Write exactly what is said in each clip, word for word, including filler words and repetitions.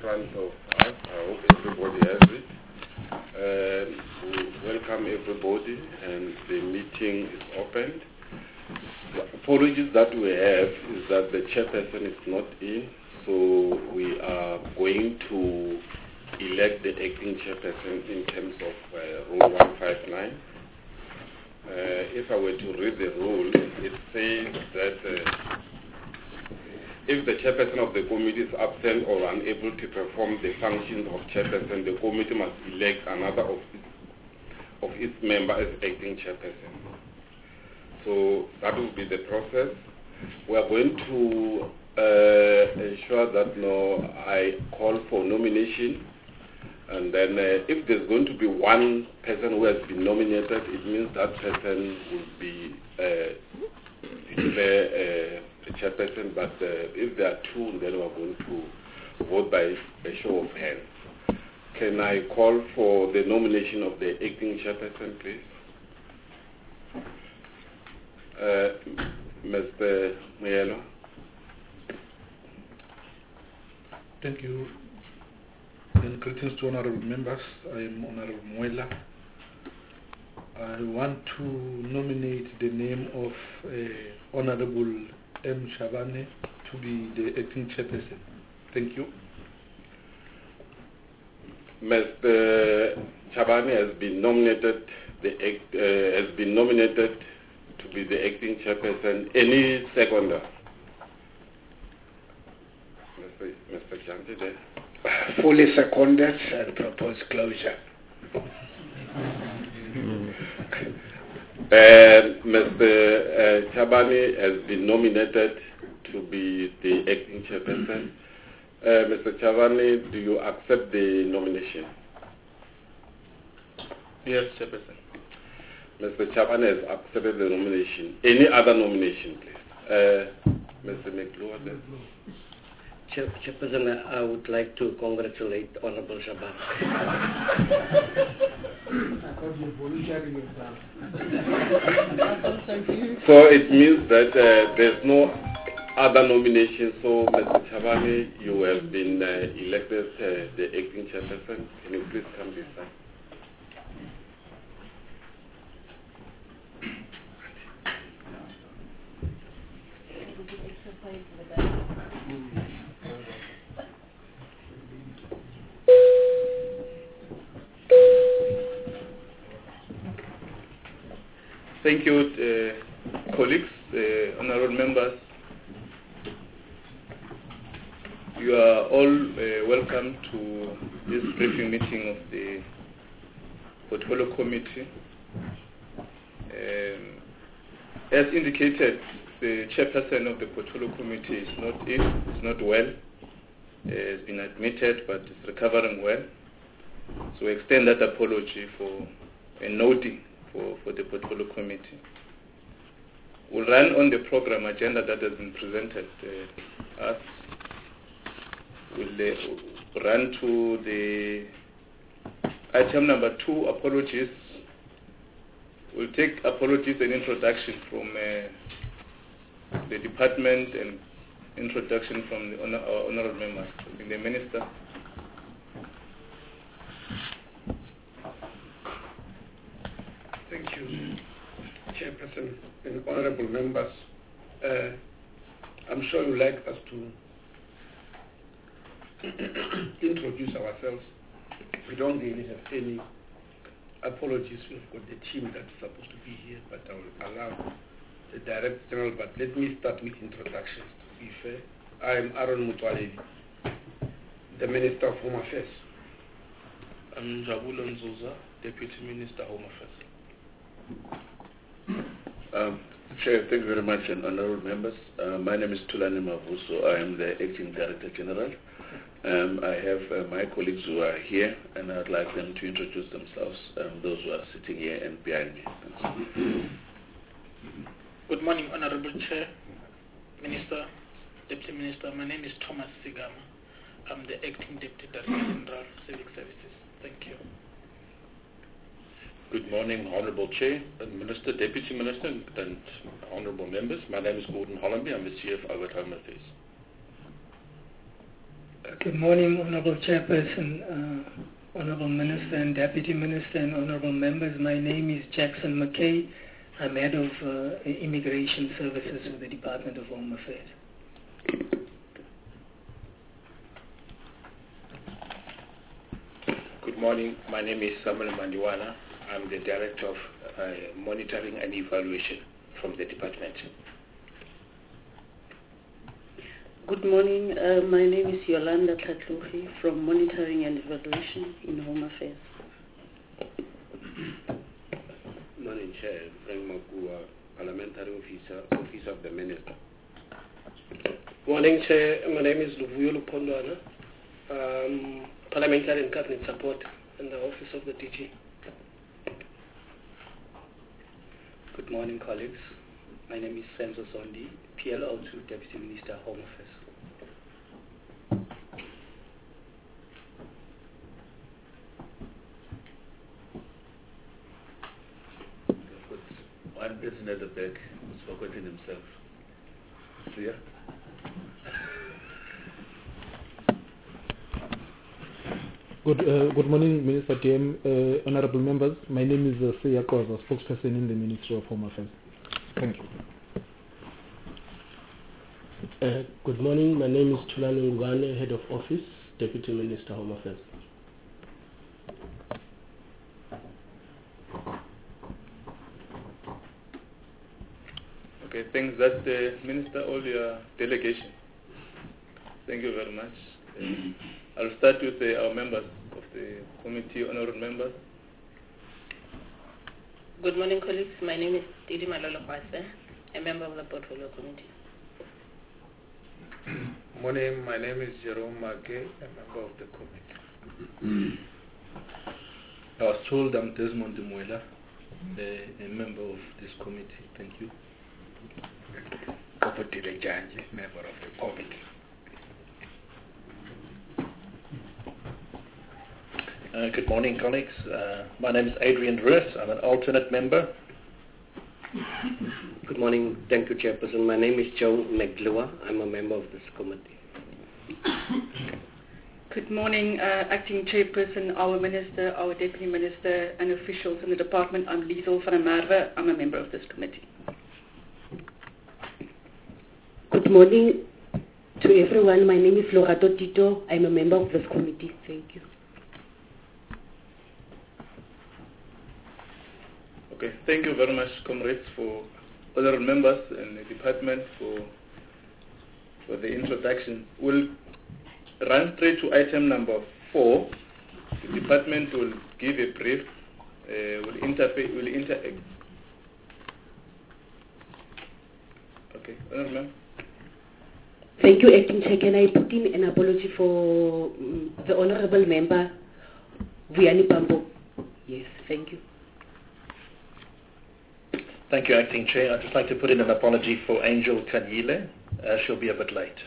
front of us. I hope everybody has it. Uh, we welcome everybody, and the meeting is opened. The apologies that we have is that the chairperson is not in, so we are going to elect the acting chairperson in terms of uh, Rule one fifty-nine. Uh, if I were to read the rule, it says that uh, if the chairperson of the committee is absent or unable to perform the functions of chairperson, the committee must elect another of its, of its members as acting chairperson. So that will be the process. We are going to uh, ensure that no, I call for nomination. And then uh, if there's going to be one person who has been nominated, it means that person will be uh, declared uh, the chairperson. But uh, if there are two, then we're going to vote by a show of hands. Can I call for the nomination of the acting chairperson, please? Uh, Mister Moelo. Thank you. And greetings to honorable members. I am Honorable Moela. I want to nominate the name of uh, Honorable M. Shabane to be the acting chairperson. Thank you. Mister Shabane has been nominated. The act, uh, has been nominated to be the acting chairperson. Any seconder? Mister Mister Janti there. Fully seconded and propose closure. uh, Mister Uh, Shabane has been nominated to be the acting chairperson. Uh, Mister Shabane, do you accept the nomination? Yes, chairperson. Mister Shabane has accepted the nomination. Any other nomination, please? Uh, Mister McLeod. Chairperson, I would like to congratulate Honorable Shabane. So it means that uh, there's no other nomination. So, Mister Shabane, you have been uh, elected uh, the acting chairperson. Can you please come this side? Thank you, uh, colleagues, uh, honorable members. You are all uh, welcome to this briefing meeting of the Portfolio Committee. Um, as indicated, the chairperson of the Portfolio Committee is not in, is not well, uh, has been admitted but is recovering well. So we extend that apology for a noting for, for the Portfolio Committee. We'll run on the program agenda that has been presented uh, us. We'll uh, run to the item number two, apologies. We'll take apologies and introduction from uh, the department and introduction from the honor, our honorable members. The Minister. Thank you, Chairperson and honorable members. Uh, I'm sure you'd like us to introduce ourselves. We don't really have any apologies. We've got the team that's supposed to be here, but I will allow the Director General. But let me start with introductions, to be fair. I am Aaron Mutwaledi, the Minister of Home Affairs. I'm Jabulo Nzuza, Deputy Minister of Home Affairs. Um, Chair, thank you very much, and honorable members. Uh, my name is Tulani Mavuso. I am the Acting Director General. Um, I have uh, my colleagues who are here, and I'd like them to introduce themselves, um, those who are sitting here and behind me. Good morning, Honorable Chair, Minister, Deputy Minister. My name is Thomas Sigama. I'm the Acting Deputy Director General, Civic Services. Thank you. Good morning, Honourable Chair, Minister, Deputy Minister, and Honourable Members. My name is Gordon Hollenby. I'm the C F O at Home Affairs. Good morning, Honorable Chairperson, uh, Honorable Minister and Deputy Minister and Honorable Members. My name is Jackson McKay. I'm Head of uh, Immigration Services with the Department of Home Affairs. Good morning. My name is Samuel Mandiwana. I'm the Director of uh, Monitoring and Evaluation from the department. Good morning. Uh, my name is Yolanda Tlatluhi from Monitoring and Evaluation in Home Affairs. Morning, Chair. Frank Makua, Parliamentary Officer, Office of the Minister. Morning, Chair. My name is Luvuyo Lupondwana, um, Parliamentary and Cabinet Support in the Office of the D G. Good morning, colleagues. My name is Senzo Sondi, P L O two Deputy Minister, Home Affairs. One person at the back who's forgotten himself. Sia? Good, uh, good morning, Minister D M, uh, honorable members. My name is uh, Sia Koza, spokesperson in the Ministry of Home Affairs. Thank you. Uh, good morning. My name is Tulani Ngwane, Head of Office, Deputy Minister, Home Affairs. Okay, thanks. That's the Minister, all your delegation. Thank you very much. Uh, I'll start with uh, our members of the committee, honorable members. Good morning, colleagues. My name is Didi Malolo Kwase, a member of the Portfolio Committee. Morning, my name is Jerome Mage, a member of the committee. I was told I'm Desmond Muela, a, a member of this committee. Thank you. Kaputile Janji, member of the committee. Uh, good morning, colleagues. Uh, my name is Adrian Ruiz. I'm an alternate member. Good morning. Thank you, Chairperson. My name is Joe McGlua. I'm a member of this committee. Good morning, uh, Acting Chairperson, our Minister, our Deputy Minister, and officials in the department. I'm Liesel van der Merwe. I'm a member of this committee. Good morning to everyone. My name is Lorato Tito. I'm a member of this committee. Thank you. Okay, thank you very much, comrades, for other members and the department for for the introduction. We'll run straight to item number four. The department will give a brief. Uh, will interface. Will inter. Okay, honorable member. Thank you, Acting Chair. Can I put in an apology for um, the honorable member, Vianney Pambo? Yes, thank you. Thank you, Acting Chair. I'd just like to put in an apology for Angel Kanyile. Uh, she'll be a bit late.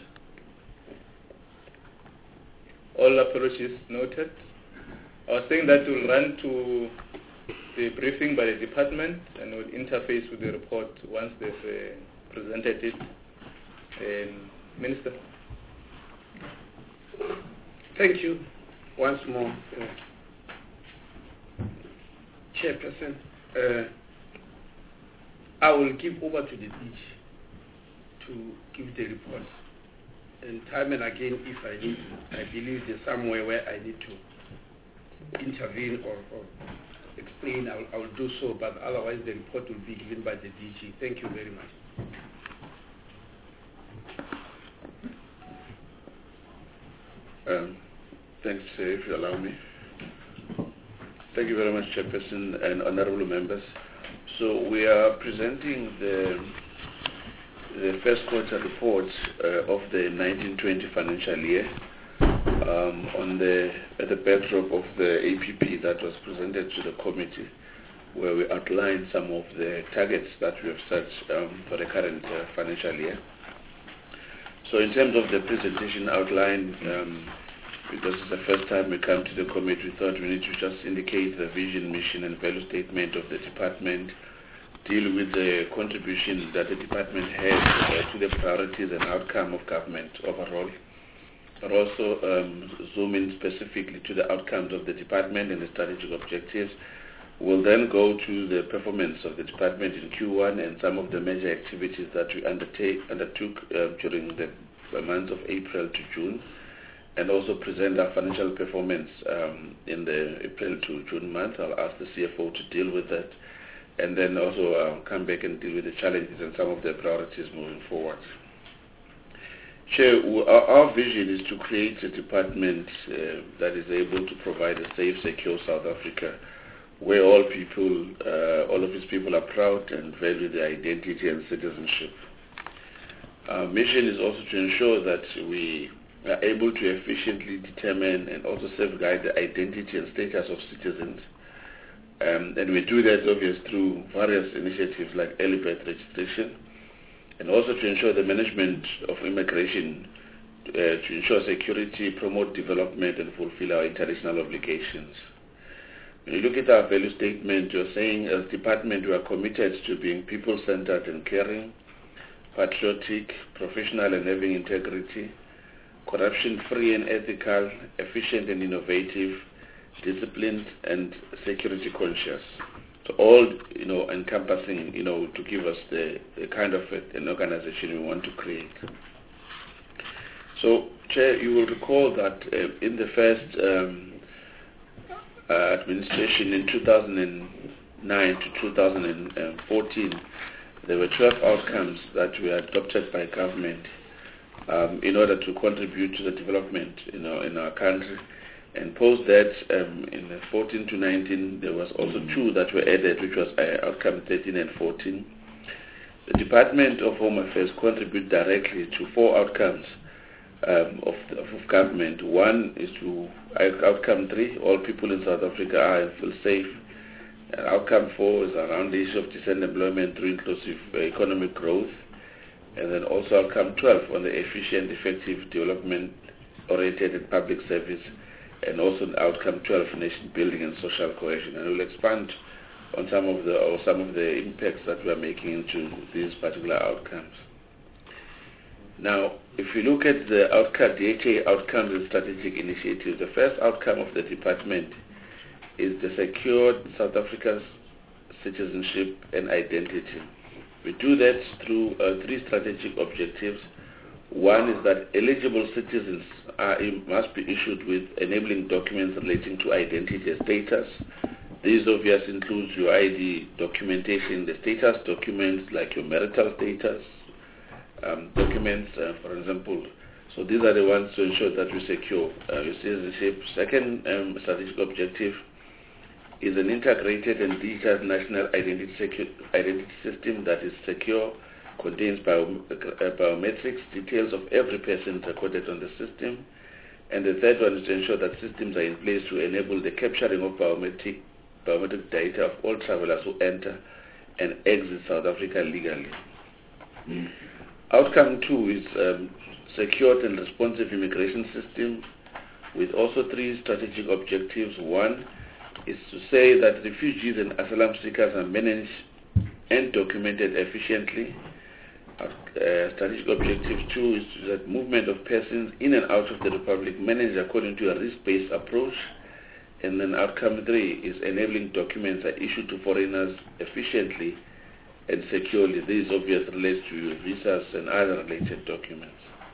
All apologies noted. I was saying that we'll run to the briefing by the department and we'll interface with the report once they've uh, presented it. Um, Minister. Thank you once more, uh, Chairperson. Uh, I will give over to the D G to give the report. And time and again, if I need, I believe there's somewhere where I need to intervene or, or explain, I'll, I'll do so, but otherwise the report will be given by the D G. Thank you very much. Um, thanks, uh, if you allow me. Thank you very much, Chairperson and honorable members. So we are presenting the the first quarter report uh, of the nineteen twenty financial year um, on the at the backdrop of the A P P that was presented to the committee, where we outlined some of the targets that we have set um, for the current uh, financial year. So in terms of the presentation outline, um, because it's the first time we come to the committee, we thought we need to just indicate the vision, mission, and value statement of the department, deal with the contribution that the department has uh, to the priorities and outcome of government overall, but also um, zoom in specifically to the outcomes of the department and the strategic objectives. We'll then go to the performance of the department in Q one and some of the major activities that we undertake, undertook uh, during the, the months of April to June, and also present our financial performance um, in the April to June month. I'll ask the C F O to deal with that, and then also uh, come back and deal with the challenges and some of the priorities moving forward. Chair, our, our vision is to create a department uh, that is able to provide a safe, secure South Africa, where all people, uh, all of its people are proud and value their identity and citizenship. Our mission is also to ensure that we are able to efficiently determine and also safeguard the identity and status of citizens. Um, and we do that obviously through various initiatives like early birth registration, and also to ensure the management of immigration, uh, to ensure security, promote development, and fulfill our international obligations. When you look at our value statement, you're saying as a department we are committed to being people-centered and caring, patriotic, professional and having integrity, corruption-free and ethical, efficient and innovative, disciplined and security conscious. So all, you know, encompassing, you know, to give us the, the kind of a, an organization we want to create. So, Chair, you will recall that uh, in the first um, Uh, administration in two thousand nine to two thousand fourteen, there were twelve outcomes that were adopted by government um, in order to contribute to the development, you know, in our country. And post that, um, in the fourteen to nineteen, there was also two that were added, which was uh, outcome thirteen and fourteen. The Department of Home Affairs contribute directly to four outcomes Um, of, of government. One is to uh, outcome three, all people in South Africa are and feel safe. And outcome four is around the issue of decent employment through inclusive uh, economic growth. And then also outcome twelve on the efficient, effective development oriented and public service, and also outcome twelve, nation building and social cohesion. And we'll expand on some of the or some of the impacts that we are making into these particular outcomes. Now, if you look at the outcome, the H A outcomes and strategic initiative, the first outcome of the department is the secured South Africa's citizenship and identity. We do that through uh, three strategic objectives. One is that eligible citizens are, must be issued with enabling documents relating to identity and status. These obviously include your I D documentation, the status documents like your marital status, Um, documents, uh, for example. So these are the ones to ensure that we secure uh, your citizenship. Second um, strategic objective is an integrated and digital national identity, identity system that is secure, contains bio, uh, biometrics, details of every person recorded on the system. And the third one is to ensure that systems are in place to enable the capturing of biometric, biometric data of all travelers who enter and exit South Africa legally. Mm. Outcome two is um, secured and responsive immigration system with also three strategic objectives. One is to say that refugees and asylum seekers are managed and documented efficiently. Uh, strategic objective two is that movement of persons in and out of the Republic managed according to a risk-based approach. And then outcome three is enabling documents are issued to foreigners efficiently and securely. This obviously relates to visas and other related documents.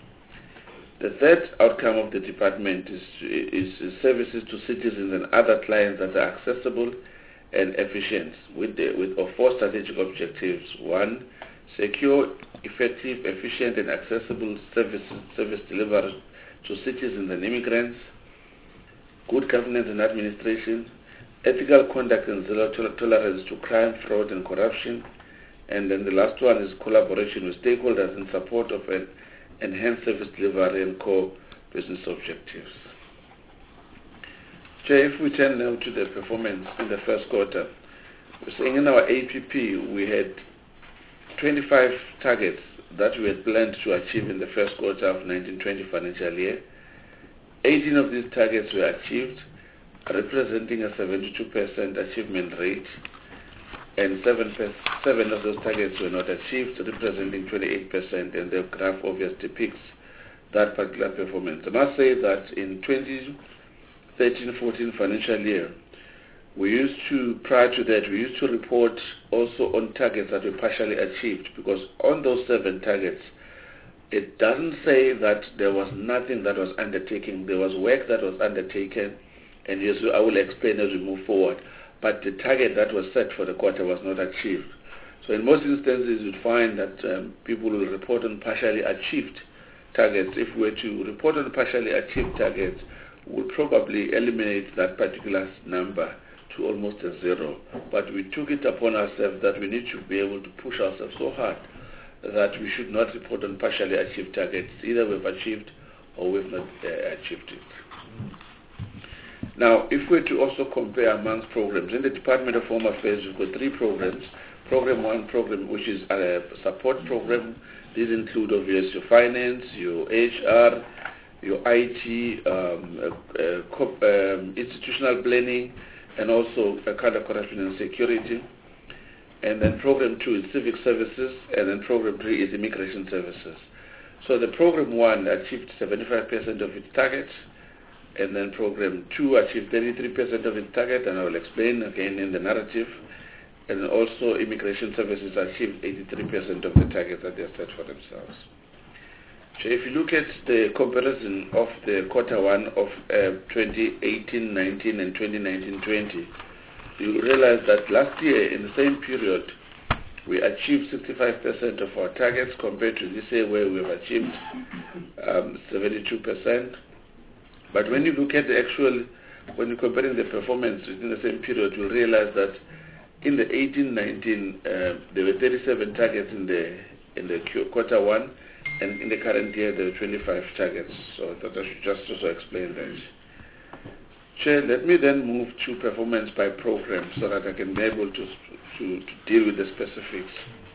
The third outcome of the department is, is, is services to citizens and other clients that are accessible and efficient with, the, with of four strategic objectives. One, secure, effective, efficient and accessible services, service delivery to citizens and immigrants, good governance and administration, ethical conduct and zero tolerance to crime, fraud and corruption. And then the last one is collaboration with stakeholders in support of an enhanced service delivery and core business objectives. Chair, if we turn now to the performance in the first quarter, we're saying in our A P P we had twenty-five targets that we had planned to achieve in the first quarter of nineteen twenty financial year. eighteen of these targets were achieved, representing a seventy-two percent achievement rate, and seven, seven of those targets were not achieved, representing twenty-eight percent, and the graph obviously depicts that particular performance. I must say that in twenty thirteen fourteen financial year, we used to, prior to that, we used to report also on targets that were partially achieved, because on those seven targets, it doesn't say that there was nothing that was undertaken. There was work that was undertaken, and yes, I will explain as we move forward. But the target that was set for the quarter was not achieved. So in most instances, you'd find that um, people will report on partially achieved targets. If we were to report on partially achieved targets, we'll probably eliminate that particular number to almost a zero. But we took it upon ourselves that we need to be able to push ourselves so hard that we should not report on partially achieved targets. Either we've achieved or we've not uh, achieved it. Now, if we're to also compare amongst programs, in the Department of Home Affairs, we've got three programs. Program one program, which is a support program. These include, obviously, your finance, your H R, your I T, um, uh, uh, um, institutional planning, and also uh, counter-corruption and security. And then program two is civic services, and then program three is immigration services. So the program one achieved seventy-five percent of its target, and then program two achieved thirty-three percent of its target, and I will explain again in the narrative. And also immigration services achieved eighty-three percent of the targets that they have set for themselves. So if you look at the comparison of the quarter one of uh, twenty eighteen nineteen and twenty nineteen twenty, you will realize that last year in the same period we achieved sixty-five percent of our targets compared to this year where we have achieved um, seventy-two percent. But when you look at the actual, when you're comparing the performance within the same period, you'll realize that in the eighteen nineteen uh, there were thirty-seven targets in the in the quarter one, and in the current year there were twenty-five targets. So I thought I should just also explain that. Chair, let me then move to performance by program so that I can be able to, to, to deal with the specifics.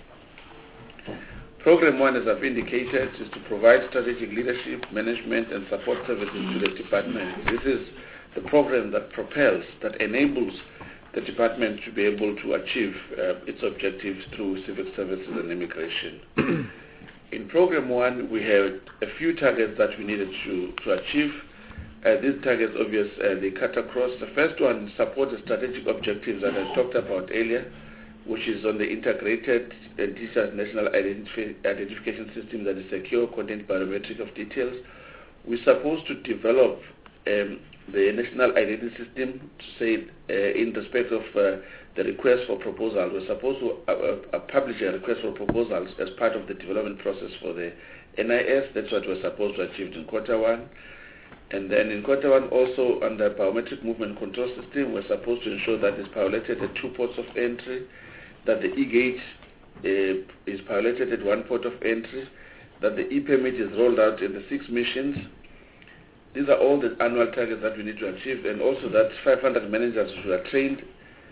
Program one, as I've indicated, is to provide strategic leadership, management, and support services to the department. This is the program that propels, that enables the department to be able to achieve uh, its objectives through civic services and immigration. In program one, we had a few targets that we needed to, to achieve. Uh, these targets, obviously, uh, they cut across. The first one, support the strategic objectives that I talked about earlier, which is on the integrated uh, digital national identif identification system that is secure, contains biometric of details. We're supposed to develop um, the national identity system, to say uh, in respect of uh, the request for proposal. We're supposed to uh, uh, publish a request for proposals as part of the development process for the N I S. That's what we're supposed to achieve in quarter one. And then in quarter one, also under biometric movement control system, we're supposed to ensure that it's piloted at two ports of entry, that the e-gate uh, is piloted at one port of entry, that the e-permit is rolled out in the six missions. These are all the annual targets that we need to achieve, and also that five hundred managers who are trained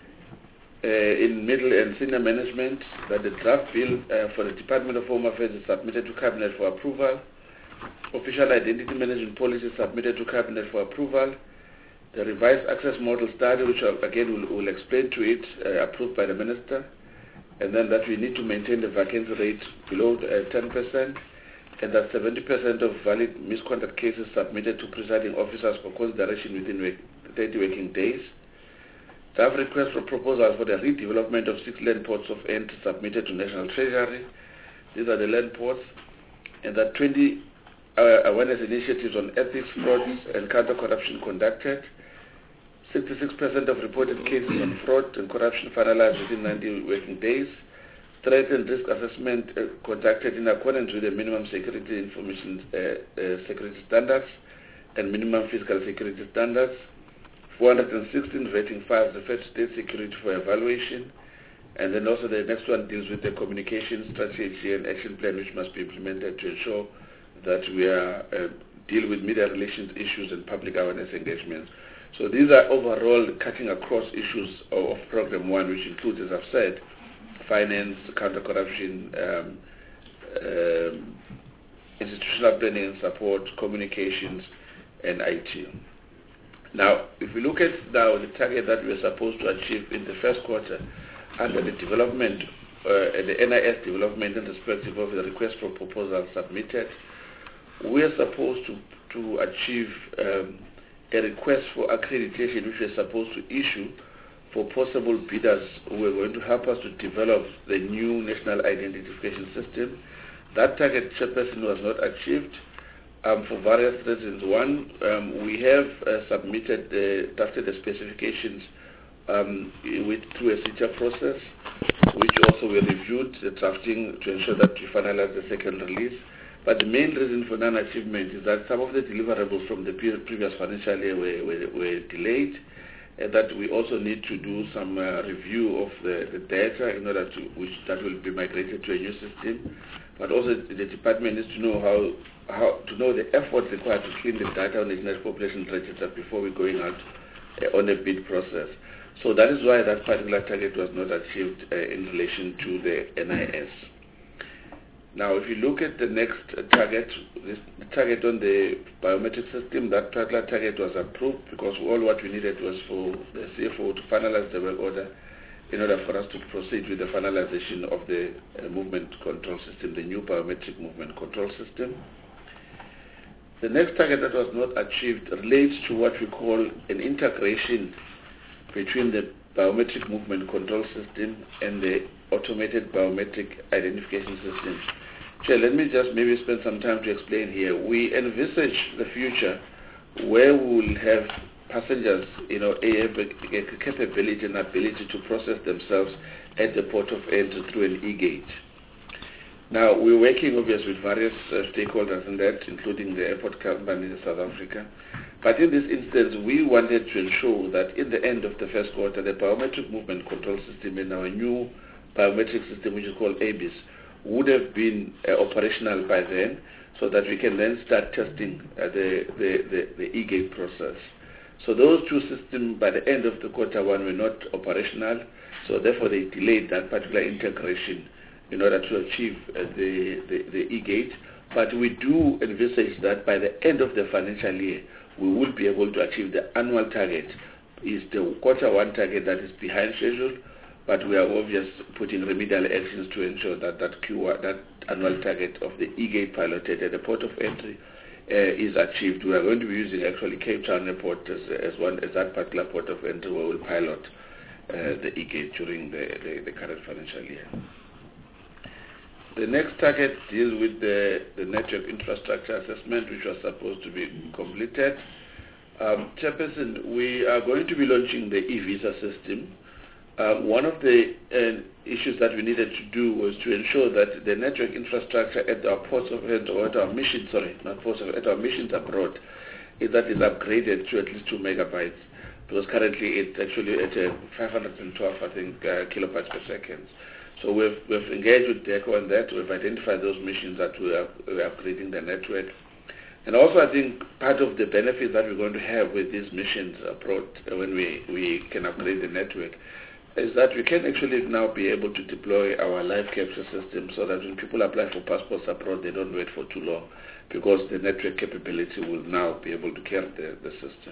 uh, in middle and senior management, that the draft bill uh, for the Department of Home Affairs is submitted to Cabinet for approval. Official identity management policy is submitted to Cabinet for approval. The revised access model study, which I'll, again will will explain to it, uh, approved by the Minister. And then that we need to maintain the vacancy rate below uh, ten percent, and that seventy percent of valid misconduct cases submitted to presiding officers for consideration within thirty working days. Staff request for proposals for the redevelopment of six land ports of entry submitted to National Treasury. These are the land ports. And that twenty uh, awareness initiatives on ethics, frauds, and counter-corruption conducted. sixty-six percent of reported cases on fraud and corruption finalized within ninety working days. Threat and risk assessment uh, conducted in accordance with the minimum security information uh, uh, security standards and minimum physical security standards. four hundred sixteen vetting files referred to state security for evaluation. And then also the next one deals with the communication strategy and action plan which must be implemented to ensure that we are uh, deal with media relations issues and public awareness engagements. So these are overall cutting across issues of, of program one, which includes, as I've said, finance, counter-corruption, um, um, institutional planning and support, communications, and I T. Now, if we look at now the target that we are supposed to achieve in the first quarter under the development, uh, the N I S development in respect of the request for proposals submitted, we are supposed to, to achieve um, a request for accreditation which we're supposed to issue for possible bidders who are going to help us to develop the new national identification system. That target, Chairperson, was not achieved um, for various reasons. One, um, we have uh, submitted, uh, drafted the specifications um, with, through a C T A process, which also we reviewed the drafting to ensure that we finalize the second release. But the main reason for non-achievement is that some of the deliverables from the pre previous financial year were, were, were delayed, and that we also need to do some uh, review of the, the data in order to, which that will be migrated to a new system. But also the department needs to know how, how to know the effort required to clean the data on the National Population Register before we're going out uh, on a bid process. So that is why that particular target was not achieved uh, in relation to the N I S. Now, if you look at the next uh, target, this the target on the biometric system, that particular target was approved because all what we needed was for the C F O to finalize the work order in order for us to proceed with the finalization of the uh, movement control system, the new biometric movement control system. The next target that was not achieved relates to what we call an integration between the biometric movement control system and the automated biometric identification system. Chair, let me just maybe spend some time to explain here. We envisage the future where we will have passengers, you know, a, a capability and ability to process themselves at the port of entry through an e-gate. Now, we're working obviously with various uh, stakeholders in that, including the airport company in South Africa. But in this instance, we wanted to ensure that in the end of the first quarter, the biometric movement control system and our new biometric system, which is called A B I S, would have been uh, operational by then, so that we can then start testing uh, the, the, the, the e-gate process. So those two systems, by the end of the quarter one, were not operational, so therefore they delayed that particular integration in order to achieve uh, the, the, the e-gate. But we do envisage that by the end of the financial year, we will be able to achieve the annual target. Is the quarter one target that is behind schedule, but we are obviously putting remedial actions to ensure that that, Q one, that annual target of the e-gate piloted at the port of entry uh, is achieved. We are going to be using actually Cape Town Airport as, as one as that particular port of entry where we'll pilot uh, the e-gate during the, the, the current financial year. The next target deals with the, the network infrastructure assessment, which was supposed to be completed. Um, Chairperson, we are going to be launching the e-visa system. Um, one of the uh, issues that we needed to do was to ensure that the network infrastructure at our ports of entry, or at our missions, sorry, not ports of, at our missions abroad, is that is upgraded to at least two megabytes, because currently it's actually at uh, five hundred twelve, I think, uh, kilobytes per second. So we've, we've engaged with DECO on that. We've identified those missions that we are, we are upgrading the network. And also I think part of the benefit that we're going to have with these missions abroad when we, we can upgrade the network is that we can actually now be able to deploy our live capture system so that when people apply for passports abroad, they don't wait for too long, because the network capability will now be able to carry the, the system.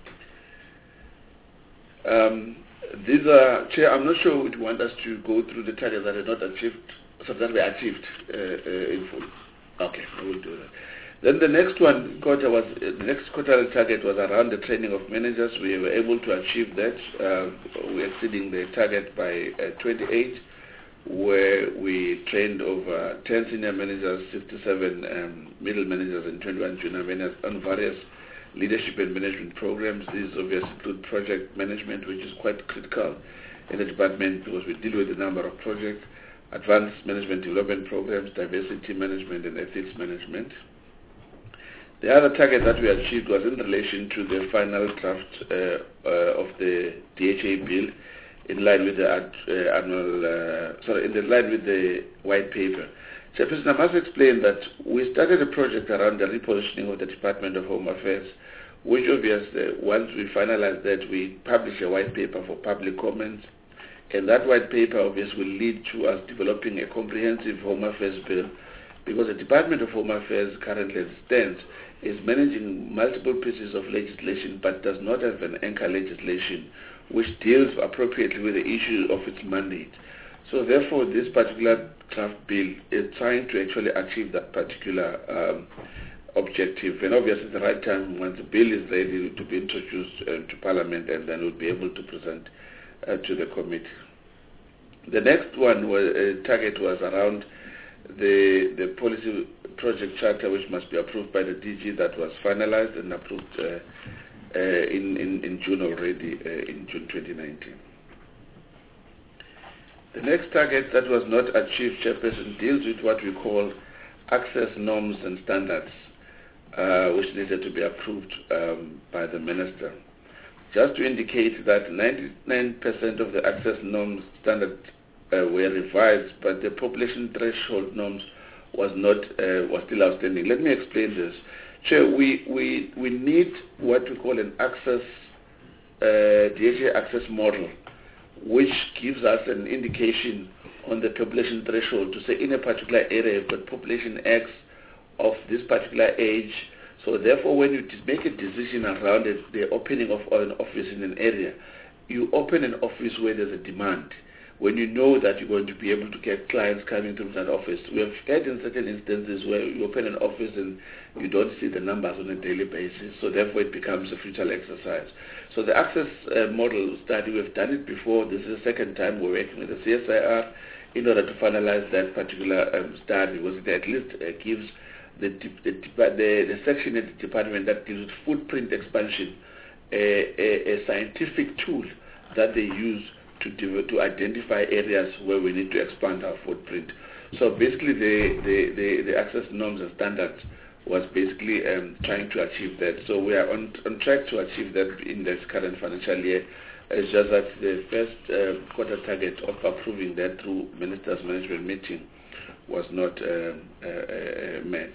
Um, These are, Chair, I'm not sure would want us to go through the targets that are not achieved, so that we achieved uh, uh, in full. Okay, I will do that. Then the next one, quarter was, uh, the next quarterly target was around the training of managers. We were able to achieve that. Uh, we're exceeding the target by uh, twenty-eight, where we trained over ten senior managers, sixty-seven um, middle managers, and twenty-one junior managers on various leadership and management programs. These obviously include project management, which is quite critical in the department because we deal with a number of projects, advanced management development programs, diversity management, and ethics management. The other target that we achieved was in relation to the final draft uh, uh, of the D H A bill, in line with the uh, annual, uh, sorry, in the line with the white paper. Chairperson, I must explain that we started a project around the repositioning of the Department of Home Affairs, which obviously, once we finalize that, we publish a white paper for public comments, and that white paper obviously will lead to us developing a comprehensive Home Affairs bill, because the Department of Home Affairs currently as it stands is managing multiple pieces of legislation but does not have an anchor legislation which deals appropriately with the issue of its mandate. So therefore, this particular draft bill is trying to actually achieve that particular um, objective. And obviously, the right time once the bill is ready to be introduced uh, to Parliament, and then we'll be able to present uh, to the committee. The next one was uh, target was around the the policy project charter, which must be approved by the D G. That was finalized and approved uh, uh, in, in in June already, uh, in June twenty nineteen. The next target that was not achieved, Chairperson, deals with what we call access norms and standards, uh, which needed to be approved um, by the Minister. Just to indicate that ninety-nine percent of the access norms standards uh, were revised, but the population threshold norms was not uh, was still outstanding. Let me explain this. Chair, we, we, we need what we call an access, uh, D H A access model, which gives us an indication on the population threshold to say in a particular area you've got population X of this particular age. So therefore, when you make a decision around it, the opening of an office in an area, you open an office where there's a demand, when you know that you're going to be able to get clients coming through that office. We have had in certain instances where you open an office and you don't see the numbers on a daily basis, so therefore it becomes a futile exercise. So the access uh, model study, we've done it before. This is the second time we're working with the C S I R in order to finalize that particular um, study, because it at least uh, gives the, the, the, the section in the department that deals with footprint expansion a, a, a scientific tool that they use to, to identify areas where we need to expand our footprint. So basically the, the, the, the access norms and standards was basically um, trying to achieve that. So we are on, on track to achieve that in this current financial year. It's just that the first uh, quarter target of approving that through Ministers' Management meeting was not um, uh, uh, met.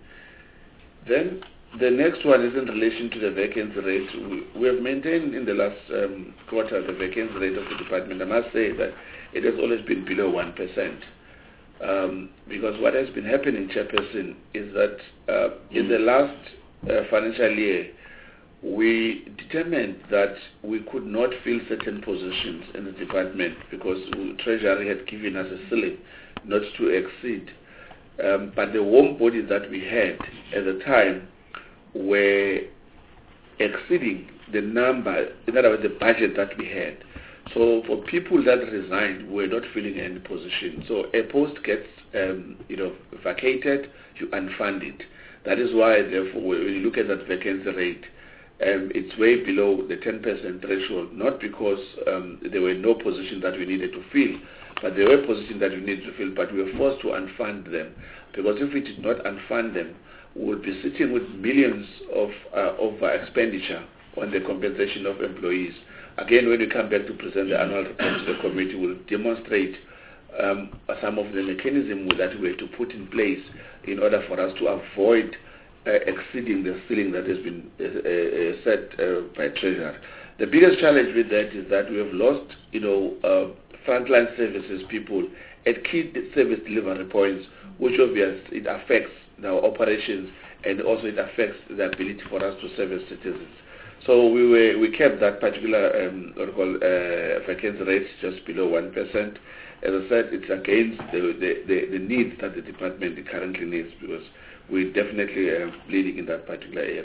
Then the next one is in relation to the vacancy rate. We, we have maintained in the last um, quarter the vacancy rate of the department. I must say that it has always been below one percent. Um, because what has been happening, Chairperson, is that uh, in the last uh, financial year, we determined that we could not fill certain positions in the department because Treasury had given us a ceiling not to exceed. Um, but the warm bodies that we had at the time were exceeding the number, in other words, the budget that we had. So for people that resigned, we're not filling any position. So a post gets, um, you know, vacated, you unfund it. That is why, therefore, when you look at that vacancy rate, um, it's way below the ten percent threshold, not because um, there were no positions that we needed to fill, but there were positions that we needed to fill, but we were forced to unfund them. Because if we did not unfund them, we would be sitting with millions of uh, over expenditure on the compensation of employees. Again, when we come back to present the annual report to the committee, we'll demonstrate um, some of the mechanisms that we have to put in place in order for us to avoid uh, exceeding the ceiling that has been uh, uh, set uh, by Treasury. The biggest challenge with that is that we have lost, you know, uh, frontline services people at key service delivery points, which obviously it affects our operations and also it affects the ability for us to service citizens. So we were, we kept that particular um, what we call uh, vacancy rate just below one percent. As I said, it's against the, the, the, the needs that the department currently needs, because we're definitely uh, bleeding in that particular area.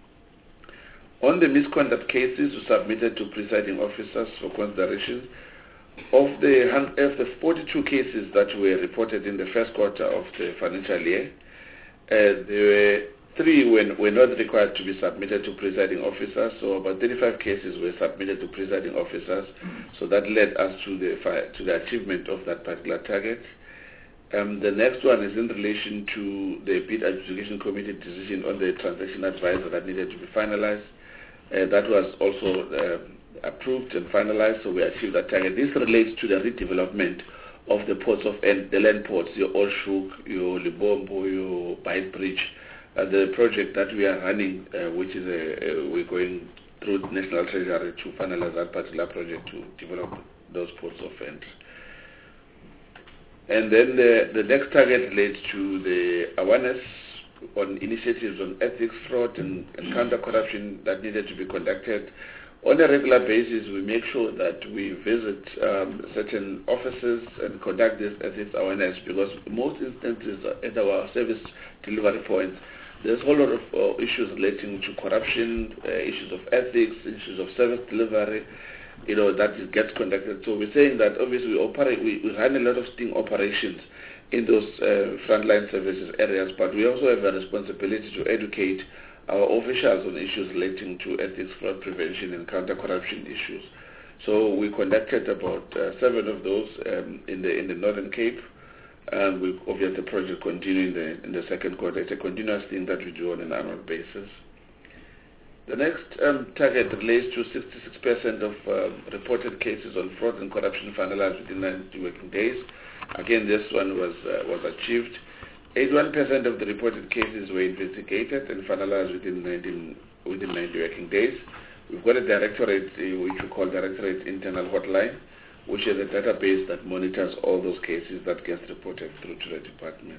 On the misconduct cases we submitted to presiding officers for consideration, of the, of the forty-two cases that were reported in the first quarter of the financial year, uh, there were three were, were not required to be submitted to presiding officers, so about thirty-five cases were submitted to presiding officers, so that led us to the, to the achievement of that particular target. Um, the next one is in relation to the bid adjudication committee decision on the transaction advisor that needed to be finalized. Uh, that was also uh, approved and finalized, so we achieved that target. This relates to the redevelopment of the ports of and the land ports, your Olshuk, your Libombo, your Bight Bridge. Uh, the project that we are running, uh, which is a, a, we're going through the National Treasury to finalize that particular project to develop those ports of entry. And then the, the next target relates to the awareness on initiatives on ethics, fraud, and, and counter-corruption that needed to be conducted. On a regular basis, we make sure that we visit um, certain offices and conduct this ethics awareness, because most instances at our service delivery points, There's a whole lot of uh, issues relating to corruption, uh, issues of ethics, issues of service delivery, you know, that it gets conducted. So we're saying that obviously we operate, we, we run a lot of sting operations in those uh, frontline services areas, but we also have a responsibility to educate our officials on issues relating to ethics, fraud prevention, and counter-corruption issues. So we conducted about uh, seven of those um, in the in the Northern Cape, and we obviously the project continue in the in the second quarter. It's a continuous thing that we do on an annual basis. The next um, target relates to sixty-six percent of um, reported cases on fraud and corruption finalized within ninety working days. Again, this one was uh, was achieved. eighty-one percent of the reported cases were investigated and finalized within ninety, within ninety working days. We've got a directorate, uh, which we call Directorate Internal Hotline, which is a database that monitors all those cases that gets reported through to the department.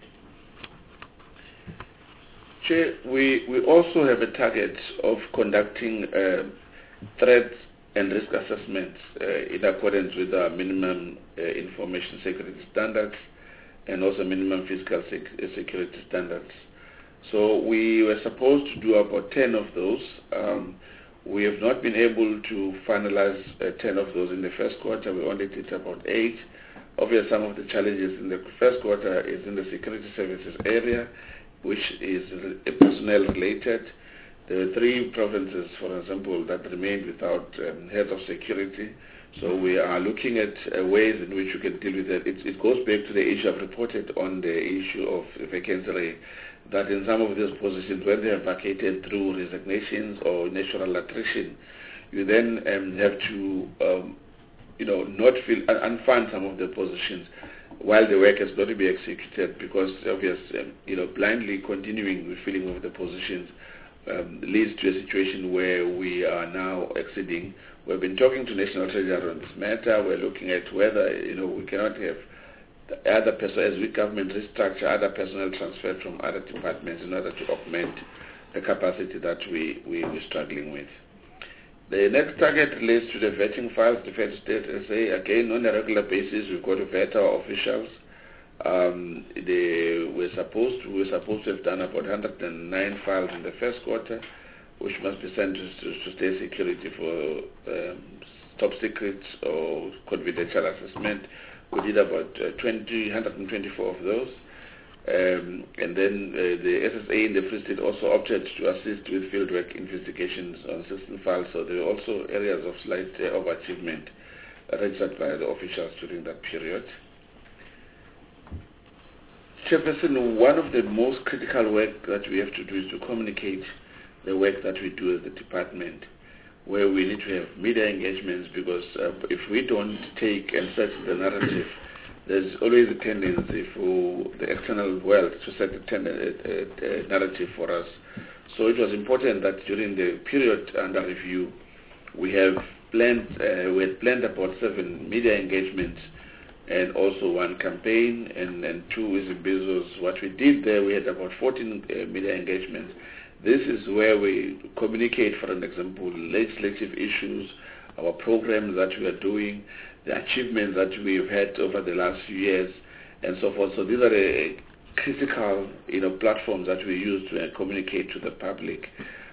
Chair, we, we also have a target of conducting uh, threat and risk assessments uh, in accordance with our minimum uh, information security standards and also minimum physical sec security standards. So we were supposed to do about ten of those. Um, we have not been able to finalize uh, ten of those in the first quarter. We only did about eight. Obviously, some of the challenges in the first quarter is in the security services area, which is personnel related. There are three provinces, for example, that remained without um, heads of security. So we are looking at uh, ways in which we can deal with it. it. It goes back to the issue I've reported on the issue of vacancy rate, that in some of these positions, when they are vacated through resignations or natural attrition, you then um, have to, um, you know, not fill and unfund some of the positions while the work has got to be executed, because obviously, um, you know, blindly continuing with filling of the positions um, leads to a situation where we are now exceeding. We've been talking to National Treasury on this matter. We're looking at whether, you know, we cannot have the other person, as we government restructure, other personnel transferred from other departments in order to augment the capacity that we, we, we're struggling with. The next target relates to the vetting files, Defence State S A. Again, on a regular basis, we've got to vet our officials. Um, they were supposed to, we're supposed to have done about one hundred nine files in the first quarter, which must be sent to, to, to state security for um, top secrets or confidential assessment. We did about uh, twenty, one hundred twenty-four of those. Um, and then uh, the S S A in the Free State also opted to assist with fieldwork investigations on system files. So there were also areas of slight uh, overachievement registered by the officials during that period. Chairperson, one of the most critical work that we have to do is to communicate the work that we do as the department, where we need to have media engagements, because uh, if we don't take and set the narrative, there's always a tendency for the external world to set a, ten- a, a, a narrative for us. So it was important that during the period under review, we have planned, uh, we had planned about seven media engagements and also one campaign and, and two Izimbizos. What we did there, we had about fourteen uh, media engagements. This is where we communicate, for an example, legislative issues, our programs that we are doing, the achievements that we've had over the last few years, and so forth. So these are the critical, you know, platforms that we use to uh, communicate to the public.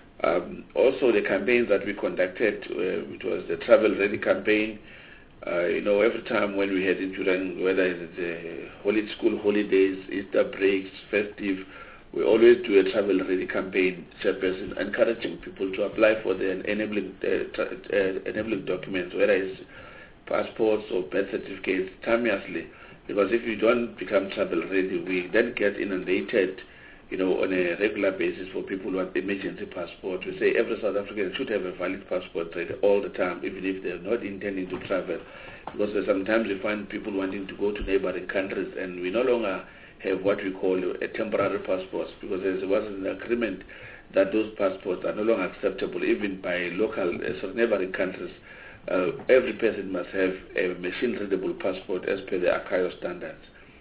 Um, also, the campaigns that we conducted, uh, which was the Travel Ready campaign. Uh, you know, every time when we head into during, whether it's uh, holy school holidays, Easter breaks, festive, we always do a Travel Ready campaign, chairperson, encouraging people to apply for the enabling uh, tra- uh, enabling documents, whether it's passports or birth certificates, timeously. Because if you don't become travel ready, we then get inundated, you know, on a regular basis for people who want emergency passport. We say every South African should have a valid passport ready all the time, even if they're not intending to travel. Because sometimes we find people wanting to go to neighboring countries, and we no longer have what we call a temporary passport, because there was an agreement that those passports are no longer acceptable even by local, uh, so neighboring countries. Uh, every person must have a machine-readable passport as per the A C A O standards.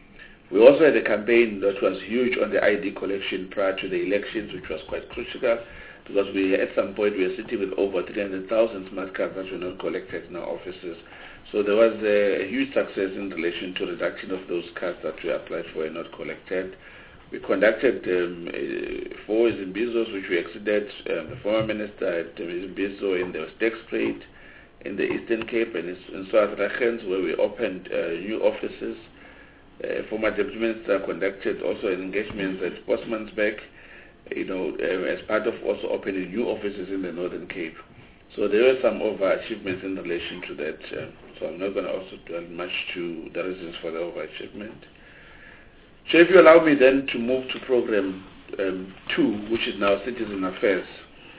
We also had a campaign that was huge on the I D collection prior to the elections, which was quite crucial, because we, at some point, we were sitting with over three hundred thousand smart cards that were not collected in our offices. So there was a huge success in relation to reduction of those cards that we applied for and not collected. We conducted um, uh, four Izimbizos, which we exceeded. Um, the former minister at Izimbizo in the Stegspruit, in the Eastern Cape, and in South Rachens, where we opened uh, new offices. Uh, former deputy minister conducted also engagements at Postmansberg, you know, uh, as part of also opening new offices in the Northern Cape. So there were some overachievements in relation to that. Uh, so I'm not going to also dwell much to the reasons for the overachievement. So if you allow me then to move to program um, two, which is now Citizen Affairs.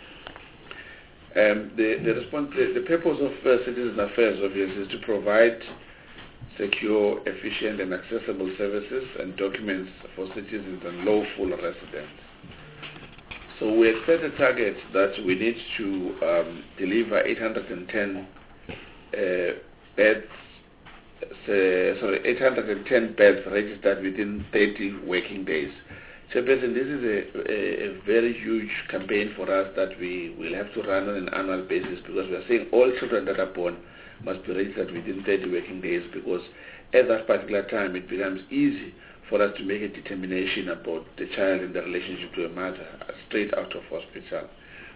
Um, the, the, response, the, the purpose of uh, Citizen Affairs, obviously, is to provide secure, efficient, and accessible services and documents for citizens and lawful residents. So we expect a target that we need to um, deliver eight hundred ten uh, beds, uh, sorry, eight hundred ten beds registered within thirty working days. Chairperson, this is a, a, a very huge campaign for us that we will have to run on an annual basis, because we are saying all children that are born must be registered within thirty working days, because at that particular time it becomes easy for us to make a determination about the child in the relationship to a mother straight out of hospital.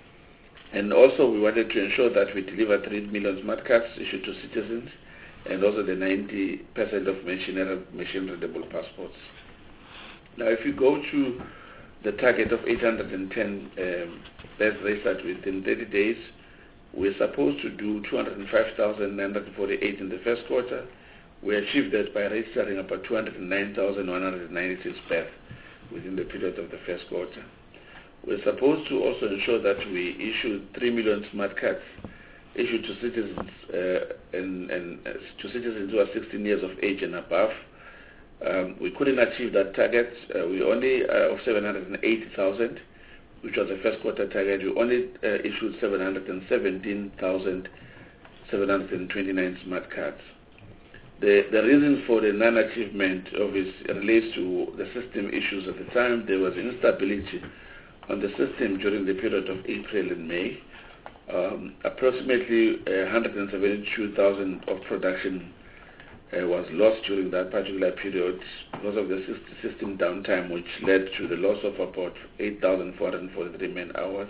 And also we wanted to ensure that we deliver three million smart cards issued to citizens, and also the ninety percent of machine-readable passports. Now if you go to the target of eight hundred ten um, beds registered within thirty days, we're supposed to do two hundred five thousand nine hundred forty-eight in the first quarter. We achieved that by registering about two hundred nine thousand one hundred ninety-six beds within the period of the first quarter. We're supposed to also ensure that we issue three million smart cards issued to citizens uh, and, and uh, to citizens who are sixteen years of age and above. Um, we couldn't achieve that target. Uh, we only uh, of seven hundred eighty thousand, which was the first quarter target. We only uh, issued seven hundred seventeen thousand seven hundred twenty-nine smart cards. The, the reason for the non-achievement of this relates to the system issues at the time. There was instability on the system during the period of April and May. Um, approximately uh, one hundred seventy-two thousand of production uh, was lost during that particular period because of the system downtime, which led to the loss of about eight thousand four hundred forty-three man hours.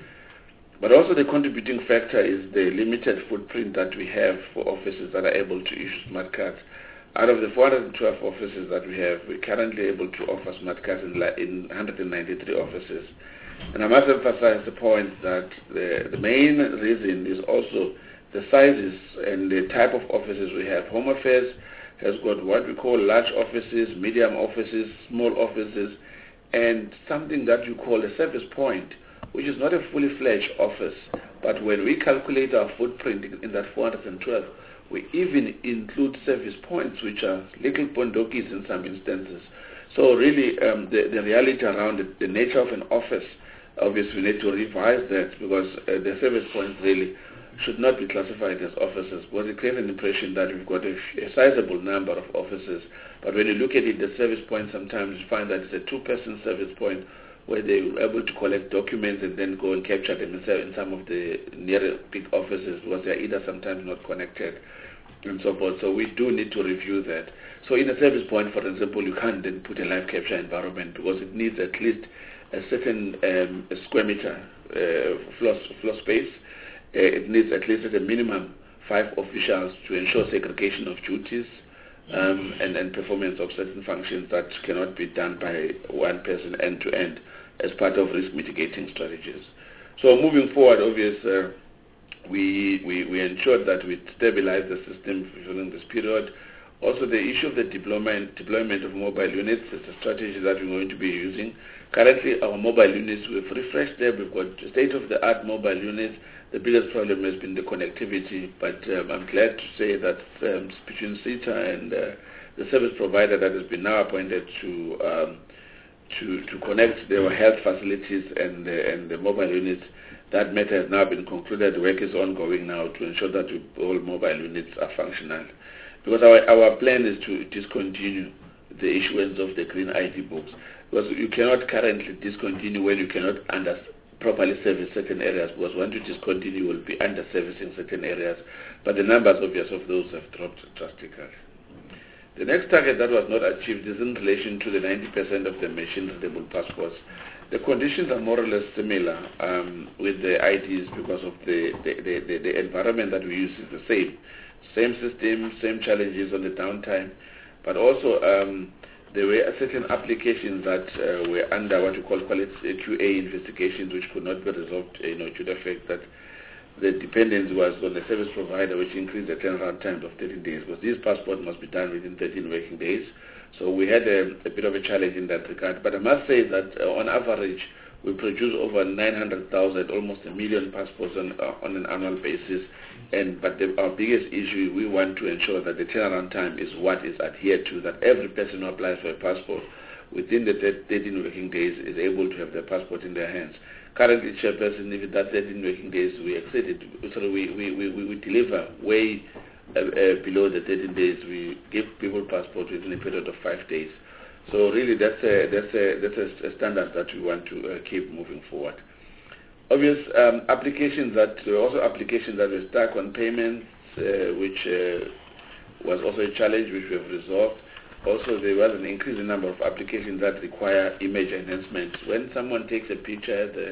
But also the contributing factor is the limited footprint that we have for offices that are able to issue smart cards. Out of the four hundred twelve offices that we have, we're currently able to offer smart cards in, in one hundred ninety-three offices. And I must emphasize the point that the, the main reason is also the sizes and the type of offices we have. Home Affairs has got what we call large offices, medium offices, small offices, and something that you call a service point, which is not a fully fledged office. But when we calculate our footprint in, in that four hundred twelve, we even include service points, which are little pondokis in some instances. So really, um, the, the reality around it, the nature of an office, obviously we need to revise that, because uh, the service points really should not be classified as offices, because it creates an impression that we've got a, a sizable number of offices. But when you look at it, the service point, sometimes you find that it's a two-person service point, where they were able to collect documents and then go and capture them in some of the nearer big offices, because they're either sometimes not connected and so forth. So we do need to review that. So in a service point, for example, you can't then put a live capture environment, because it needs at least a certain um, a square meter uh, floor, floor space. Uh, it needs at least at a minimum five officials to ensure segregation of duties um, and, and performance of certain functions that cannot be done by one person end to end as part of risk mitigating strategies. So moving forward, obviously, uh, we, we, we ensured that we stabilize the system during this period. Also, the issue of the deployment, deployment of mobile units is a strategy that we're going to be using. Currently, our mobile units, we've refreshed them. We've got state-of-the-art mobile units. The biggest problem has been the connectivity, but um, I'm glad to say that um, between CETA and uh, the service provider that has been now appointed to um, to, to connect their health facilities and, uh, and the mobile units, that matter has now been concluded. The work is ongoing now to ensure that we, all mobile units are functional. Because our, our plan is to discontinue the issuance of the green I D books. Because you cannot currently discontinue when you cannot under, properly service certain areas, because once you discontinue, you will be under-servicing certain areas. But the numbers, obviously, of those have dropped drastically. The next target that was not achieved is in relation to the ninety percent of the machine-readable passports. The conditions are more or less similar um, with the I Ds because of the, the, the, the, the environment that we use is the same. Same system, same challenges on the downtime, but also um, there were certain applications that uh, were under what you call quality Q A investigations, which could not be resolved, you know, to the fact that the dependence was on the service provider, which increased the turnaround time of thirteen days, because these passports must be done within thirteen working days. So we had a, a bit of a challenge in that regard. But I must say that uh, on average, we produce over nine hundred thousand, almost a million passports on, uh, on an annual basis. And But the, our biggest issue, we want to ensure that the turnaround time is what is adhered to, that every person who applies for a passport within the thirteen working days is able to have their passport in their hands. Currently, Chairperson, if that thirteen working days, we exceeded, so we, we, we, we deliver way uh, uh, below the thirteen days. We give people passport within a period of five days. So really, that's a, that's a, that's a, a standard that we want to uh, keep moving forward. Obvious um, applications that, uh, also applications that were stuck on payments, uh, which uh, was also a challenge which we have resolved. Also, there was an increasing number of applications that require image enhancement. When someone takes a picture at the,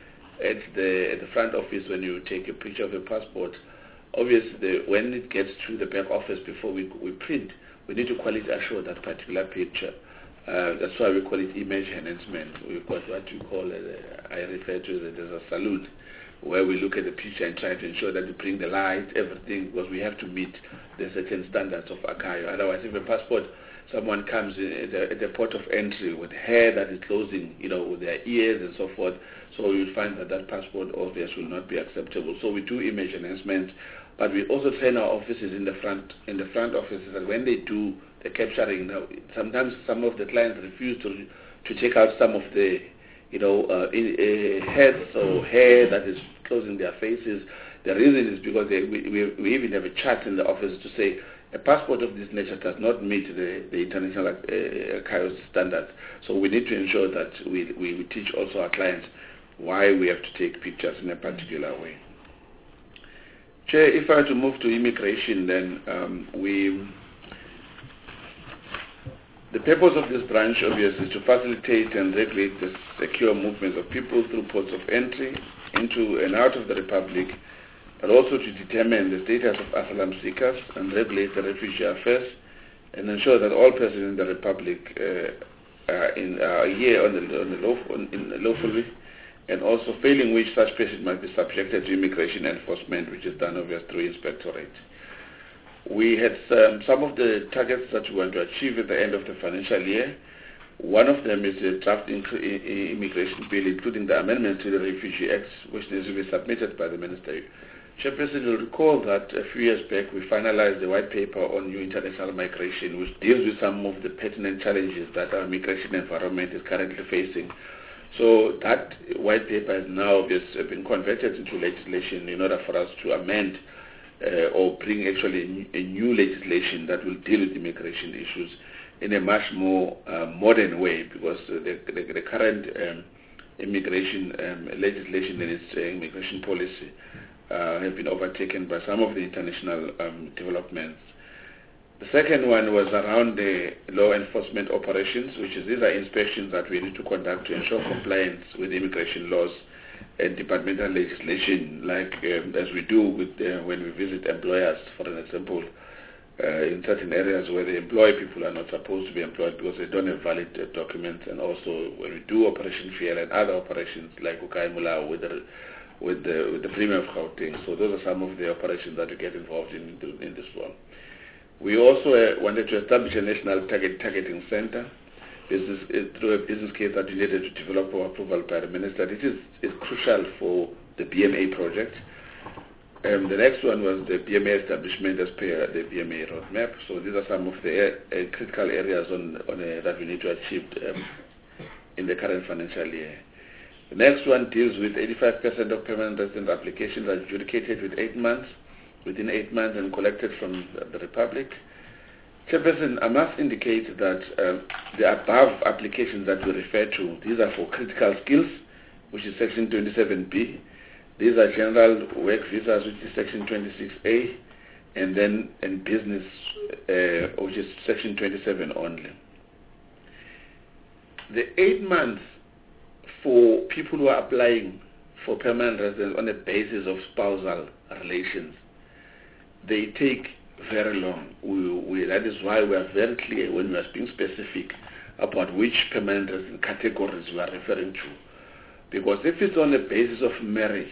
at the, at the front office, when you take a picture of a passport, obviously, when it gets to the back office before we, we print, we need to quality assure that particular picture. Uh, that's why we call it image enhancement. We've got what we call, uh, I refer to it as a salute, where we look at the picture and try to ensure that we bring the light, everything, because we have to meet the certain standards of archive. Otherwise, if a passport, someone comes in at, the, at the port of entry with hair that is closing, you know, with their ears and so forth, so you'll find that that passport obviously will not be acceptable. So we do image enhancement, but we also train our officers in the front, in the front offices that when they do the capturing, now sometimes some of the clients refuse to to take out some of the, you know, uh, in, uh, heads or hair that is closing their faces. The reason is because they, we, we, we even have a chart in the office to say a passport of this nature does not meet the, the international uh, archive standards. So we need to ensure that we, we, we teach also our clients why we have to take pictures in a particular way. Chair, if I were to move to immigration, then um, we... The purpose of this branch, obviously, is to facilitate and regulate the secure movements of people through ports of entry into and out of the Republic, but also to determine the status of asylum seekers and regulate the refugee affairs and ensure that all persons in the Republic uh, are, in, are here on the, on the lawful, on, in lawfully, and also failing which such persons might be subjected to immigration enforcement, which is done obviously through inspectorate. We had um, some of the targets that we want to achieve at the end of the financial year. One of them is the draft immigration bill, including the amendment to the Refugee Act, which needs to be submitted by the Minister. Chairperson, you'll recall that a few years back we finalized the white paper on new international migration, which deals with some of the pertinent challenges that our migration environment is currently facing. So that white paper has now just been converted into legislation in order for us to amend Uh, or bring actually a new, a new legislation that will deal with immigration issues in a much more uh, modern way, because uh, the, the, the current um, immigration um, legislation and its uh, immigration policy uh, have been overtaken by some of the international um, developments. The second one was around the law enforcement operations, which is these are inspections that we need to conduct to ensure compliance with immigration laws and departmental legislation, like um, as we do with uh, when we visit employers, for an example, uh, in certain areas where they employ people who are not supposed to be employed because they don't have valid uh, documents, and also when we do Operation Fiel and other operations like Ukai Mulao with the with the with the Premier of Gauteng. So those are some of the operations that we get involved in in this one. We also uh, wanted to establish a national target targeting center. Business, uh, through a business case that we needed to develop for approval by the Minister. This is, is crucial for the B M A project. Um, the next one was the B M A establishment as per the B M A roadmap. So these are some of the uh, critical areas on, on uh, that we need to achieve um, in the current financial year. The next one deals with eighty-five percent of permanent resident applications adjudicated with eight months, within eight months and collected from the, the Republic. Chairperson, I must indicate that uh, the above applications that we refer to, these are for critical skills, which is Section twenty-seven B. These are general work visas, which is Section twenty-six A, and then in business, uh, which is section twenty-seven only. The eight months for people who are applying for permanent residence on the basis of spousal relations, they take very long. We, we, that is why we are very clear when we are being specific about which permanent resident categories we are referring to. Because if it's on the basis of marriage,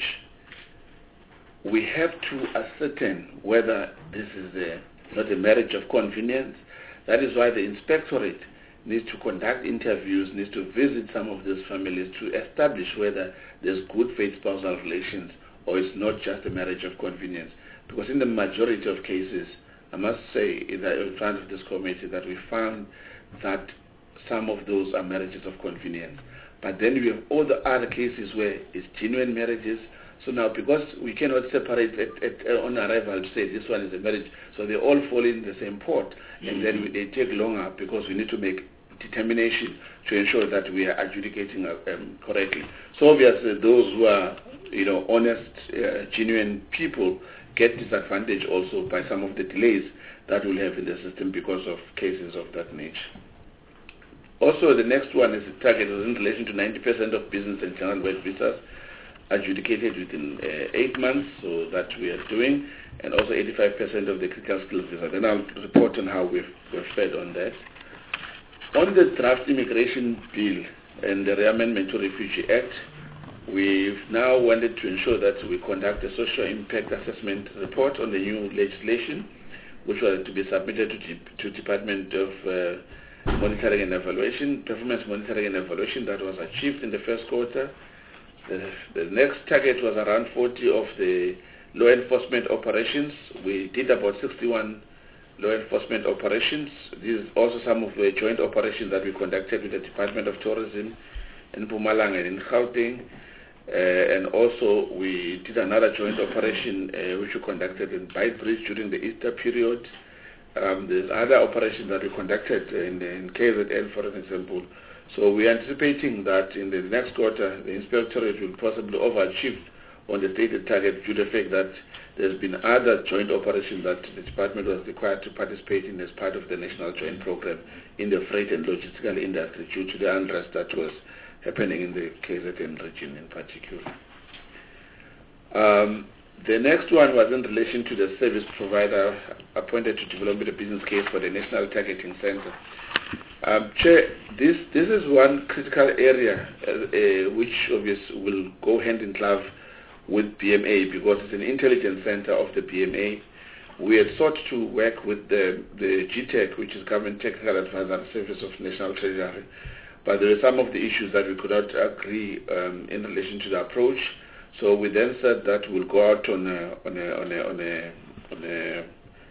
we have to ascertain whether this is a, not a marriage of convenience. That is why the inspectorate needs to conduct interviews, needs to visit some of these families to establish whether there's good faith spousal relations or it's not just a marriage of convenience. Because in the majority of cases, I must say in, the, in front of this committee that we found that some of those are marriages of convenience. But then we have all the other cases where it's genuine marriages. So now, because we cannot separate at, at, uh, on arrival to say this one is a marriage, so they all fall in the same pot, and then we, they take longer because we need to make determination to ensure that we are adjudicating uh, um, correctly. So obviously, those who are, you know, honest, uh, genuine people get disadvantaged also by some of the delays that we'll have in the system because of cases of that nature. Also, the next one is the target in relation to ninety percent of business and general work visas adjudicated within uh, eight months, so that we are doing, and also eighty-five percent of the critical skills visa. Then I'll report on how we've, we've fed on that. On the draft immigration bill and the Reamendment to Refugee Act, we've now wanted to ensure that we conduct a social impact assessment report on the new legislation, which was to be submitted to the to Department of uh, Monitoring and Evaluation, Performance Monitoring and Evaluation. That was achieved in the first quarter. The, the next target was around forty of the law enforcement operations. We did about sixty-one law enforcement operations. These are also some of the joint operations that we conducted with the Department of Tourism in Mpumalanga and in Gauteng. Uh, and also we did another joint operation uh, which we conducted in Beitbridge during the Easter period. Um, there's other operations that we conducted in, in K Z N, for example. So we are anticipating that in the next quarter, the inspectorate will possibly overachieve on the stated target due to the fact that there's been other joint operations that the department was required to participate in as part of the National Joint Program in the freight and logistical industry due to the unrest that was happening in the K Z N region in particular. Um, the next one was in relation to the service provider appointed to develop the business case for the National Targeting Center. Um, Chair, this, this is one critical area uh, uh, which obviously will go hand in glove with B M A because it's an intelligence center of the B M A. We had sought to work with the, the G TEC, which is Government Technical Advisory Service of National Treasury, but there were some of the issues that we could not agree um, in relation to the approach. So we then said that we'll go out on a, on a, on a, on a, on a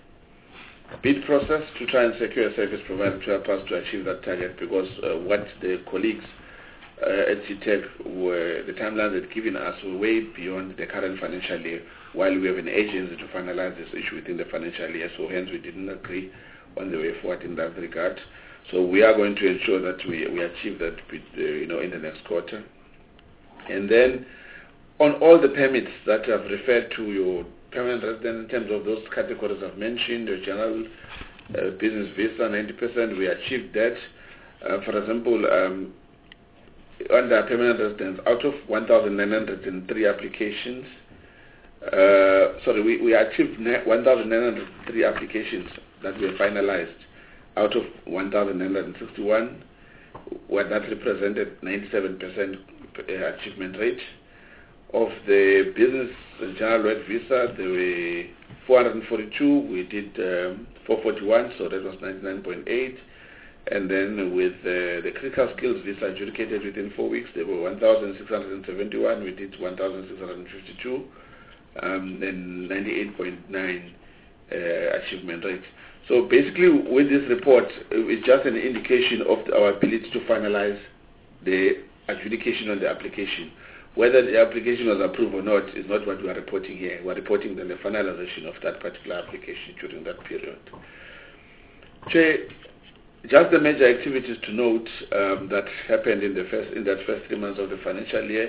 bid process to try and secure a service provider to help us to achieve that target, because uh, what the colleagues uh, at G TEC were, the timelines they'd given us were way beyond the current financial year, while we have an agency to finalize this issue within the financial year, so hence we didn't agree on the way forward in that regard. So we are going to ensure that we, we achieve that with, uh, you know, in the next quarter. And then on all the permits that I've referred to, your permanent resident in terms of those categories I've mentioned, the general uh, business visa, ninety percent, we achieved that. Uh, for example, um, under permanent residence, out of one thousand nine hundred three applications, uh, sorry, we, we achieved one thousand nine hundred three applications that were finalized out of one thousand nine hundred sixty-one, where that represented ninety-seven percent achievement rate. Of the business and general work visa, there were four hundred forty-two, we did um, four forty-one, so that was ninety-nine point eight. And then with uh, the critical skills visa adjudicated within four weeks, there were one thousand six hundred seventy-one, we did one thousand six hundred fifty-two, um, and ninety-eight point nine uh, achievement rate. So basically with this report, it's just an indication of the, our ability to finalize the adjudication on the application. Whether the application was approved or not is not what we are reporting here. We are reporting on the finalization of that particular application during that period. Chair, just the major activities to note um, that happened in the first in that first three months of the financial year.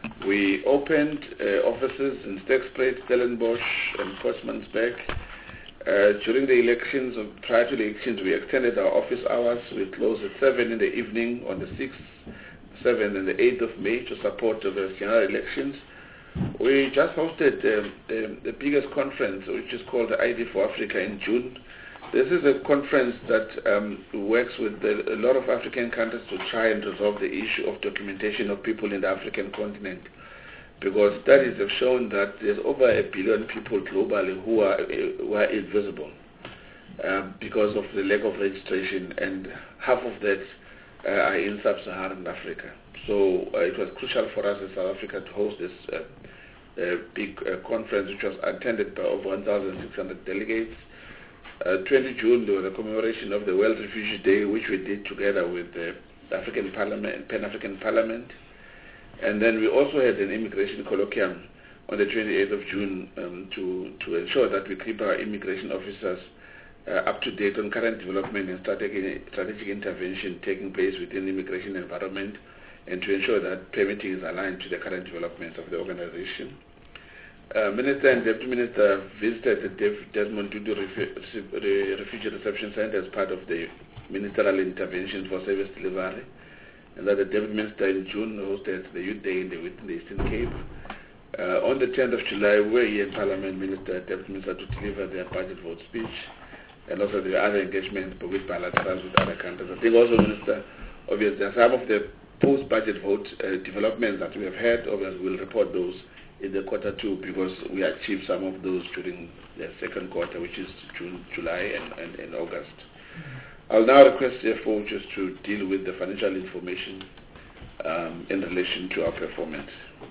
We opened uh, offices in Stekspruit, Stellenbosch, and Postmansberg. Uh, during the elections, or prior to the elections, we extended our office hours. We closed at seven in the evening on the sixth, seventh and the eighth of May to support the general elections. We just hosted um, the, the biggest conference, which is called the I D for Africa in June. This is a conference that um, works with the, a lot of African countries to try and resolve the issue of documentation of people in the African continent. Because studies have shown that there's over a billion people globally who are, uh, who are invisible um, because of the lack of registration, and half of that uh, are in sub-Saharan Africa. So uh, it was crucial for us in South Africa to host this uh, uh, big uh, conference, which was attended by over one thousand six hundred delegates. Uh, twentieth of June, there was a commemoration of the World Refugee Day, which we did together with the African Parliament, Pan-African Parliament. And then we also had an immigration colloquium on the twenty-eighth of June um, to, to ensure that we keep our immigration officers uh, up to date on current development and strategic, strategic intervention taking place within the immigration environment, and to ensure that permitting is aligned to the current developments of the organization. Uh, Minister and Deputy Minister visited the Desmond Tutu Refu Refugee Reception Center as part of the ministerial intervention for service delivery, and that the Deputy Minister in June hosted the Youth Day in the, in the Eastern Cape. Uh, on the tenth of July, we were here in Parliament, Minister and Deputy Minister, to deliver their budget vote speech, and also the other engagements with bilaterals with other countries. I think also, Minister, obviously, some of the post-budget vote uh, developments that we have had, obviously, we'll report those in the quarter two, because we achieved some of those during the second quarter, which is June, July, and, and, and August. I'll now request C F O just to deal with the financial information um, in relation to our performance.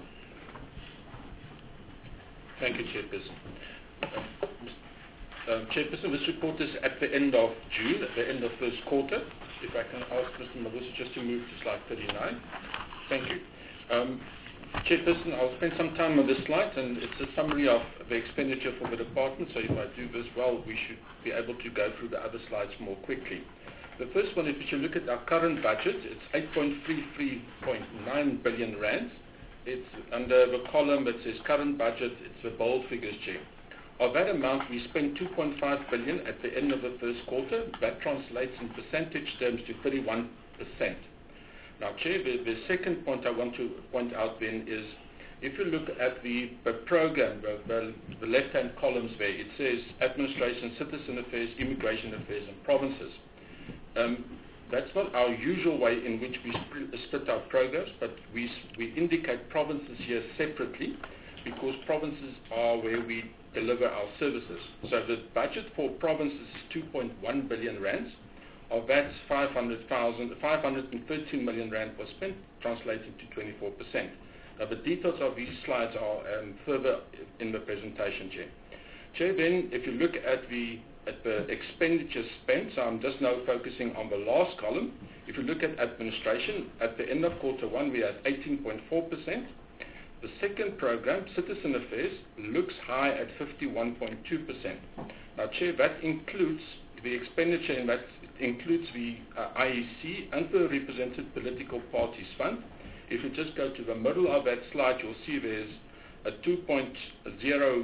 Thank you, Chairperson. Uh, um, Chairperson, this report is at the end of June, at the end of first quarter. If I can ask Mister Mavuso just to move to slide thirty-nine. Thank you. Um, Chairperson, I'll spend some time on this slide, and it's a summary of the expenditure for the department, so if I do this well, we should be able to go through the other slides more quickly. The first one, if you look at our current budget, it's eight point three three nine billion rands. It's under the column that says current budget, it's the bold figures, Chair. Of that amount, we spent two point five billion at the end of the first quarter. That translates in percentage terms to thirty-one percent. Now, Chair, the, the second point I want to point out then is, if you look at the, the program, the, the, the left-hand columns there, it says Administration, Citizen Affairs, Immigration Affairs, and Provinces. Um, that's not our usual way in which we split, split our programs, but we, we indicate provinces here separately, because provinces are where we deliver our services. So the budget for provinces is two point one billion rands. Of that, five hundred thirteen million rand was spent, translating to twenty-four percent. Now, the details of these slides are um, further in the presentation, Chair. Chair, then, if you look at the at the expenditure spent, so I'm just now focusing on the last column. If you look at administration, at the end of quarter one, we had eighteen point four percent. The second program, Citizen Affairs, looks high at fifty-one point two percent. Now, Chair, that includes the expenditure in that includes the uh, I E C and the Represented Political Parties Fund. If you just go to the middle of that slide, you'll see there's a two point zero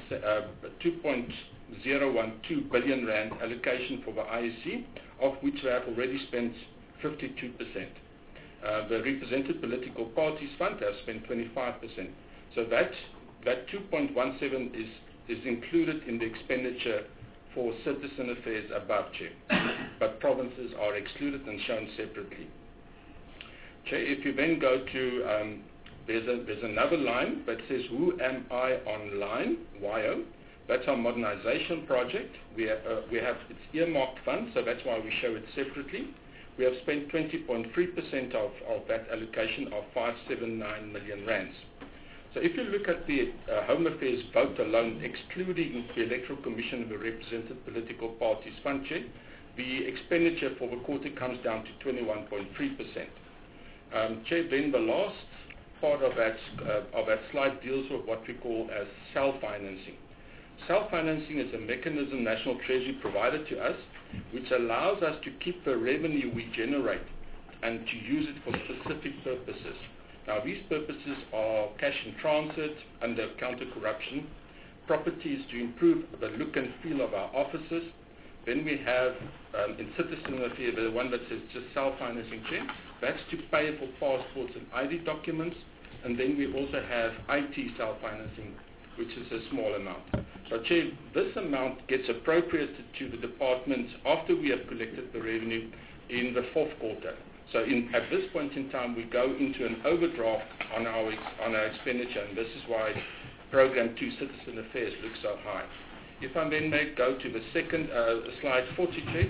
one two billion rand allocation for the I E C, of which they have already spent fifty-two percent. Uh, the Represented Political Parties Fund has spent twenty-five percent. So that that two point one seven is is included in the expenditure for Citizen Affairs above, Chair. But provinces are excluded and shown separately. Chair, if you then go to, um, there's, a, there's another line that says, Who Am I Online, Y O. That's our modernization project. We have, uh, we have its earmarked funds, so that's why we show it separately. We have spent twenty point three percent of, of that allocation of five hundred seventy-nine million rands. So if you look at the uh, Home Affairs vote alone, excluding the Electoral Commission and the Represented Political Parties Fund, Chair, the expenditure for the quarter comes down to twenty-one point three percent. Um, Chair, then the last part of that, uh, of that slide deals with what we call as self-financing. Self-financing is a mechanism National Treasury provided to us, which allows us to keep the revenue we generate and to use it for specific purposes. Now, these purposes are cash in transit under counter-corruption, properties to improve the look and feel of our offices. Then we have um, in citizen affairs, the one that says just self-financing, Chair. That's to pay for passports and I D documents. And then we also have I T self-financing, which is a small amount. So, Chair, this amount gets appropriated to the department after we have collected the revenue in the fourth quarter. So in, at this point in time, we go into an overdraft on our, ex, on our expenditure, and this is why Program two Citizen Affairs looks so high. If I then may go to the second, uh, slide forty, Chair.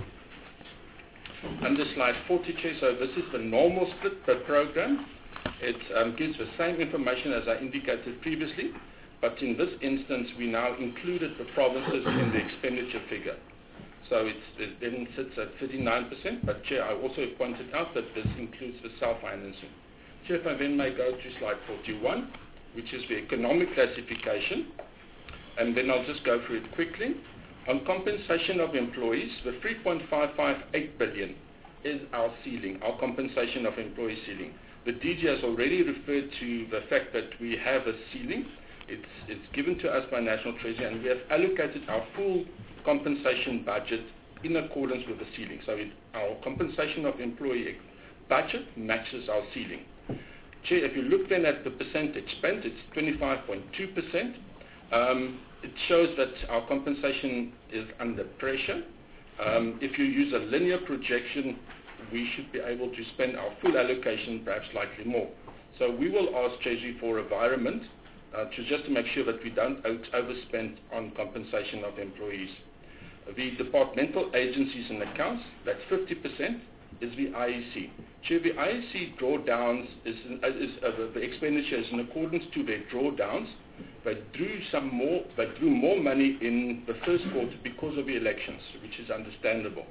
Under slide forty, Chair, so this is the normal split per program. It um, gives the same information as I indicated previously, but in this instance, we now included the provinces in the expenditure figure. So it's, it then sits at thirty-nine percent, but Chair, I also pointed out that this includes the self-financing. Chair, if I then may go to slide forty-one, which is the economic classification, and then I'll just go through it quickly. On compensation of employees, the three point five five eight billion is our ceiling, our compensation of employee ceiling. The D G has already referred to the fact that we have a ceiling. It's, it's given to us by National Treasury, and we have allocated our full compensation budget in accordance with the ceiling. So it, our compensation of employee budget matches our ceiling. Chair, if you look then at the percentage spent, it's twenty-five point two percent. Um, it shows that our compensation is under pressure. Um, if you use a linear projection, we should be able to spend our full allocation perhaps slightly more. So we will ask Treasury for environment uh, to just to make sure that we don't out overspend on compensation of employees. The departmental agencies and accounts, that's fifty percent, is the I E C. Chair, the I E C drawdowns is, is uh, the expenditure is in accordance to their drawdowns. They drew some more, they drew more money in the first quarter because of the elections, which is understandable.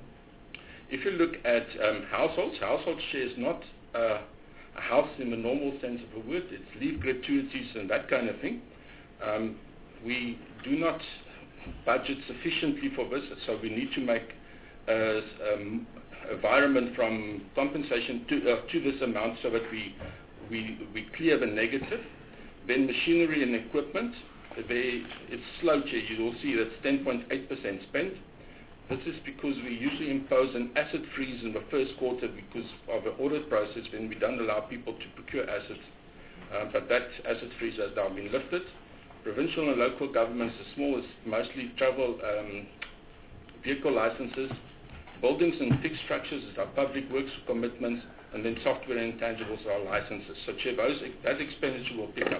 If you look at um, households, household share is not uh, a house in the normal sense of the word. It's leave gratuities and that kind of thing. Um, we do not budget sufficiently for this, so we need to make uh, um, environment from compensation to, uh, to this amount so that we, we, we clear the negative. Then machinery and equipment, they, it's slow, Chair. You will see that's ten point eight percent spent. This is because we usually impose an asset freeze in the first quarter because of the audit process when we don't allow people to procure assets. Uh, but that asset freeze has now been lifted. Provincial and local governments, the smallest, mostly travel um, vehicle licenses. Buildings and fixed structures is our public works commitments, and then software and intangibles are our licenses. So, Chair, those, that expenditure will pick up.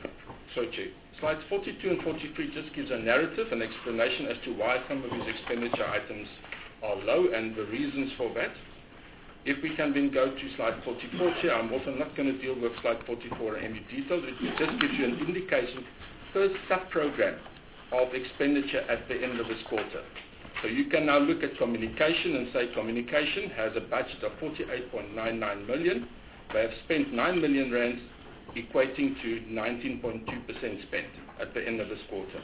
So, Chair, slides forty-two and forty-three just gives a narrative, an explanation as to why some of these expenditure items are low and the reasons for that. If we can then go to slide forty-four, Chair, I'm also not going to deal with slide forty-four in any detail. It just gives you an indication per sub-program of expenditure at the end of this quarter. So you can now look at communication and say communication has a budget of forty-eight point nine nine million. They have spent nine million rands, equating to nineteen point two percent spent at the end of this quarter.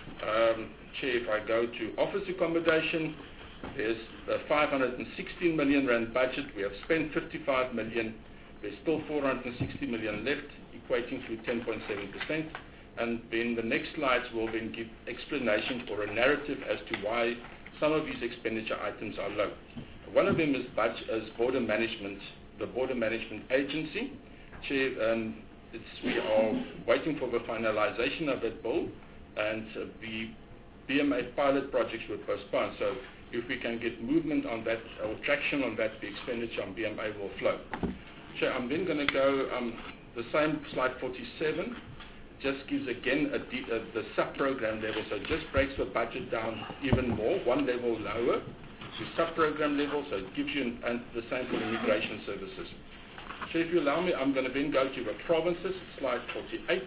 Um, Chair, if I go to office accommodation, there's a five hundred sixteen million rand budget. We have spent fifty-five million. There's still four hundred sixty million left, equating to ten point seven percent. And then the next slides will then give explanation or a narrative as to why some of these expenditure items are low. One of them is, budget, is border management, the Border Management Agency. Chair, um, it's, we are waiting for the finalization of that bill, and uh, the B M A pilot projects were postponed. So if we can get movement on that, or traction on that, the expenditure on B M A will flow. Chair, I'm then going to go, um, the same slide forty-seven, just gives again a de uh, the sub-program level, so it just breaks the budget down even more, one level lower to sub-program level, so it gives you an, and the same for immigration services. So if you allow me, I'm going to then go to the provinces, slide forty-eight.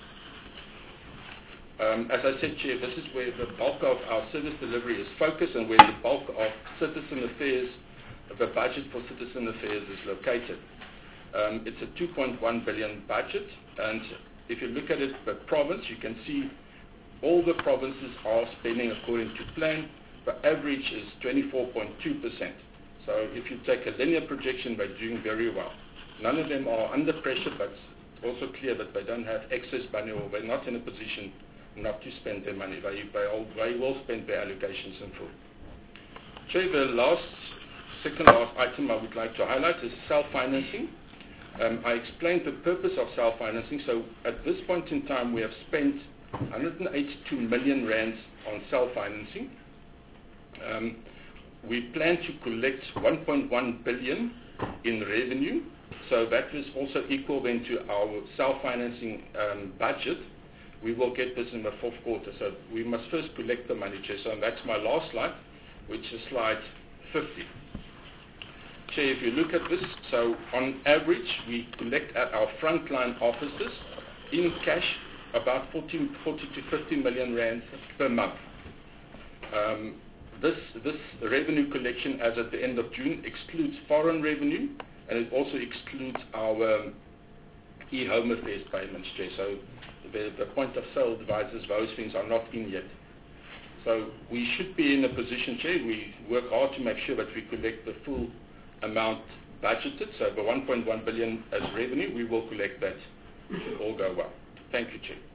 Um, as I said, Chair, this is where the bulk of our service delivery is focused and where the bulk of citizen affairs, the budget for citizen affairs is located. Um, it's a two point one billion budget, and if you look at it per province, you can see all the provinces are spending according to plan. The average is twenty-four point two percent. So if you take a linear projection, they're doing very well. None of them are under pressure, but it's also clear that they don't have excess money or they're not in a position not to spend their money. They, they, all, they will spend their allocations in full. Chair, the last, second last item I would like to highlight is self-financing. Um, I explained the purpose of self-financing. So at this point in time, we have spent one hundred eighty-two million rands on self-financing. Um, we plan to collect one point one billion in revenue. So that is also equal then to our self-financing um, budget. We will get this in the fourth quarter. So we must first collect the money, Chair. So that's my last slide, which is slide fifty. Chair, if you look at this, so on average, we collect at our frontline offices in cash about forty to fifty million rands per month. Um, this, this revenue collection as at the end of June excludes foreign revenue, and it also excludes our um, e-home affairs payments, Chair. So the, the point of sale devices, those things are not in yet. So we should be in a position, Chair, we work hard to make sure that we collect the full amount budgeted. So the one point one billion as revenue, we will collect that. It should all go well. Thank you, Chair.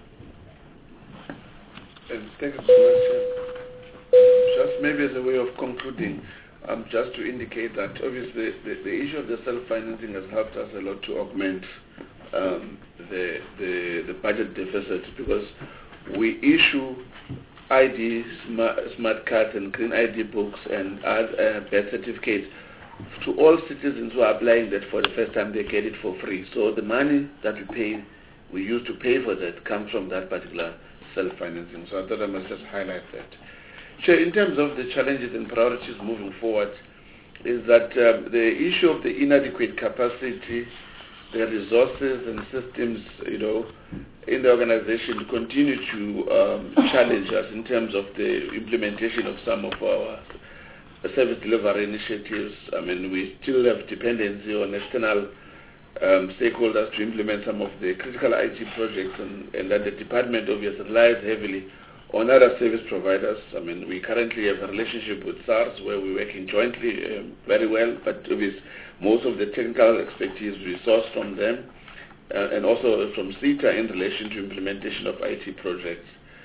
And thank you so much, Chair. Just maybe as a way of concluding, um, just to indicate that obviously the, the issue of the self-financing has helped us a lot to augment um, the, the, the budget deficit, because we issue I D, smart, smart cards and green I D books and uh, birth certificates to all citizens who are applying that for the first time. They get it for free. So the money that we pay, we use to pay for that, comes from that particular self-financing. So I thought I must just highlight that. So in terms of the challenges and priorities moving forward, is that um, the issue of the inadequate capacity, the resources and systems, you know, in the organization continue to um, challenge us in terms of the implementation of some of our service delivery initiatives. I mean, we still have dependency on external um, stakeholders to implement some of the critical I T projects, and, and that the department obviously relies heavily on other service providers. I mean, we currently have a relationship with SARS where we're working jointly um, very well, but obviously most of the technical expertise we source from them, uh, and also from CETA in relation to implementation of I T projects.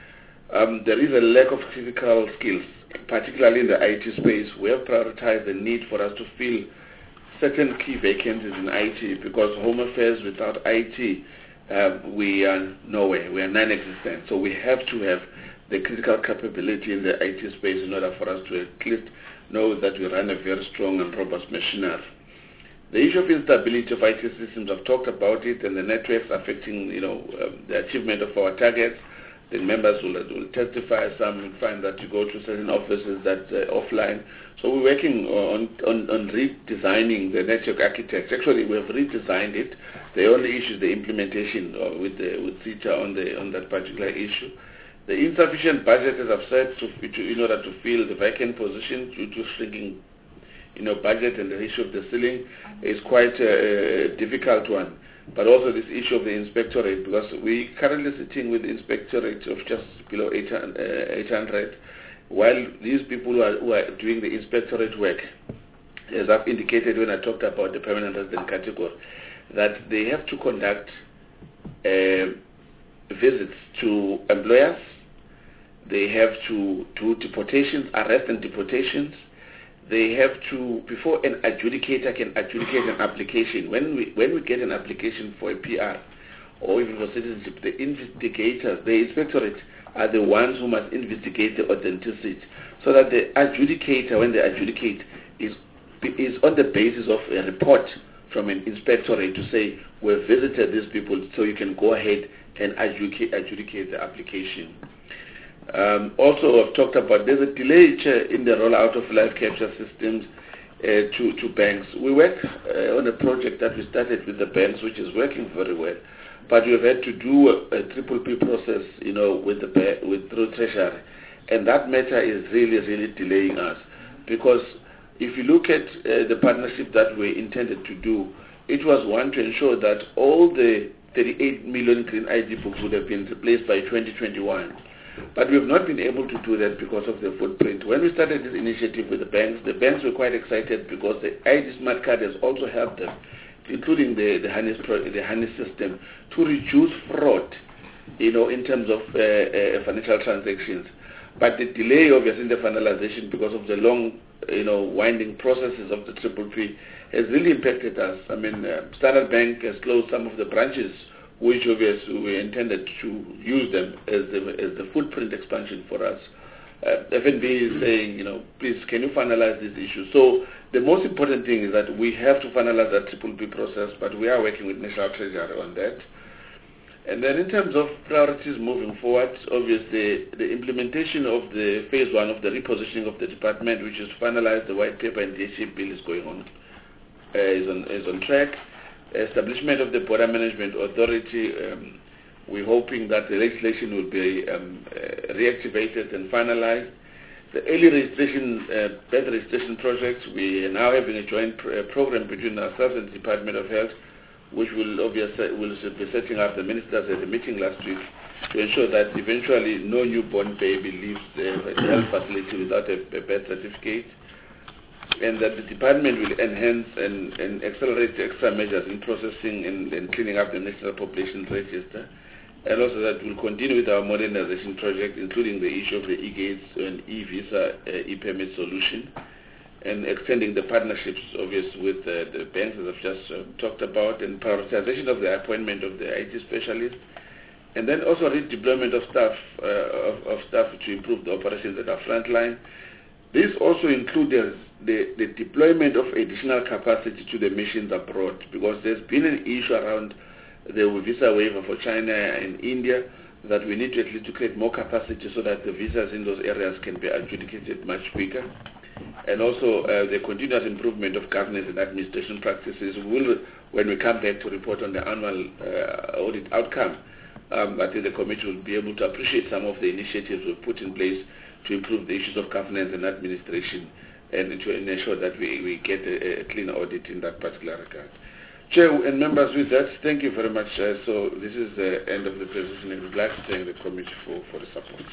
Um, there is a lack of critical skills, particularly in the I T space. We have prioritized the need for us to fill certain key vacancies in I T, because Home Affairs without I T, uh, we are nowhere, we are non-existent. So we have to have the critical capability in the I T space in order for us to at least know that we run a very strong and robust machinery. The issue of instability of I T systems, I've talked about it, and the networks affecting, you know, um, the achievement of our targets. The members will, will testify. Some will find that you go to certain offices that uh, offline. So we're working on, on, on redesigning the network architecture. Actually, we have redesigned it. The only issue is the implementation uh, with the, with CETA on the on that particular issue. The insufficient budget, as I've said, to, to, in order to fill the vacant position due to shrinking, you know, budget, and the issue of the ceiling is quite a, a difficult one. But also this issue of the inspectorate, because we currently sitting with the inspectorate of just below eight hundred, while these people who are, who are doing the inspectorate work, as I've indicated when I talked about the permanent resident category, that they have to conduct uh, visits to employers, they have to do deportations, arrest and deportations. They have to, before an adjudicator can adjudicate an application, when we when we get an application for a P R or even for citizenship, the investigators, the inspectorate, are the ones who must investigate the authenticity, so that the adjudicator, when they adjudicate, is is on the basis of a report from an inspectorate to say, we've visited these people, so you can go ahead and adjudicate, adjudicate the application. Um, also, I've talked about there's a delay in the rollout of life capture systems uh, to, to banks. We work uh, on a project that we started with the banks, which is working very well, but we've had to do a, a triple P process, you know, with the with through Treasury, and that matter is really, really delaying us, because if you look at uh, the partnership that we intended to do, it was one to ensure that all the thirty-eight million green I D books would have been replaced by twenty twenty-one. But we have not been able to do that because of the footprint. When we started this initiative with the banks, the banks were quite excited because the I D Smart Card has also helped them, including the, the HANIS, the HANIS system, to reduce fraud you know, in terms of uh, uh, financial transactions. But the delay, obviously, in the finalization because of the long, you know, winding processes of the Triple P has really impacted us. I mean, uh, Standard Bank has closed some of the branches, which obviously we intended to use them as the, as the footprint expansion for us. Uh, F N B is saying, you know, please, can you finalize this issue? So the most important thing is that we have to finalize that Triple P process, but we are working with National Treasury on that. And then in terms of priorities moving forward, obviously the implementation of the phase one of the repositioning of the department, which is to finalize the white paper and D H A bill, is going on, uh, is on is on track. Establishment of the Border Management Authority, um, we're hoping that the legislation will be um, uh, reactivated and finalized. The early registration, uh, birth registration projects, we are now having a joint pr uh, program between ourselves and the Department of Health, which will obviously will be setting up. The ministers at a meeting last week to ensure that eventually no newborn baby leaves the health facility without a, a birth certificate, and that the department will enhance and, and accelerate the extra measures in processing and, and cleaning up the National Population Register, and also that we'll continue with our modernization project, including the issue of the e-gates and e-visa, uh, e-permit solution, and extending the partnerships, obviously, with uh, the banks, as I've just uh, talked about, and prioritization of the appointment of the I T specialists, and then also redeployment of staff, uh, of, of staff to improve the operations at our front line. This also includes the, the deployment of additional capacity to the missions abroad, because there's been an issue around the visa waiver for China and India, that we need to at least to create more capacity so that the visas in those areas can be adjudicated much quicker. And also uh, the continuous improvement of governance and administration practices will, when we come back to report on the annual uh, audit outcome, um, I think the committee will be able to appreciate some of the initiatives we've put in place to improve the issues of governance and administration, and to ensure that we, we get a, a clean audit in that particular regard. Chair and members, with that, thank you very much. Uh, so this is the end of the presentation, and we'd like to thank the committee for, for the support.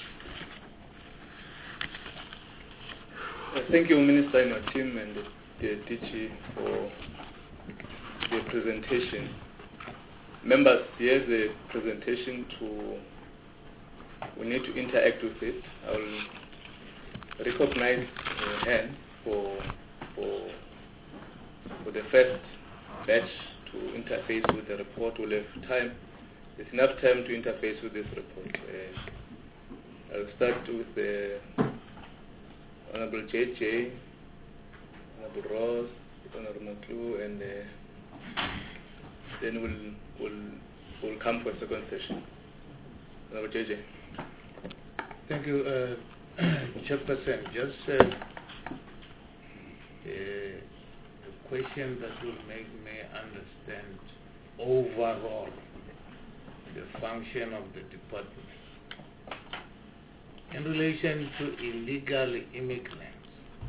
Uh, thank you, Minister and your team and the, the D G for the presentation. Members, here's a presentation to, we need to interact with it. I will recognize uh, hand for, for, for the first batch to interface with the report. We'll have time. There's enough time to interface with this report. Uh, I'll start with the Honorable J J, Honorable Ross, Honorable Maklu, and uh, then we'll, we'll, we'll come for a second session. Honorable J J. Thank you, uh, Chairperson. Just uh, uh, a question that will make me understand overall the function of the department. In relation to illegal immigrants,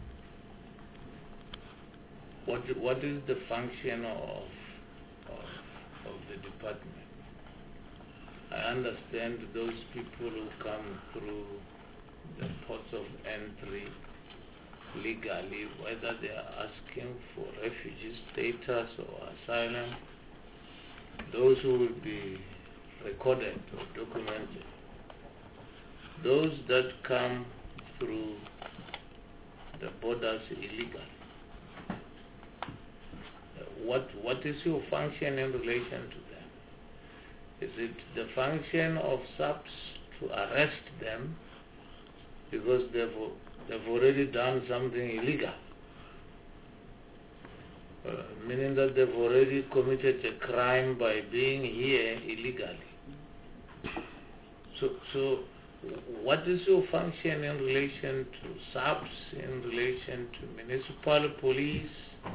what what is the function of, of of the department? I understand those people who come through the ports of entry legally, whether they are asking for refugee status or asylum, those who will be recorded or documented. Those that come through the borders illegally, what what is your function in relation to them? Is it the function of S A P S to arrest them because they've they've already done something illegal, uh, meaning that they've already committed a crime by being here illegally? So so. What is your function in relation to S A P S, in relation to municipal police?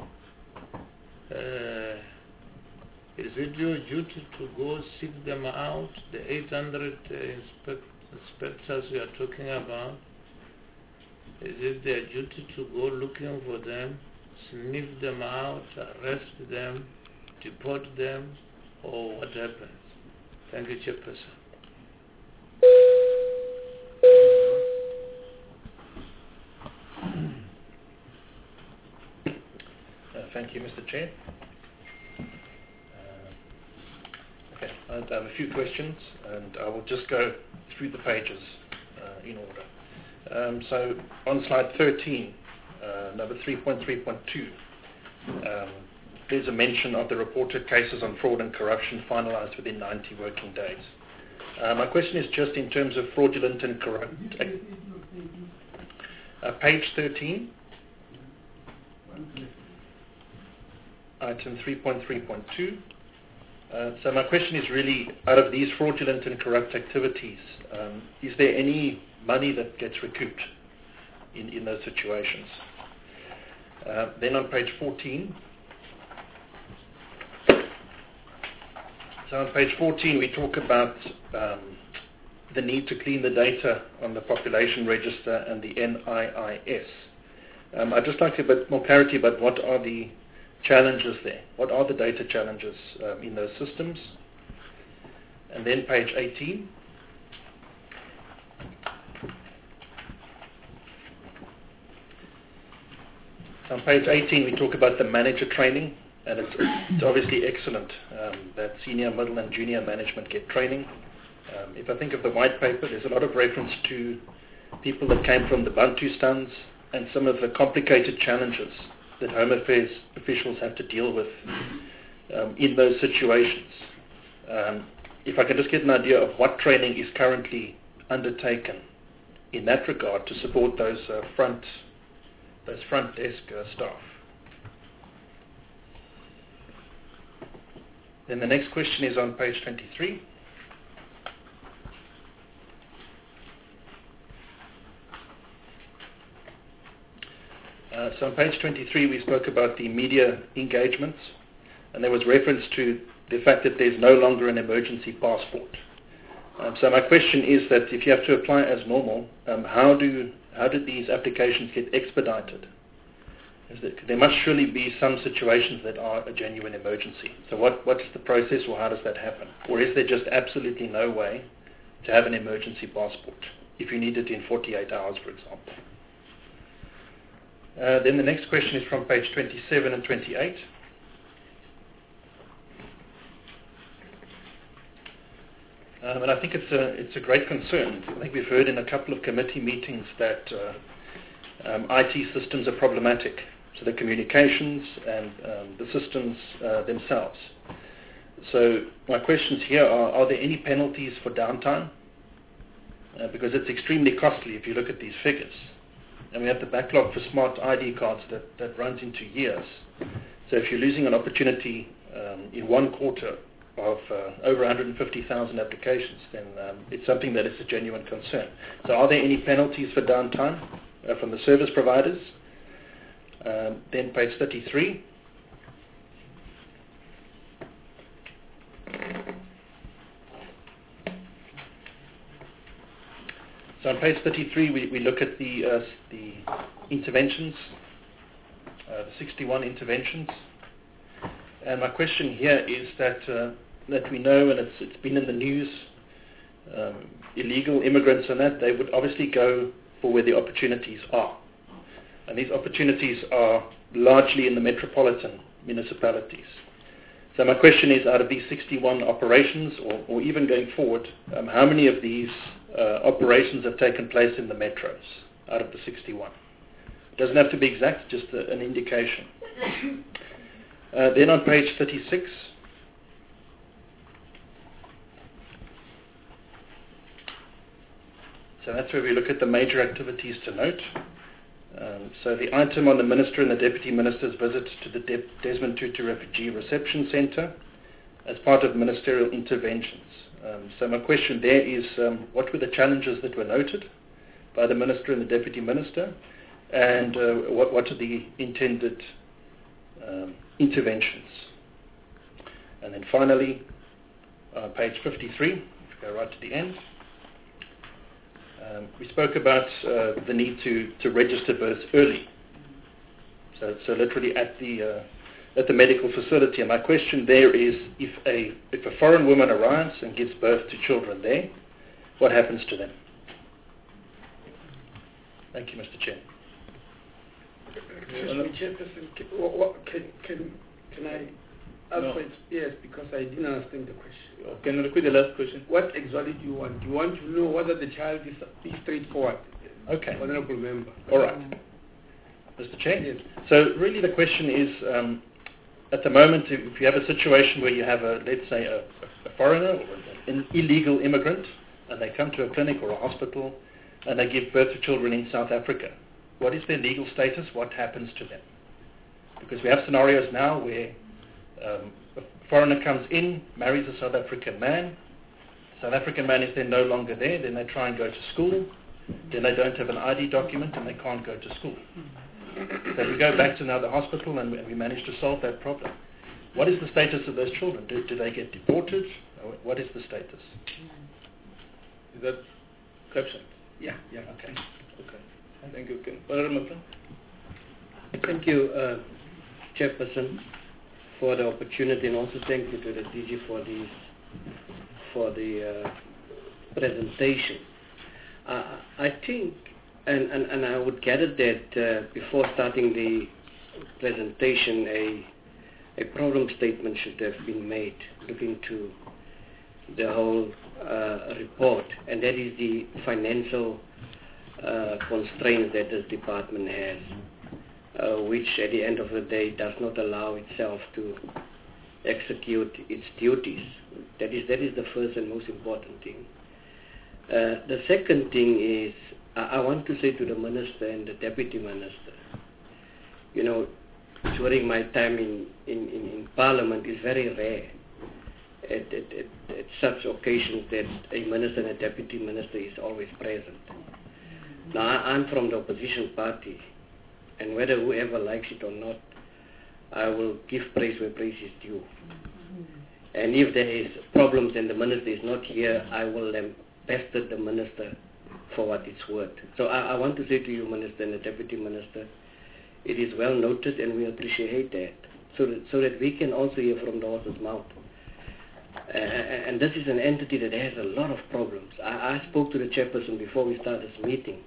Uh, is it your duty to go seek them out, the eight hundred uh, inspect inspectors you are talking about? Is it their duty to go looking for them, sniff them out, arrest them, deport them, or what happens? Thank you, Chairperson. Uh, thank you, Mister Chair. Uh, Okay, I have a few questions, and I will just go through the pages uh, in order. Um, so on slide thirteen, uh, number three point three point two, um, there's a mention of the reported cases on fraud and corruption finalized within ninety working days. Uh, my question is just in terms of fraudulent and corrupt. Uh, page thirteen, item three point three point two. Uh, so my question is really, out of these fraudulent and corrupt activities, um, is there any money that gets recouped in, in those situations? Uh, then on page fourteen, so on page fourteen we talk about um, the need to clean the data on the population register and the N I I S. Um, I'd just like a bit more clarity about what are the challenges there. What are the data challenges um, in those systems? And then page eighteen. So on page eighteen we talk about the manager training, and it's, it's obviously excellent um, that senior, middle and junior management get training. Um, if I think of the white paper, there's a lot of reference to people that came from the Bantustans and some of the complicated challenges that Home Affairs officials have to deal with um, in those situations. Um, if I can just get an idea of what training is currently undertaken in that regard to support those uh, front those front desk uh, staff. Then the next question is on page twenty-three. Uh, so on page twenty-three we spoke about the media engagements, and there was reference to the fact that there's no longer an emergency passport. Um, so my question is that if you have to apply as normal, um, how do how do these applications get expedited? Is there, there must surely be some situations that are a genuine emergency. So what, what is the process, or how does that happen? Or is there just absolutely no way to have an emergency passport if you need it in forty-eight hours, for example? Uh, then the next question is from page twenty-seven and twenty-eight. Um, and I think it's a, it's a great concern. I think we've heard in a couple of committee meetings that uh, um, I T systems are problematic. So the communications and um, the systems uh, themselves. So my questions here are, are there any penalties for downtime? Uh, because it's extremely costly if you look at these figures. And we have the backlog for smart I D cards that, that runs into years. So if you're losing an opportunity um, in one quarter of uh, over one hundred fifty thousand applications, then um, it's something that is a genuine concern. So are there any penalties for downtime uh, from the service providers? Um, then page thirty-three. So on page thirty-three, we, we look at the uh, the interventions, uh, the sixty-one interventions. And my question here is that uh, that we know, and it's it's been in the news, um, illegal immigrants and that, they would obviously go for where the opportunities are. And these opportunities are largely in the metropolitan municipalities. So my question is, out of these sixty-one operations, or, or even going forward, um, how many of these uh, operations have taken place in the metros out of the sixty-one? It doesn't have to be exact, just a, an indication. Uh, then on page thirty-six, so that's where we look at the major activities to note. Um, so the item on the Minister and the Deputy Minister's visit to the De- Desmond Tutu Refugee Reception Centre as part of ministerial interventions. Um, so my question there is, um, what were the challenges that were noted by the Minister and the Deputy Minister, and uh, what, what are the intended um, interventions? And then finally, uh, page fifty-three, if we go right to the end, Um, we spoke about uh, the need to, to register births early, so, so literally at the uh, at the medical facility. And my question there is, if a if a foreign woman arrives and gives birth to children there, what happens to them? Thank you, Mister Chair. Excuse me, Chairperson, can, what, what, can, can, can I Alfred, yes, because I didn't understand the question. Can you repeat the last question? What exactly do you want? Do you want to know whether the child is, is straightforward? Okay. Honorable member. All right. Mister Chair? Yes. So really the question is, um, at the moment, if you have a situation where you have, a, let's say, a, a foreigner or an illegal immigrant, and they come to a clinic or a hospital, and they give birth to children in South Africa, what is their legal status? What happens to them? Because we have scenarios now where um, a foreigner comes in, marries a South African man, South African man is then no longer there, then they try and go to school, then they don't have an I D document and they can't go to school. So we go back to now the hospital and we, and we manage to solve that problem. What is the status of those children? Do, do they get deported? Or what is the status? Is that correct? Yeah, yeah. Okay. Okay. Thank you. Honorable Thank you, uh, Chairperson, for the opportunity, and also thank you to the D G for the for the uh, presentation. Uh, I think, and, and, and I would gather that uh, before starting the presentation, a a problem statement should have been made looking to the whole uh, report, and that is the financial uh, constraints that this department has, uh, which at the end of the day does not allow itself to execute its duties. That is, that is the first and most important thing. Uh, the second thing is, I, I want to say to the Minister and the Deputy Minister, you know, during my time in, in, in, in Parliament, it's very rare at, at, at, at such occasions that a Minister and a Deputy Minister is always present. Now, I, I'm from the opposition party, and whether whoever likes it or not, I will give praise where praise is due. And if there is problems and the Minister is not here, I will um, pester the Minister for what it's worth. So I, I want to say to you, Minister and the Deputy Minister, it is well noted and we appreciate that, so that, so that we can also hear from the horse's mouth. Uh, and this is an entity that has a lot of problems. I, I spoke to the chairperson before we started this meeting,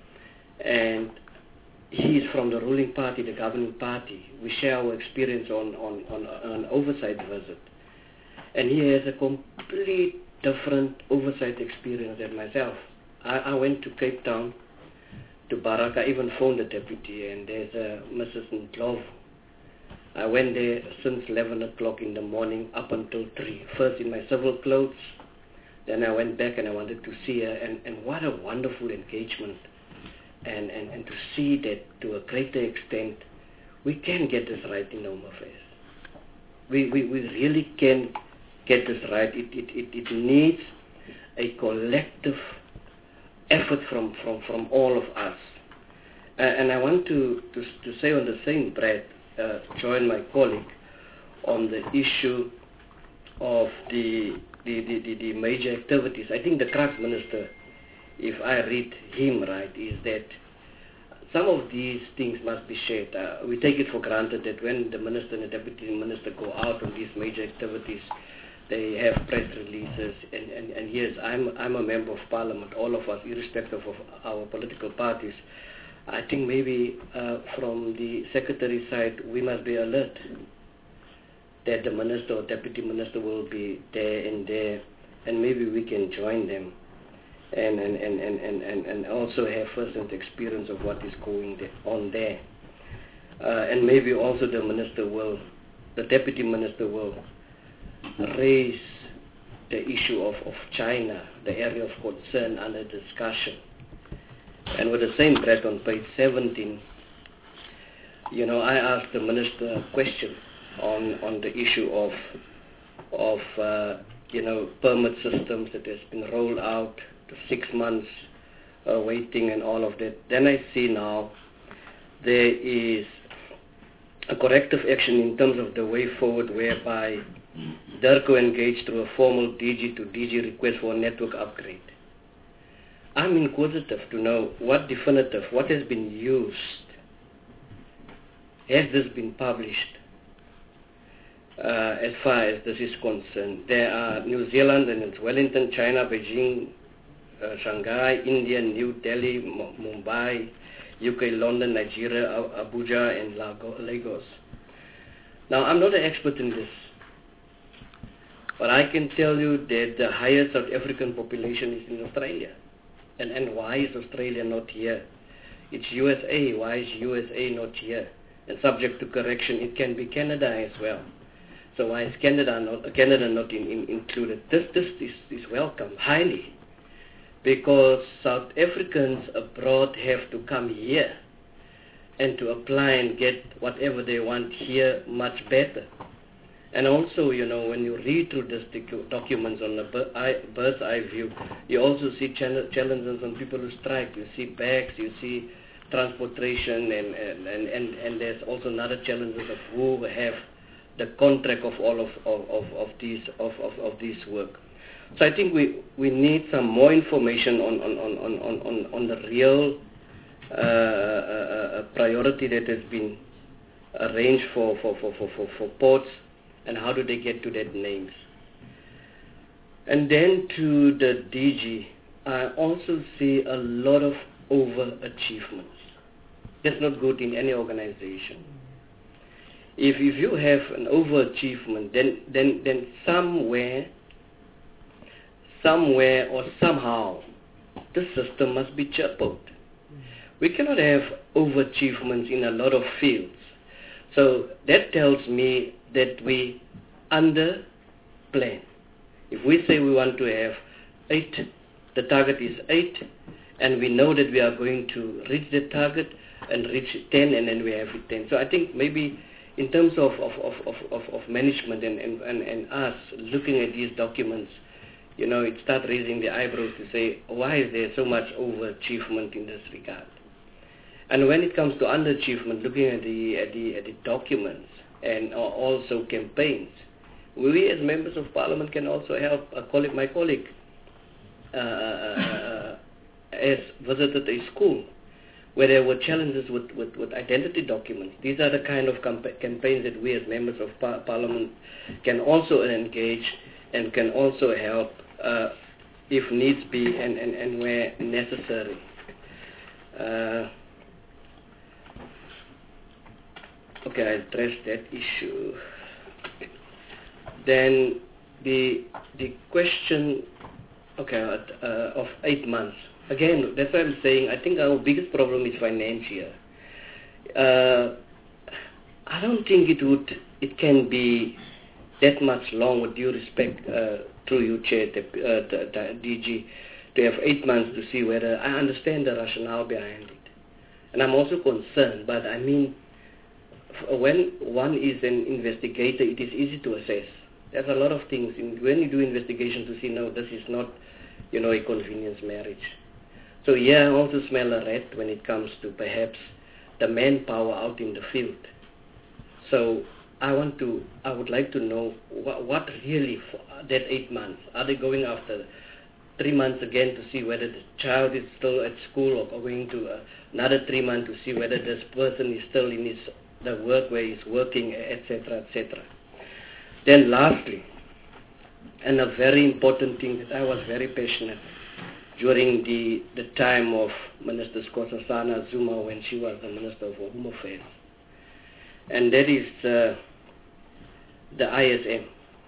and he is from the ruling party, the governing party. We share our experience on, on, on, on an oversight visit. And he has a complete different oversight experience than myself. I, I went to Cape Town, to Baraka. I even phoned the deputy, and there's a Missus Ndlovu. I went there since eleven o'clock in the morning up until three. First in my civil clothes, then I went back and I wanted to see her, and, and what a wonderful engagement. And, and, and to see that to a greater extent, we can get this right in Home Affairs. We, we, we really can get this right. It, it, it, it needs a collective effort from, from, from all of us. Uh, and I want to, to, to say on the same breath, uh, join my colleague on the issue of the, the, the, the, the major activities. I think the crux, Minister, if I read him right, is that some of these things must be shared. Uh, we take it for granted that when the Minister and the Deputy Minister go out on these major activities, they have press releases, and, and, and yes, I'm, I'm a member of Parliament, all of us, irrespective of our political parties. I think maybe uh, from the Secretary side, we must be alert that the Minister or Deputy Minister will be there and there, and maybe we can join them and, and, and, and, and, and, and also have first-hand experience of what is going on there. Uh, and maybe also the Minister will, the Deputy Minister will raise the issue of, of China, the area of concern under discussion. And with the same breath on page seventeen, you know, I asked the Minister a question on, on the issue of, of uh, you know, permit systems that has been rolled out, the six months uh, waiting and all of that. Then I see now there is a corrective action in terms of the way forward whereby DIRCO engaged through a formal D G to D G request for a network upgrade. I'm inquisitive to know what definitive, what has been used. Has this been published? Uh, as far as this is concerned, there are New Zealand and it's Wellington, China, Beijing, uh, Shanghai, India, New Delhi, M- Mumbai, U K, London, Nigeria, Abuja, and Lagos. Now, I'm not an expert in this But I can tell you that the highest South African population is in Australia. And, and why is Australia not here? It's U S A. Why is U S A not here? And subject to correction, it can be Canada as well. So why is Canada not, Canada not in, in, included? This, this is, is welcome, highly. Because South Africans abroad have to come here and to apply and get whatever they want here much better. And also, you know, when you read through these docu documents on a bird's eye view, you also see challenges on people who strike. You see bags, you see transportation, and, and, and, and, and there's also another challenges of who have the contract of all of, of, of, of, these, of, of, of this work. So I think we, we need some more information on, on, on, on, on, on the real uh, uh, priority that has been arranged for, for, for, for, for, for ports, and how do they get to that names. And then to the D G, I also see a lot of overachievements. That's not good in any organization. If, if you have an overachievement, then, then, then somewhere, somewhere or somehow, the system must be tripled. We cannot have overachievements in a lot of fields. So that tells me that we under plan. If we say we want to have eight, the target is eight, and we know that we are going to reach the target and reach ten, and then we have it ten. So I think maybe in terms of, of, of, of, of, of management and, and, and, and us looking at these documents, you know, it starts raising the eyebrows to say, why is there so much overachievement in this regard? And when it comes to underachievement, looking at the, at the, at the documents and also campaigns, we as members of parliament can also help. A colleague, my colleague uh, uh, has visited a school where there were challenges with, with, with identity documents. These are the kind of campa campaigns that we as members of par parliament can also engage and can also help uh, if needs be and, and, and where necessary. Uh, okay, I addressed that issue. Then the, the question okay, uh, of eight months. Again, that's why I'm saying I think our biggest problem is financial. Uh, I don't think it would, it can be that much long, with due respect uh, through you, Chair, the, uh, the, the D G, to have eight months to see whether I understand the rationale behind it. And I'm also concerned, but I mean, when one is an investigator, it is easy to assess. There's a lot of things in, when you do investigation to see, no, this is not, you know, a convenience marriage. So yeah, I also smell a rat when it comes to perhaps the manpower out in the field. So I want to, I would like to know what, what really for that eight months. Are they going after three months again to see whether the child is still at school, or going to uh, another three months to see whether this person is still in his the work where he's working, et cetera, et cetera. Then lastly, and a very important thing that I was very passionate during the, the time of Minister Nkosazana Zuma when she was the Minister of Home Affairs. And that is uh, the I S M,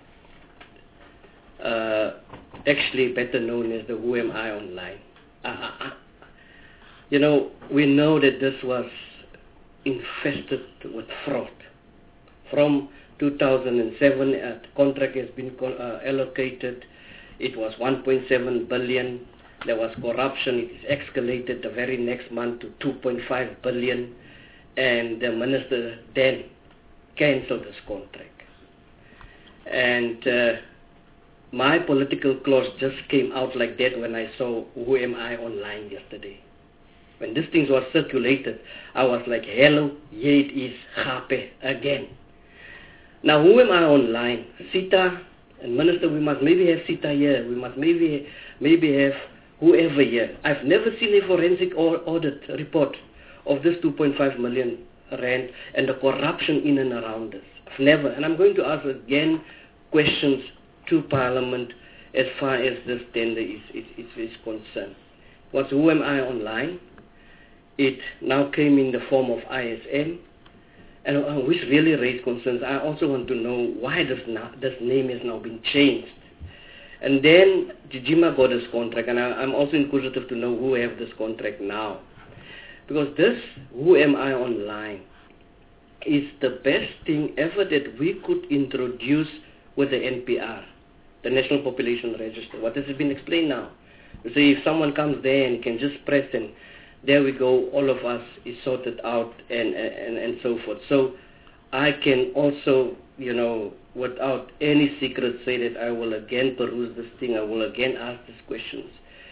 uh, actually better known as the Who Am I Online. Uh, uh, uh, you know, we know that this was infested with fraud. From two thousand seven, a contract has been uh, allocated. It was one point seven billion. There was corruption. It is escalated the very next month to two point five billion. And the minister then cancelled this contract. And uh, my political clause just came out like that when I saw Who Am I Online yesterday. When this thing was circulated, I was like, hello, here it is, Gape, again. Now, Who Am I Online? Sita and Minister, we must maybe have Sita here. We must maybe, maybe have whoever here. I've never seen a forensic audit report of this two point five million rand and the corruption in and around this. I've never. And I'm going to ask again questions to Parliament as far as this tender is, is, is, is concerned. Was Who Am I Online? It now came in the form of I S M, and uh, which really raised concerns. I also want to know why this, na- this name has now been changed. And then Jijima got this contract, and I, I'm also inquisitive to know who have this contract now. Because this Who Am I Online is the best thing ever that we could introduce with the N P R, the National Population Register. What has been explained now? You see, if someone comes there and can just press and there we go, all of us is sorted out and, and, and so forth. So I can also, you know, without any secret say that I will again peruse this thing, I will again ask these questions.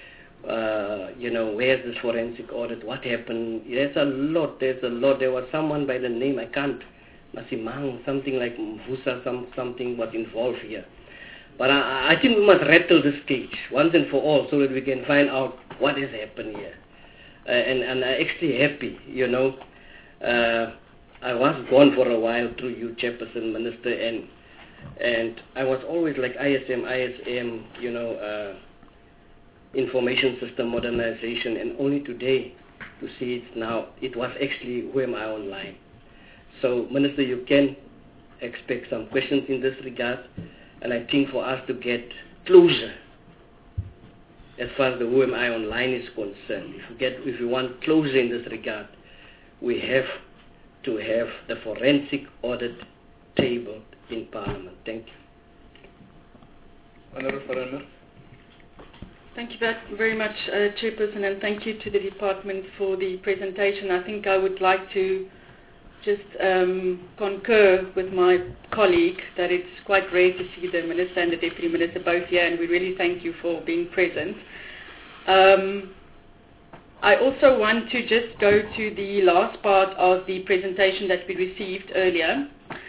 Uh, you know, where's this forensic audit? What happened? There's a lot, there's a lot. There was someone by the name, I can't, Masimang, something like Mvusa, some, something was involved here. But I, I think we must rattle this cage once and for all so that we can find out what has happened here. Uh, and, and I'm actually happy, you know. Uh, I was gone for a while through you, Chairperson, Minister, and and I was always like I S M, I S M, you know, uh, information system modernization, and only today to see it now, it was actually Who Am I Online. So, Minister, you can expect some questions in this regard, and I think for us to get closure as far as the Who Am I Online is concerned, if we, get, if we want closure in this regard, we have to have the forensic audit tabled in Parliament. Thank you. Honourable Farana. Thank you very much, uh, Chairperson, and thank you to the Department for the presentation. I think I would like to just um, concur with my colleague that it's quite rare to see the Minister and the Deputy Minister both here, and we really thank you for being present. Um, I also want to just go to the last part of the presentation that we received earlier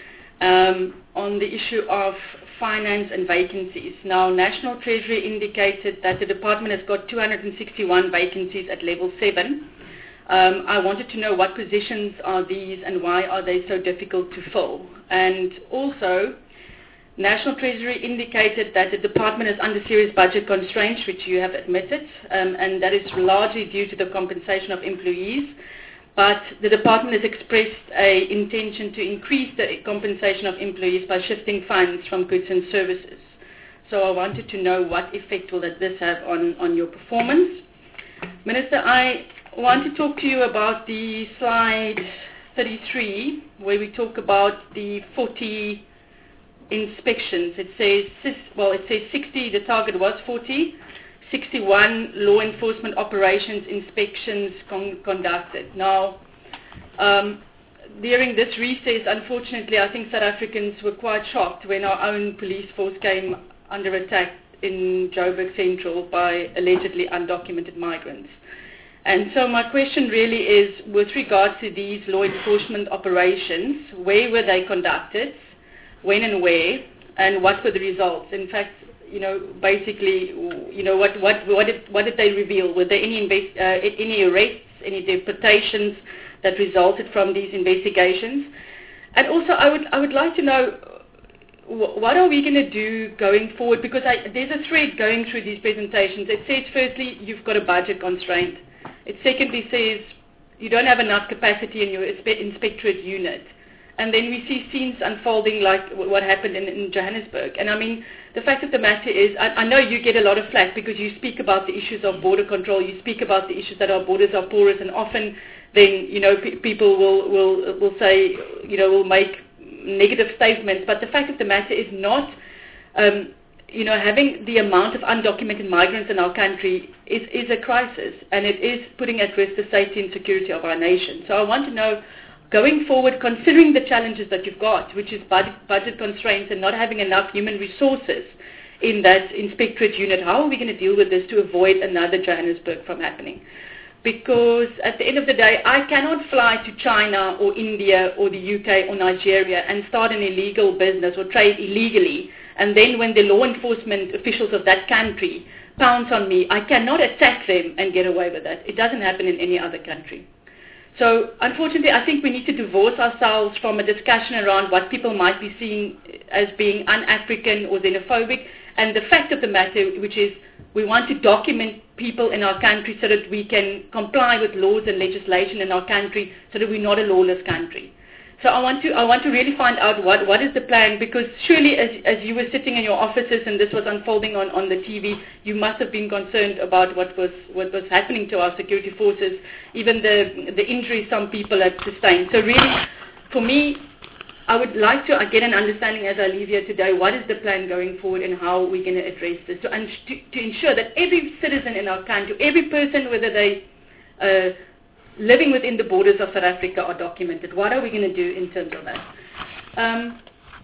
um, on the issue of finance and vacancies. Now, National Treasury indicated that the department has got two hundred sixty-one vacancies at level seven. Um, I wanted to know what positions are these and why are they so difficult to fill. And also, National Treasury indicated that the department is under serious budget constraints, which you have admitted, um, and that is largely due to the compensation of employees. But the department has expressed an intention to increase the compensation of employees by shifting funds from goods and services. So I wanted to know what effect will this have on, on your performance. Minister, I want to talk to you about the slide thirty-three, where we talk about the forty inspections. It says, well, it says sixty, the target was forty. sixty-one law enforcement operations inspections con- conducted. Now, um, during this recess, unfortunately, I think South Africans were quite shocked when our own police force came under attack in Joburg Central by allegedly undocumented migrants. And so my question really is, with regard to these law enforcement operations, where were they conducted, when and where, and what were the results? In fact, you know, basically, you know, what what what did what did they reveal? Were there any invest, uh, any arrests, any deportations that resulted from these investigations? And also, I would I would like to know, what are we going to do going forward? Because I, there's a thread going through these presentations. It says, firstly, you've got a budget constraint. It secondly says you don't have enough capacity in your inspectorate unit. And then we see scenes unfolding like what happened in, in Johannesburg. And I mean, the fact of the matter is, I, I know you get a lot of flack because you speak about the issues of border control, you speak about the issues that our borders are porous, and often then, you know, pe- people will, will, will say, you know, will make negative statements. But the fact of the matter is not, um, you know, having the amount of undocumented migrants in our country is, is a crisis, and it is putting at risk the safety and security of our nation. So I want to know, going forward, considering the challenges that you've got, which is budget, budget constraints and not having enough human resources in that inspectorate unit, how are we going to deal with this to avoid another Johannesburg from happening? Because at the end of the day, I cannot fly to China or India or the U K or Nigeria and start an illegal business or trade illegally, and then when the law enforcement officials of that country pounce on me, I cannot attack them and get away with that. It doesn't happen in any other country. So, unfortunately, I think we need to divorce ourselves from a discussion around what people might be seeing as being un-African or xenophobic, and the fact of the matter, which is we want to document people in our country so that we can comply with laws and legislation in our country so that we're not a lawless country. So I want to I want to really find out what, what is the plan, because surely as as you were sitting in your offices and this was unfolding on, on the T V, you must have been concerned about what was what was happening to our security forces, even the the injuries some people had sustained. So really, for me, I would like to get an understanding as I leave here today, what is the plan going forward and how we're going to address this, to, un- to, to ensure that every citizen in our country, every person, whether they uh, living within the borders of South Africa, are documented. What are we going to do in terms of that? Um,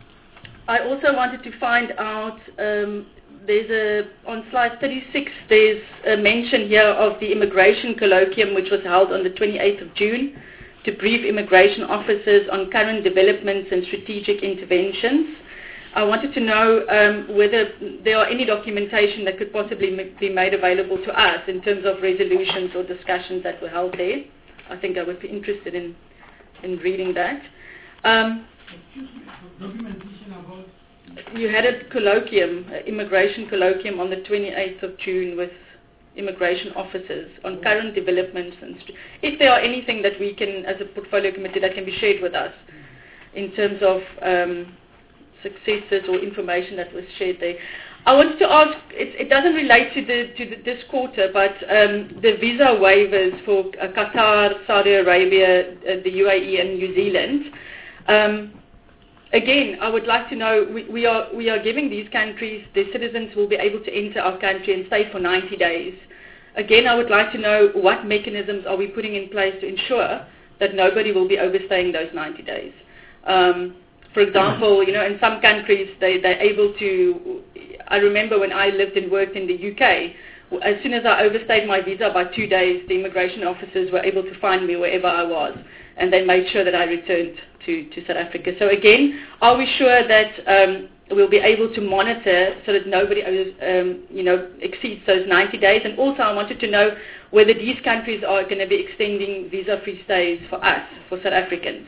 I also wanted to find out, um, there's a, on slide thirty-six, there's a mention here of the immigration colloquium which was held on the twenty-eighth of June to brief immigration officers on current developments and strategic interventions. I wanted to know um, whether there are any documentation that could possibly m- be made available to us in terms of resolutions or discussions that were held there. I think I would be interested in, in reading that. Um, Documentation about? you had a colloquium, uh, immigration colloquium on the twenty-eighth of June with immigration officers on current developments, and st- if there are anything that we can, as a portfolio committee, that can be shared with us in terms of um, successes or information that was shared there. I wanted to ask, it, it doesn't relate to, the, to the, this quarter, but um, the visa waivers for uh, Qatar, Saudi Arabia, uh, the U A E and New Zealand. Um, Again, I would like to know, we, we are we are giving these countries, their citizens will be able to enter our country and stay for ninety days. Again, I would like to know what mechanisms are we putting in place to ensure that nobody will be overstaying those ninety days. Um, for example, you know, in some countries, they, they're able to, I remember when I lived and worked in the U K, as soon as I overstayed my visa by two days, the immigration officers were able to find me wherever I was, and they made sure that I returned to, to South Africa. So again, are we sure that um, we'll be able to monitor so that nobody um, you know, exceeds those ninety days? And also I wanted to know whether these countries are going to be extending visa-free stays for us, for South Africans.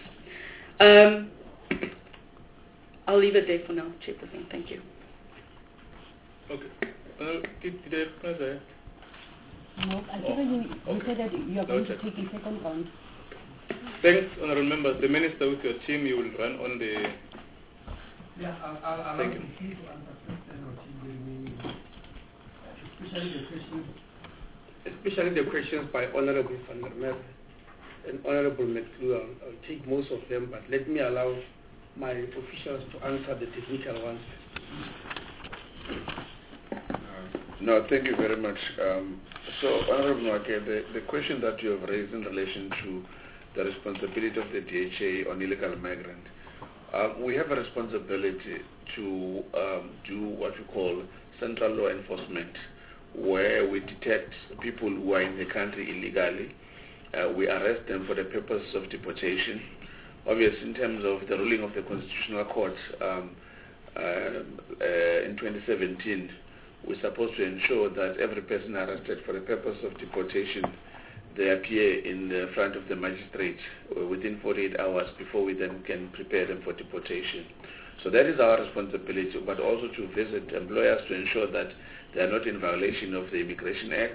Um, I'll leave it there for now, Chairperson. Thank you. Okay. Uh, did, did I press there? No, I Oh, think you, you okay. said that you are going to Noted. take a second round. Thanks, honourable members. The minister with your team, you will run on the... Yeah, I'll, I'll, I'll Thank you. continue to answer questions or remaining, especially the questions. Especially the questions by Honorable Van der Merwe and Honorable McClure. I'll, I'll take most of them, but let me allow my officials to answer the technical ones. No, thank you very much. Um, so, Honorable Mwake, the, the question that you have raised in relation to the responsibility of the D H A on illegal migrant, uh, we have a responsibility to um, do what we call central law enforcement, where we detect people who are in the country illegally. Uh, we arrest them for the purpose of deportation. Obviously, in terms of the ruling of the Constitutional Court um, uh, uh, in twenty seventeen, we're supposed to ensure that every person arrested for the purpose of deportation, they appear in the front of the magistrate within forty-eight hours before we then can prepare them for deportation. So that is our responsibility, but also to visit employers to ensure that they are not in violation of the Immigration Act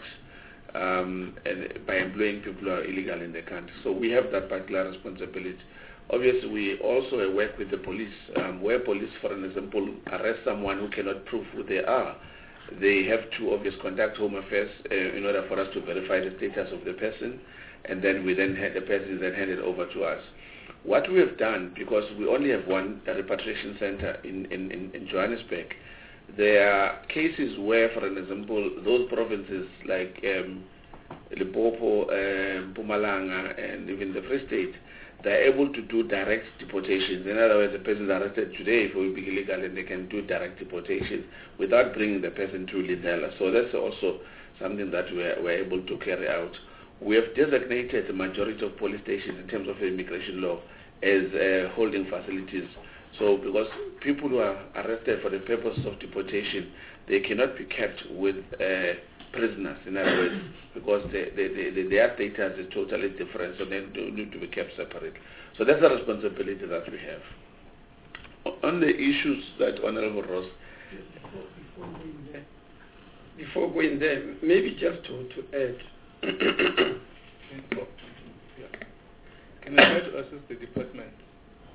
um, and by employing people who are illegal in the country. So we have that particular responsibility. Obviously, we also work with the police, um, where police, for an example, arrest someone who cannot prove who they are. They have to obviously contact Home Affairs uh, in order for us to verify the status of the person, and then we then hand the person is then handed over to us. What we have done, because we only have one repatriation center in, in, in, in Johannesburg, there are cases where, for an example, those provinces like um, Limpopo, um, Mpumalanga, and even the Free State, they're able to do direct deportations. In other words, the person is arrested today for being illegal, and they can do direct deportation without bringing the person to Lindela. So that's also something that we're, we're able to carry out. We have designated the majority of police stations in terms of immigration law as uh, holding facilities. So because people who are arrested for the purpose of deportation, they cannot be kept with uh, prisoners, in other words, because they, they, they, their status is totally different, so they need to be kept separate. So that's a responsibility that we have. On the issues that Honorable Ross... Before, before going there, before going there, maybe just to, to add... Can I try to assist the department?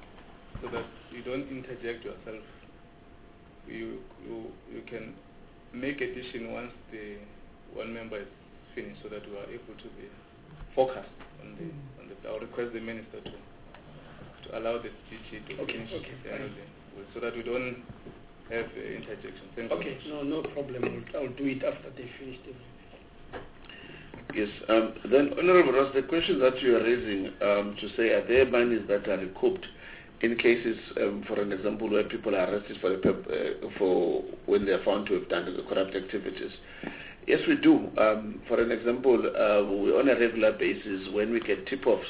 so that you don't interject yourself. You, you, you can make a decision once the one member is finished so that we are able to be focused on the, on the I'll request the minister to, to allow the D G to Okay, finish okay, the end so that we don't have uh, interjection. Thank Okay, you. no, no problem. I'll, I'll do it after they finish the Yes. Um, then, Honorable Ross, the question that you are raising um, to say are there monies that are recouped in cases, um, for an example, where people are arrested for the pep, uh, for when they are found to have done the corrupt activities? Yes, we do. Um, for an example, uh, we on a regular basis, when we get tip-offs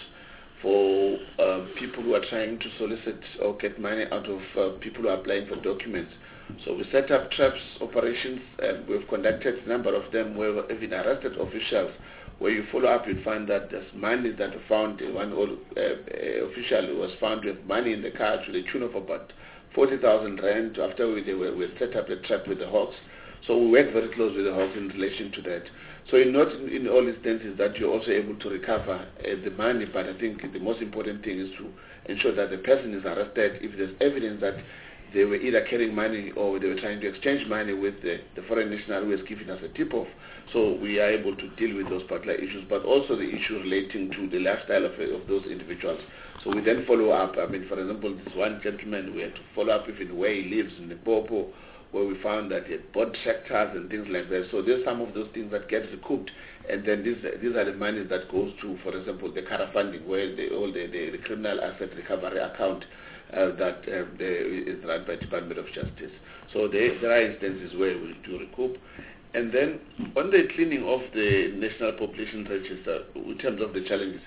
for uh, people who are trying to solicit or get money out of uh, people who are applying for documents. So we set up traps operations, and we've conducted a number of them where we've even arrested officials. Where you follow up, you find that there's money that we found. One old, uh, uh, official was found with money in the car to the tune of about forty thousand rand after we, they were, we set up a trap with the Hawks. So we work very close with the Hawks in relation to that. So in not in, in all instances that you're also able to recover uh, the money, but I think the most important thing is to ensure that the person is arrested if there's evidence that they were either carrying money or they were trying to exchange money with the, the foreign national who has given us a tip-off. So we are able to deal with those particular issues, but also the issue relating to the lifestyle of, of those individuals. So we then follow up. I mean, for example, this one gentleman, we had to follow up even where he lives in the Popo, where we found that he had bought tractors and things like that. So there's some of those things that get recouped, and then these these are the money that goes to, for example, the Kara funding, where the, all the, the, the criminal asset recovery account uh, that uh, the, is run by Department of Justice. So they, there are instances where we do recoup. And then on the cleaning of the National Population Register, in terms of the challenges,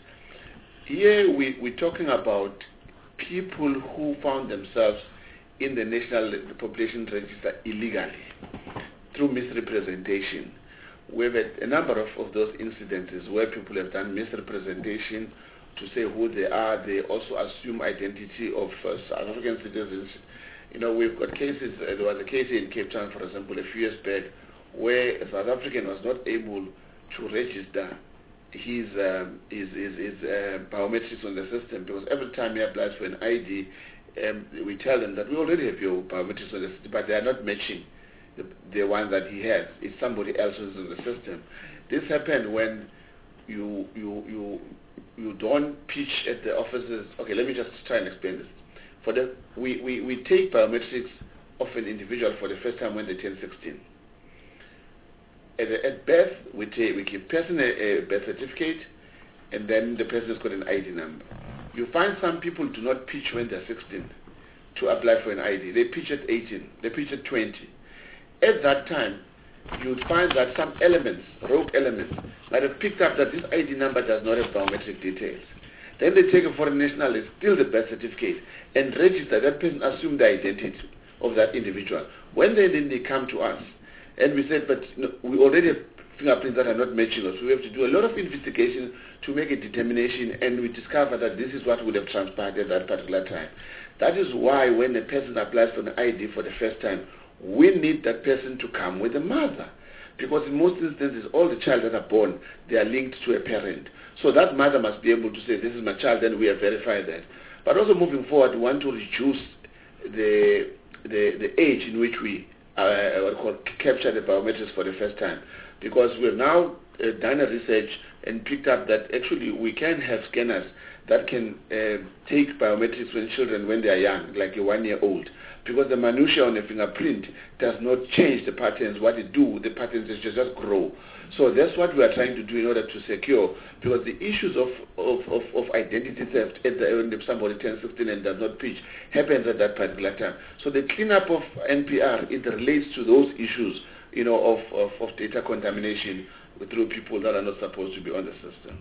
here we, we're talking about people who found themselves in the National Population Register illegally through misrepresentation. We've had a number of, of those incidences where people have done misrepresentation to say who they are. They also assume identity of uh, South African citizens. You know, we've got cases, uh, there was a case in Cape Town, for example, a few years back, where a South African was not able to register his um, his, his, his uh, biometrics on the system, because every time he applies for an I D, um, we tell them that we already have your biometrics on the system, but they are not matching the, the one that he has. It's somebody else who's in the system. This happened when you you you you don't pitch at the offices. Okay, let me just try and explain this. For the we, we, we take biometrics of an individual for the first time when they turn sixteen. At, at birth, we take we give person a, a birth certificate, and then the person has got an I D number. You find some people do not pitch when they're sixteen to apply for an I D. They pitch at eighteen. They pitch at twenty. At that time, you'd find that some elements, rogue elements, might have picked up that this I D number does not have biometric details. Then they take a foreign national, steal the birth certificate, and register. That person assume the identity of that individual. When they then they come to us, and we said, but you know, we already have fingerprints that are not matching us. We have to do a lot of investigation to make a determination, and we discover that this is what would have transpired at that particular time. That is why when a person applies for an I D for the first time, we need that person to come with a mother. Because in most instances, all the child that are born, they are linked to a parent. So that mother must be able to say, this is my child, and we have verified that. But also moving forward, we want to reduce the, the, the age in which we uh, what called capture the biometrics for the first time. Because we've now uh, done a research and picked up that actually we can have scanners that can uh, take biometrics when children when they are young, like a one-year-old. Because the minutiae on a fingerprint does not change the patterns. What it do, the patterns just, just grow. So that's what we are trying to do in order to secure, because the issues of, of, of, of identity theft at the, when somebody turns sixteen and does not pitch happens at that particular time. So the cleanup of N P R, it relates to those issues, you know, of, of, of data contamination through people that are not supposed to be on the system.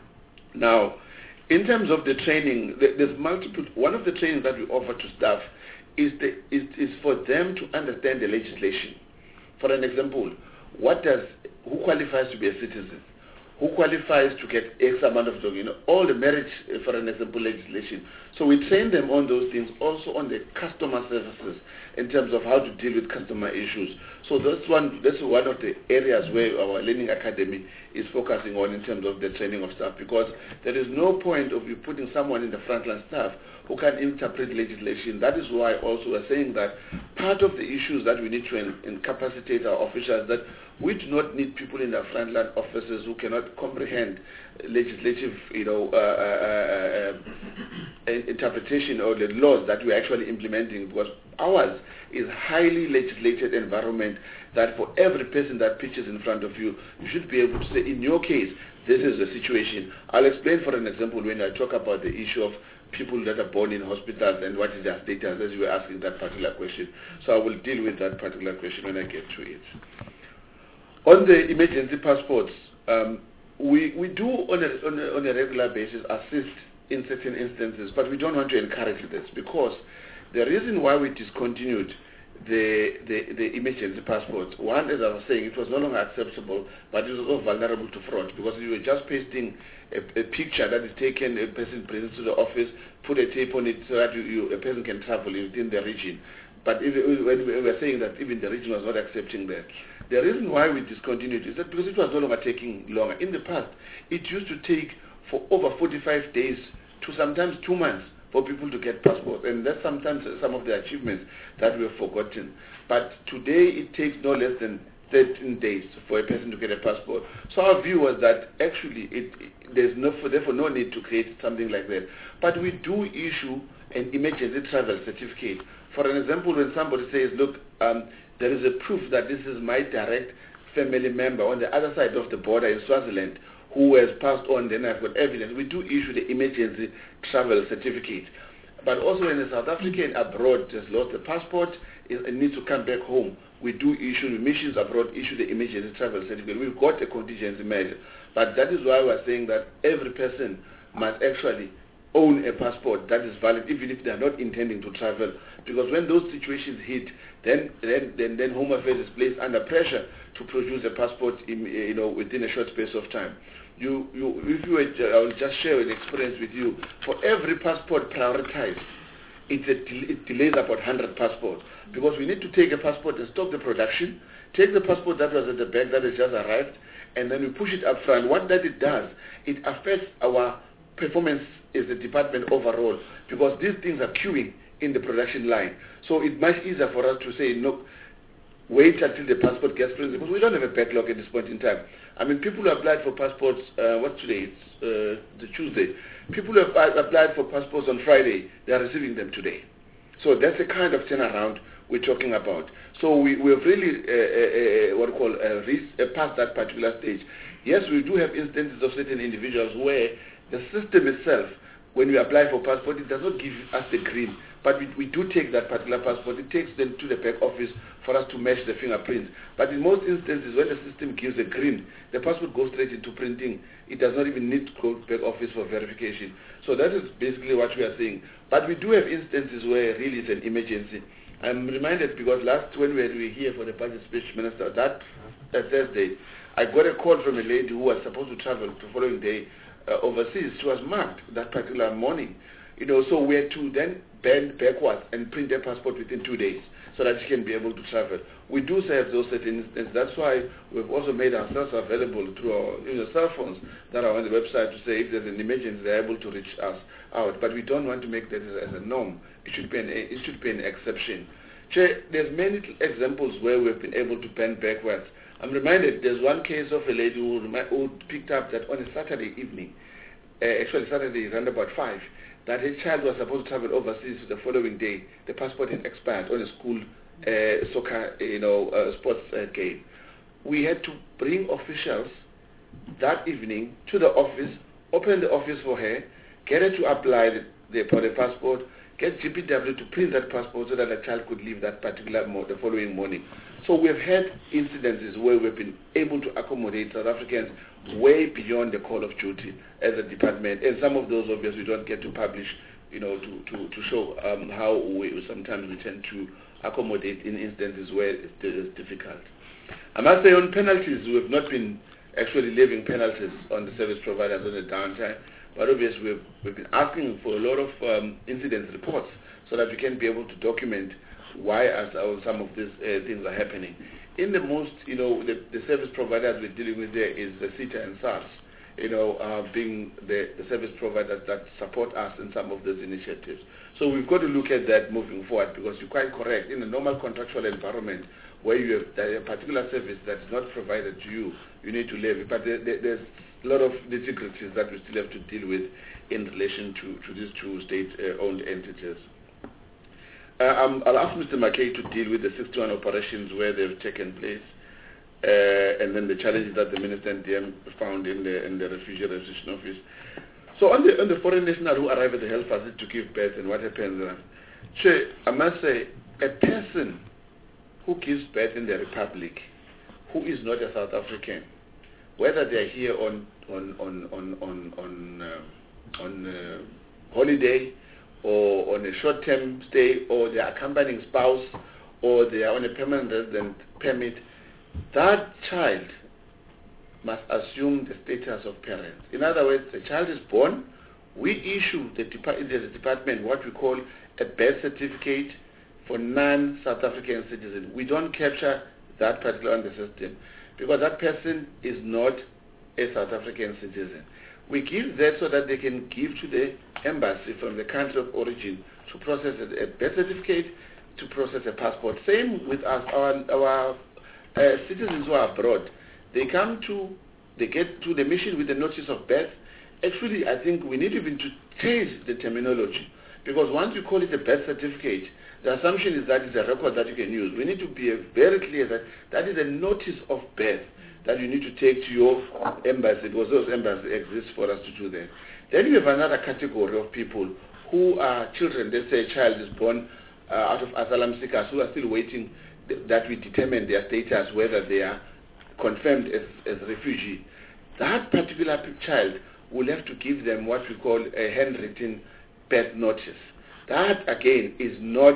Now, in terms of the training, there's multiple. One of the trainings that we offer to staff is, the, is, is for them to understand the legislation. For an example, what does, who qualifies to be a citizen? Who qualifies to get X amount of, you know, all the marriage, for an example, legislation. So we train them on those things, also on the customer services in terms of how to deal with customer issues. So that's one, that's one of the areas where our Learning Academy is focusing on in terms of the training of staff, because there is no point of you putting someone in the frontline staff who can interpret legislation. That is why also we're saying that part of the issues that we need to in, incapacitate our officials, that we do not need people in the frontline offices who cannot comprehend legislative, you know, uh, uh, uh, interpretation or the laws that we're actually implementing, because ours is highly legislated environment that for every person that pitches in front of you, you should be able to say, in your case, this is the situation. I'll explain for an example when I talk about the issue of people that are born in hospitals and what is their status, as you were asking that particular question. So I will deal with that particular question when I get to it. On the emergency passports, um, we, we do on a, on, a, on a regular basis assist in certain instances, but we don't want to encourage this, because the reason why we discontinued the, the, the emergency passports, one, as I was saying, it was no longer acceptable, but it was also vulnerable to fraud, because you were just pasting a, a picture that is taken, a person presents to the office, put a tape on it so that you, you, a person can travel within the region. But if, when we were saying that even the region was not accepting that. The reason why we discontinued is that because it was no longer taking longer. In the past, it used to take for over forty-five days to sometimes two months for people to get passports, and that's sometimes some of the achievements that we have forgotten. But today it takes no less than thirteen days for a person to get a passport. So our view was that actually it, it, there's no, therefore no need to create something like that. But we do issue an emergency travel certificate. For an example, when somebody says, look, um, there is a proof that this is my direct family member on the other side of the border in Swaziland who has passed on, then I've got evidence. We do issue the emergency travel certificate. But also when a South African abroad has lost a passport and needs to come back home, we do issue, missions abroad issue the emergency travel certificate. We've got a contingency measure. But that is why we're saying that every person must actually own a passport that is valid, even if they are not intending to travel. Because when those situations hit, then then then, then Home Affairs is placed under pressure to produce a passport in, you know, within a short space of time. You, you, if you were, I will just share an experience with you. For every passport prioritized, it's a del it delays about one hundred passports, because we need to take a passport and stop the production, take the passport that was at the back that has just arrived, and then we push it up front. What that it does, it affects our performance as a department overall, because these things are queuing in the production line. So it's much easier for us to say, look, wait until the passport gets printed, because we don't have a backlog at this point in time. I mean, people who applied for passports, uh, what's today? It's uh, the Tuesday. People who have applied for passports on Friday, they are receiving them today. So that's the kind of turnaround we're talking about. So we, we have really, uh, uh, uh, what we call, uh, reached, uh, past that particular stage. Yes, we do have instances of certain individuals where the system itself, when we apply for passport, it does not give us the green. But we, we do take that particular passport. It takes them to the back office for us to match the fingerprints. But in most instances, when the system gives a green, the passport goes straight into printing. It does not even need to go to back office for verification. So that is basically what we are saying. But we do have instances where really it's an emergency. I'm reminded because last when we were here for the budget speech, Minister, that, that Thursday, I got a call from a lady who was supposed to travel the following day uh, overseas. She was marked that particular morning. You know, so we had to then bend backwards and print their passport within two days so that she can be able to travel. We do have those certain instances. That's why we've also made ourselves available through our you know, cell phones that are on the website to say if there's an emergency, they're able to reach us out. But we don't want to make that as a norm. It should be an, it should be an exception. Chair, there's many examples where we've been able to bend backwards. I'm reminded there's one case of a lady who, who picked up that on a Saturday evening, uh, actually Saturday around about five, that his child was supposed to travel overseas the following day. The passport had expired on a school uh, soccer, you know, uh, sports uh, game. We had to bring officials that evening to the office, open the office for her, get her to apply the, the, for the passport, get G P W to print that passport so that the child could leave that particular mo the following morning. So we've had incidences where we've been able to accommodate South Africans way beyond the call of duty as a department, and some of those obviously we don't get to publish, you know, to, to, to show um, how we sometimes we tend to accommodate in instances where it is difficult. I must say on penalties, we've not been actually levying penalties on the service providers on the downtime, but obviously we've, we've been asking for a lot of um, incident reports so that we can be able to document why as, uh, some of these uh, things are happening. In the most, you know, the, the service providers we're dealing with there is the SETA and SARS. you know, uh, being the, the service providers that support us in some of those initiatives. So we've got to look at that moving forward, because you're quite correct. In a normal contractual environment where you have a particular service that's not provided to you, you need to levy. But there, there, there's a lot of nitty-gritties that we still have to deal with in relation to, to these two state-owned entities. Uh, um, I'll ask Mister McKay to deal with the sixty-one operations where they've taken place, uh, and then the challenges that the Minister and D M found in the, in the Refugee Registration Office. So on the, on the foreign national who arrive at the health facility to give birth and what happens, uh, sure, I must say, a person who gives birth in the Republic, who is not a South African, whether they are here on on on on on on, uh, on uh, holiday, or on a short-term stay, or their accompanying spouse, or they are on a permanent resident permit, that child must assume the status of parent. In other words, the child is born, we issue the, depart the department what we call a birth certificate for non-South African citizens. We don't capture that particular on the system, because that person is not a South African citizen. We give that so that they can give to the embassy from the country of origin to process a, a birth certificate, to process a passport. Same with us, our, our uh, citizens who are abroad. They come to, they get to the mission with the notice of birth. Actually, I think we need even to change the terminology, because once you call it a birth certificate, the assumption is that it's a record that you can use. We need to be very clear that that is a notice of birth that you need to take to your embassy, because those embassies exist for us to do that. Then you have another category of people who are children. Let's say a child is born uh, out of asylum seekers who are still waiting th that we determine their status, whether they are confirmed as, as refugee. That particular child will have to give them what we call a handwritten birth notice. That again is not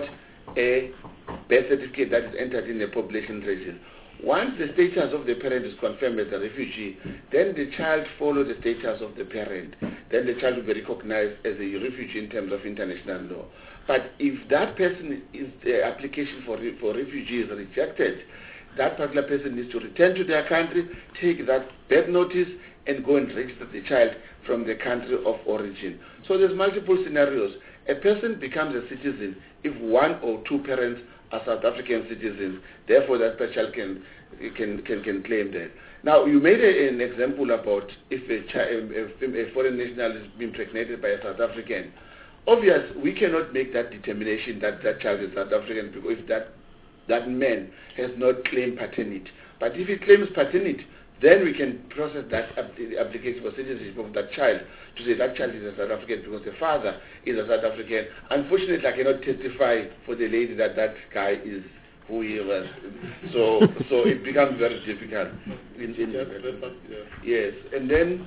a birth certificate that is entered in the population register. Once the status of the parent is confirmed as a refugee, then the child follows the status of the parent. Then the child will be recognized as a refugee in terms of international law. But if that person is, the application for, for refugee is rejected, that particular person needs to return to their country, take that birth notice, and go and register the child from the country of origin. So there's multiple scenarios. A person becomes a citizen if one or two parents are South African citizens. Therefore, that child can can can, can claim that. Now, you made a, an example about if a, child, a, a foreign national is impregnated by a South African. Obvious, we cannot make that determination that that child is South African, because if that that man has not claimed paternity. But if he claims paternity, then we can process that application for citizenship of that child to say that child is a South African because the father is a South African. Unfortunately, I cannot testify for the lady that that guy is who he was. So, so it becomes very difficult. In, in yes, and then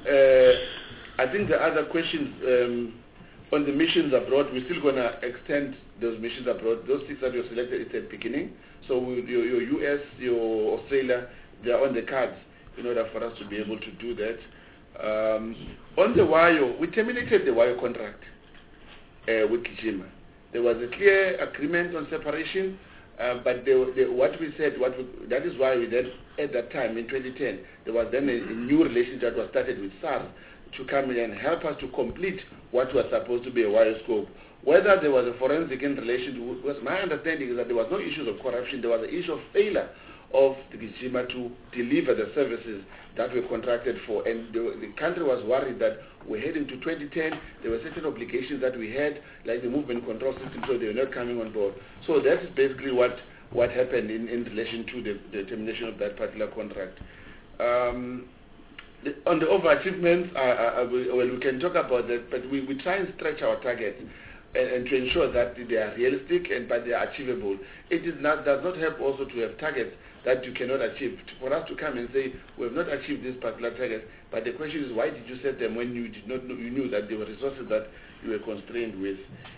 uh, I think the other questions um, on the missions abroad, we're still going to extend those missions abroad. Those six that you selected at the beginning. So your, your U S, your Australia, they are on the cards in order for us to be able to do that. Um, on the W A Y O, we terminated the W A Y O contract uh, with Kijima. There was a clear agreement on separation, uh, but the, the, what we said, what we, that is why we then, at that time in twenty ten, there was then a, a new relationship that was started with SARS to come in and help us to complete what was supposed to be a W A Y O scope. Whether there was a forensic in relation to, was my understanding is that there was no issues of corruption, there was an issue of failure of the Kijima to deliver the services that we contracted for. And the, the country was worried that we're heading to twenty ten, there were certain obligations that we had, like the movement control system, so they were not coming on board. So that is basically what, what happened in, in relation to the, the termination of that particular contract. Um, the, on the overachievements, I, I, we, well, we can talk about that, but we, we try and stretch our targets and, and to ensure that they are realistic and but they are achievable. It is not, does not help also to have targets that you cannot achieve. For us to come and say, we have not achieved this particular target, but the question is, why did you set them when you did not know, you knew that there were resources that you were constrained with?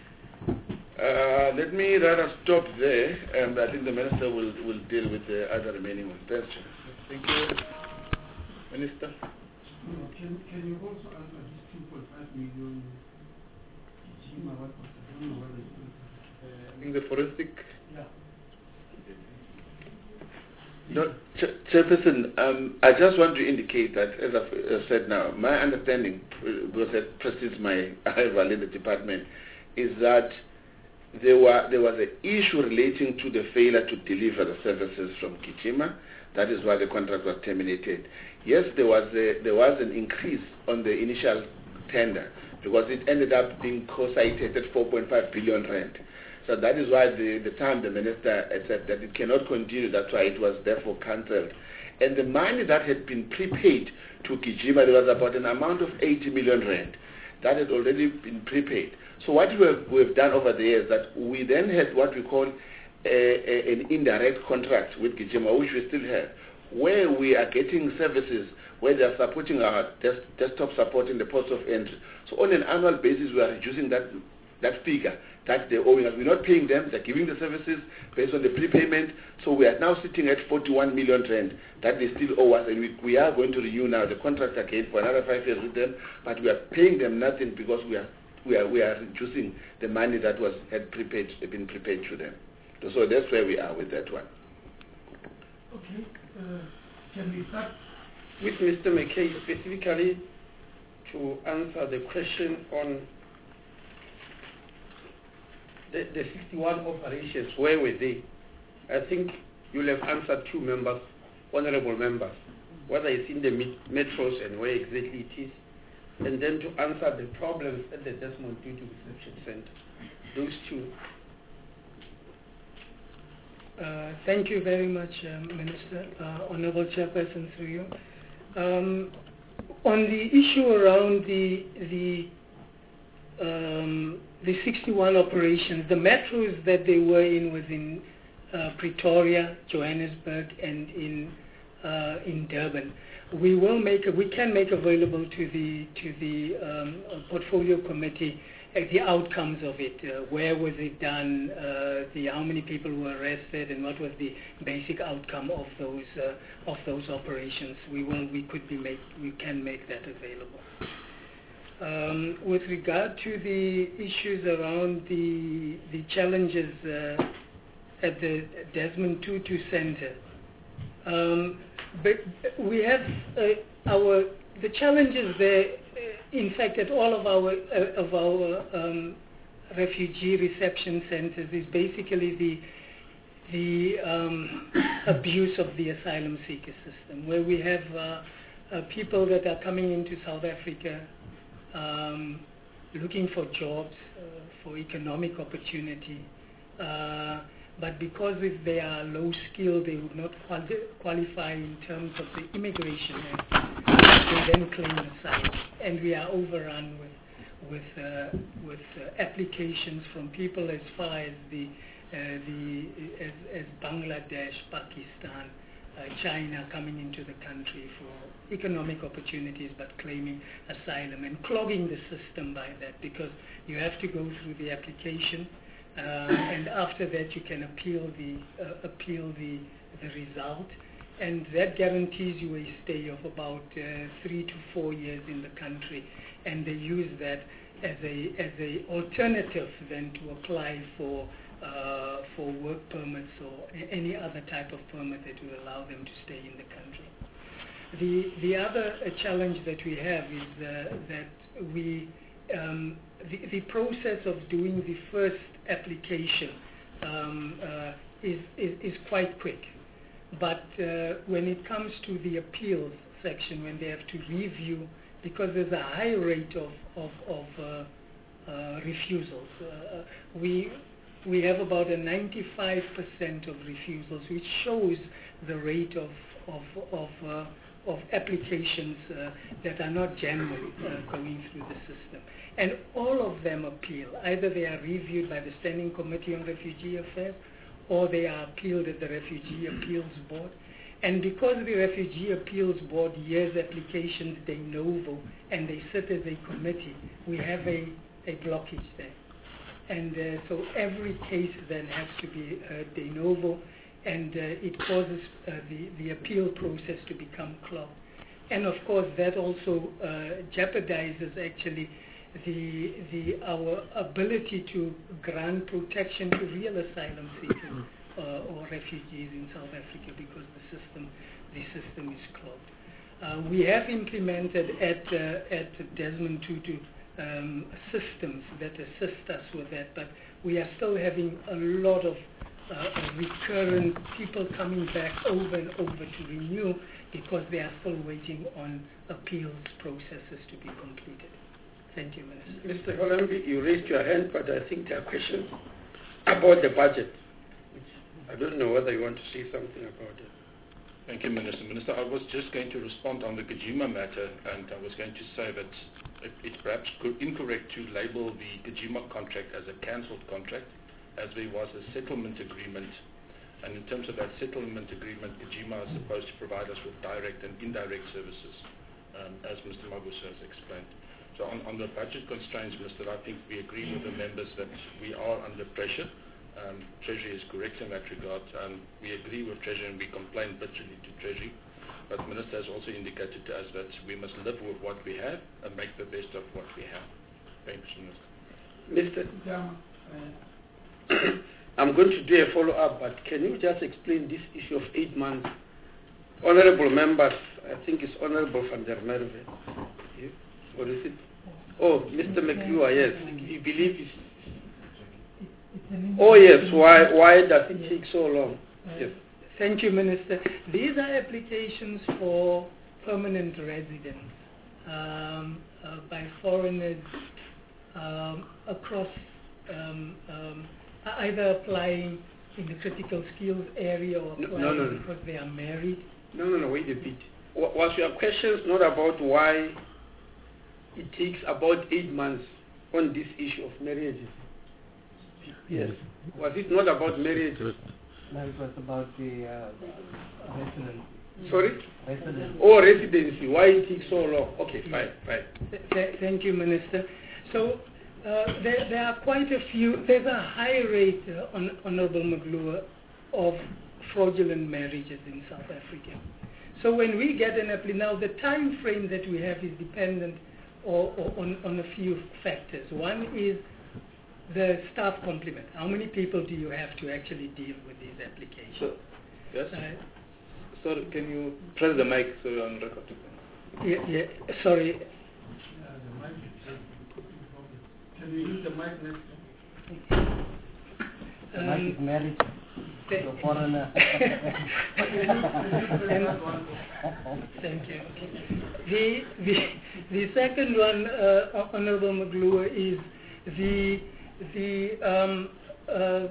Uh, let me rather stop there, and I think the Minister will, will deal with the other remaining ones. Thank you. Thank you. Minister? No, can, can you also answer this two point five million? What was I don't know whether it's, uh, in the forensic? Yeah. No, Ch- Chairperson, um, I just want to indicate that, as I've uh, said now, my understanding, uh, because that precedes my arrival in the department, is that there were there was an issue relating to the failure to deliver the services from Gijima. That is why the contract was terminated. Yes, there was a, there was an increase on the initial tender because it ended up being co-cited at four point five billion rand. So that is why the, the time the minister said that it cannot continue, that's why it was therefore cancelled. And the money that had been prepaid to Gijima, there was about an amount of eighty million rand that had already been prepaid. So what we have, we have done over the years that we then had what we call a, a, an indirect contract with Gijima, which we still have, where we are getting services where they are supporting our des desktop support in the ports of entry. So on an annual basis, we are reducing that that figure that they're owing us. We're not paying them, they're giving the services based on the prepayment. So we are now sitting at forty-one million rand that they still owe us, and we, we are going to renew now the contract again for another five years with them, but we are paying them nothing because we are we are we are reducing the money that was had prepaid been prepaid to them. So that's where we are with that one. Okay. Uh, can we start with Mister McKay specifically to answer the question on the, the sixty-one operations? Where were they? I think you'll have answered two members, honorable members, whether it's in the metros and where exactly it is, and then to answer the problems at the Desmond Tutu Reception Center. Those two. Uh, thank you very much, um, Minister, uh, Honorable Chairperson, through you. Um, on the issue around the the um, the sixty-one operations, the metros that they were in was in uh, Pretoria, Johannesburg, and in uh, in Durban. We will make a, we can make available to the to the um, portfolio committee uh, the outcomes of it. Uh, where was it done? Uh, the how many people were arrested, and what was the basic outcome of those uh, of those operations? We will we could be make we can make that available. Um, with regard to the issues around the the challenges uh, at the Desmond Tutu Center. Um, But we have uh, our the challenges there. Uh, in fact, at all of our uh, of our um, refugee reception centers is basically the the um, abuse of the asylum seeker system, where we have uh, uh, people that are coming into South Africa um, looking for jobs, uh, for economic opportunity. Uh, But because if they are low skilled, they would not quali qualify in terms of the Immigration Act. They then claim asylum, and we are overrun with with uh, with uh, applications from people as far as the uh, the as, as Bangladesh, Pakistan, uh, China coming into the country for economic opportunities, but claiming asylum and clogging the system by that, because you have to go through the application. Uh, and after that, you can appeal the uh, appeal the the result, and that guarantees you a stay of about uh, three to four years in the country, and they use that as a as a alternative then to apply for uh, for work permits or any other type of permit that will allow them to stay in the country. The the other uh, challenge that we have is uh, that we um, the the process of doing the first application um, uh, is, is, is quite quick. But uh, when it comes to the appeals section, when they have to review, because there's a high rate of, of, of uh, uh, refusals, uh, we, we have about a ninety-five percent of refusals, which shows the rate of, of, of, uh, of applications uh, that are not genuine uh, going through the system. And all of them appeal. Either they are reviewed by the Standing Committee on Refugee Affairs, or they are appealed at the Refugee Appeals Board. And because the Refugee Appeals Board hears applications de novo, and they sit as a committee, we have a, a blockage there. And uh, so every case then has to be uh, de novo, and uh, it causes uh, the, the appeal process to become clogged. And of course, that also uh, jeopardizes actually The, the, our ability to grant protection to real asylum seekers uh, or refugees in South Africa, because the system system is clogged. Uh, we have implemented at, uh, at Desmond Tutu um, systems that assist us with that, but we are still having a lot of uh, recurrent people coming back over and over to renew because they are still waiting on appeals processes to be completed. Thank you, Minister. Mister Hollambi, you raised your hand, but I think there are questions about the budget. I don't know whether you want to say something about it. Thank you, Minister. Minister, I was just going to respond on the Kajima matter, and I was going to say that it, it's perhaps incorrect to label the Kajima contract as a cancelled contract, as there was a settlement agreement. And in terms of that settlement agreement, Kajima is supposed to provide us with direct and indirect services, um, as Mister Mabuza has explained. So on, on the budget constraints, Minister, I think we agree with the members that we are under pressure. Um, Treasury is correct in that regard. Um, we agree with Treasury and we complain bitterly to Treasury. But the Minister has also indicated to us that we must live with what we have and make the best of what we have. Thank you, Minister. Mister I'm going to do a follow-up, but can you just explain this issue of eight months? Honorable members, I think it's Honorable van der Merwe. Yeah? Or is it? Oh, Mister McClure, yes. You believe it's Oh yes, why why does it take so long? Yes. Thank you, Minister. These are applications for permanent residence um, uh, by foreigners um, across um, um, either applying in the critical skills area or applying no, no, no. because they are married. No, no, no, wait a bit. Was your question not about why it takes about eight months on this issue of marriages? Yes. Was it not about marriage? No, it was about the uh, residency. Sorry? Residency. Oh, residency. Why it takes so long? Okay, fine, fine. Th thank you, Minister. So uh, there, there are quite a few, there's a high rate, uh, on, Honorable Maglua, of fraudulent marriages in South Africa. So when we get an application, now the time frame that we have is dependent or, or on, on a few factors. One is the staff complement. How many people do you have to actually deal with these applications? So, yes. Uh, Sorry, can you press the mic so you're on record? yeah, yeah, sorry. Can you use the mic next time? The Um, mic is married to a foreigner. Thank you. The, the, the second one, uh, Honorable Maglua, is the the um, uh,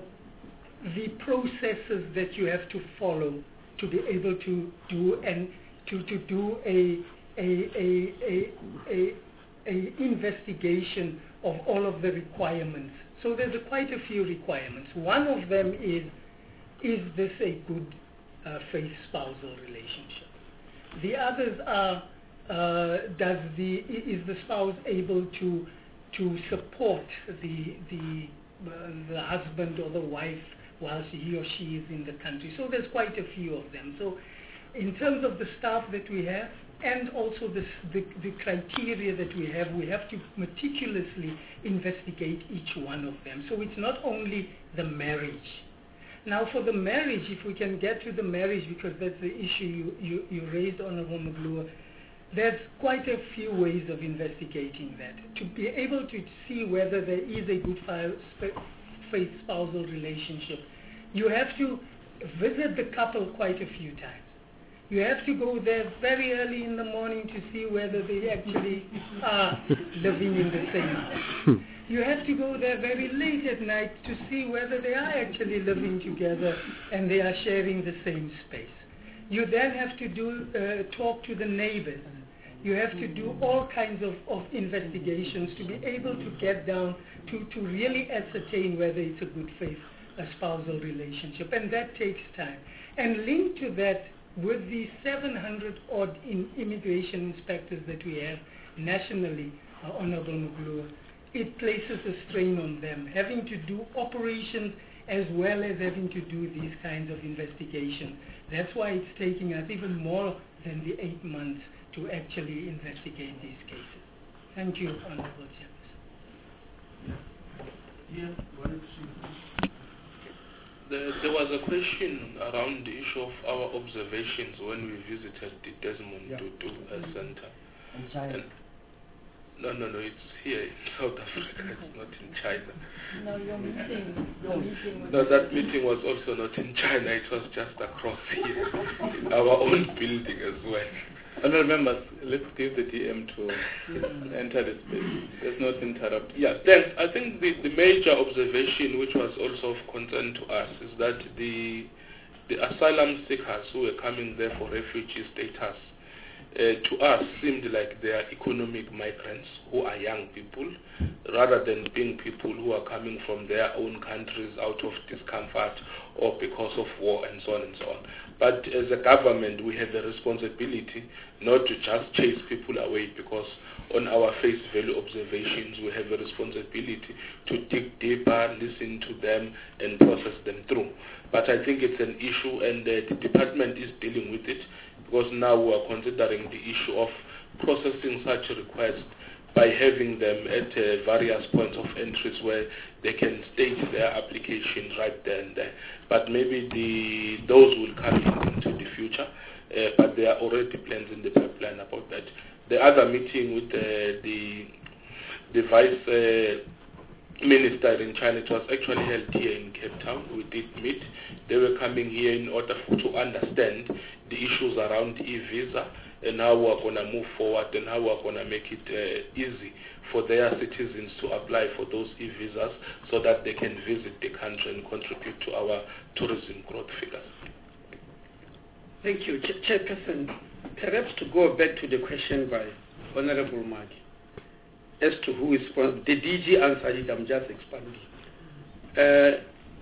the processes that you have to follow to be able to do and to, to do a a, a, a, a a investigation of all of the requirements. So there's a, quite a few requirements. One of them is, is this a good uh, faith spousal relationship? The others are, uh, does the, is the spouse able to to support the the uh, the husband or the wife whilst he or she is in the country? So there's quite a few of them. So in terms of the staff that we have and also this, the, the criteria that we have, we have to meticulously investigate each one of them. So it's not only the marriage. Now for the marriage, if we can get to the marriage, because that's the issue you, you, you raised, Honorable Maglua, there's quite a few ways of investigating that. To be able to see whether there is a good faith spousal relationship, you have to visit the couple quite a few times. You have to go there very early in the morning to see whether they actually are living in the same house. You have to go there very late at night to see whether they are actually living together and they are sharing the same space. You then have to do uh, talk to the neighbors. You have to do all kinds of, of investigations to be able to get down to, to really ascertain whether it's a good faith a spousal relationship, and that takes time. And linked to that, with the seven hundred odd in immigration inspectors that we have nationally, uh, Honorable Maglua, it places a strain on them, having to do operations as well as having to do these kinds of investigations. That's why it's taking us even more than the eight months to actually investigate these cases. Thank you, Honorable Chairperson. Yeah, there, there was a question around the issue of our observations when we visited the Desmond Yeah. Tutu uh, Center. In China. And no, no, no, it's here in South Africa, it's not in China. No, your meeting, your meeting was... No, that meeting was also not in China, it was just across here, in our own building as well. Honourable members, let's give the D M to enter the space. Let's not interrupt. Yeah, then I think the, the major observation which was also of concern to us is that the the asylum seekers who were coming there for refugee status uh, to us seemed like they are economic migrants who are young people rather than being people who are coming from their own countries out of discomfort or because of war and so on and so on. But as a government, we have a responsibility not to just chase people away, because on our face value observations, we have a responsibility to dig deeper, listen to them, and process them through. But I think it's an issue, and uh, the department is dealing with it, because now we are considering the issue of processing such requests by having them at uh, various points of entries where they can state their application right there and there. But maybe the those will come in into the future, uh, but there are already plans in the pipeline about that. The other meeting with uh, the the vice uh, minister in China, it was actually held here in Cape Town. We did meet. They were coming here in order for, to understand the issues around e-visa, and how we're going to move forward, and how we're going to make it uh, easy for their citizens to apply for those e-visas so that they can visit the country and contribute to our tourism growth figures. Thank you, Ch- Chairperson. Perhaps to go back to the question by Honorable Maki as to who is responsible. The D G answered it, I'm just expanding. Uh,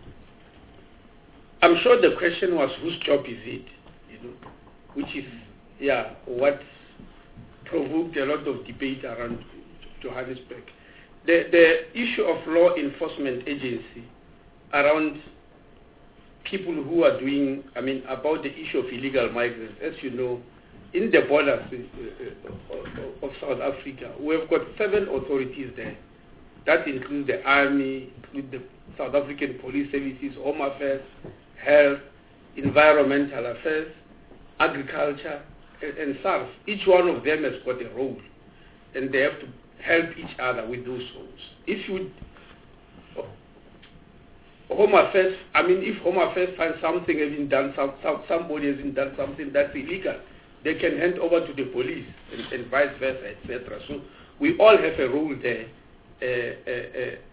I'm sure the question was whose job is it, you know, which is, yeah, what provoked a lot of debate around Johannesburg. The, the issue of law enforcement agency around people who are doing, I mean, about the issue of illegal migrants, as you know, in the borders uh, of South Africa, we have got seven authorities there. That includes the Army, includes the South African Police Services, Home Affairs, Health, Environmental Affairs, Agriculture, and, and S A R S. Each one of them has got a role, and they have to help each other with those roles. If you Home Affairs, I mean, if Home Affairs finds something having done, some, some, somebody has done something that's illegal, they can hand over to the police and, and vice versa, et cetera. So we all have a role there, uh, uh, uh,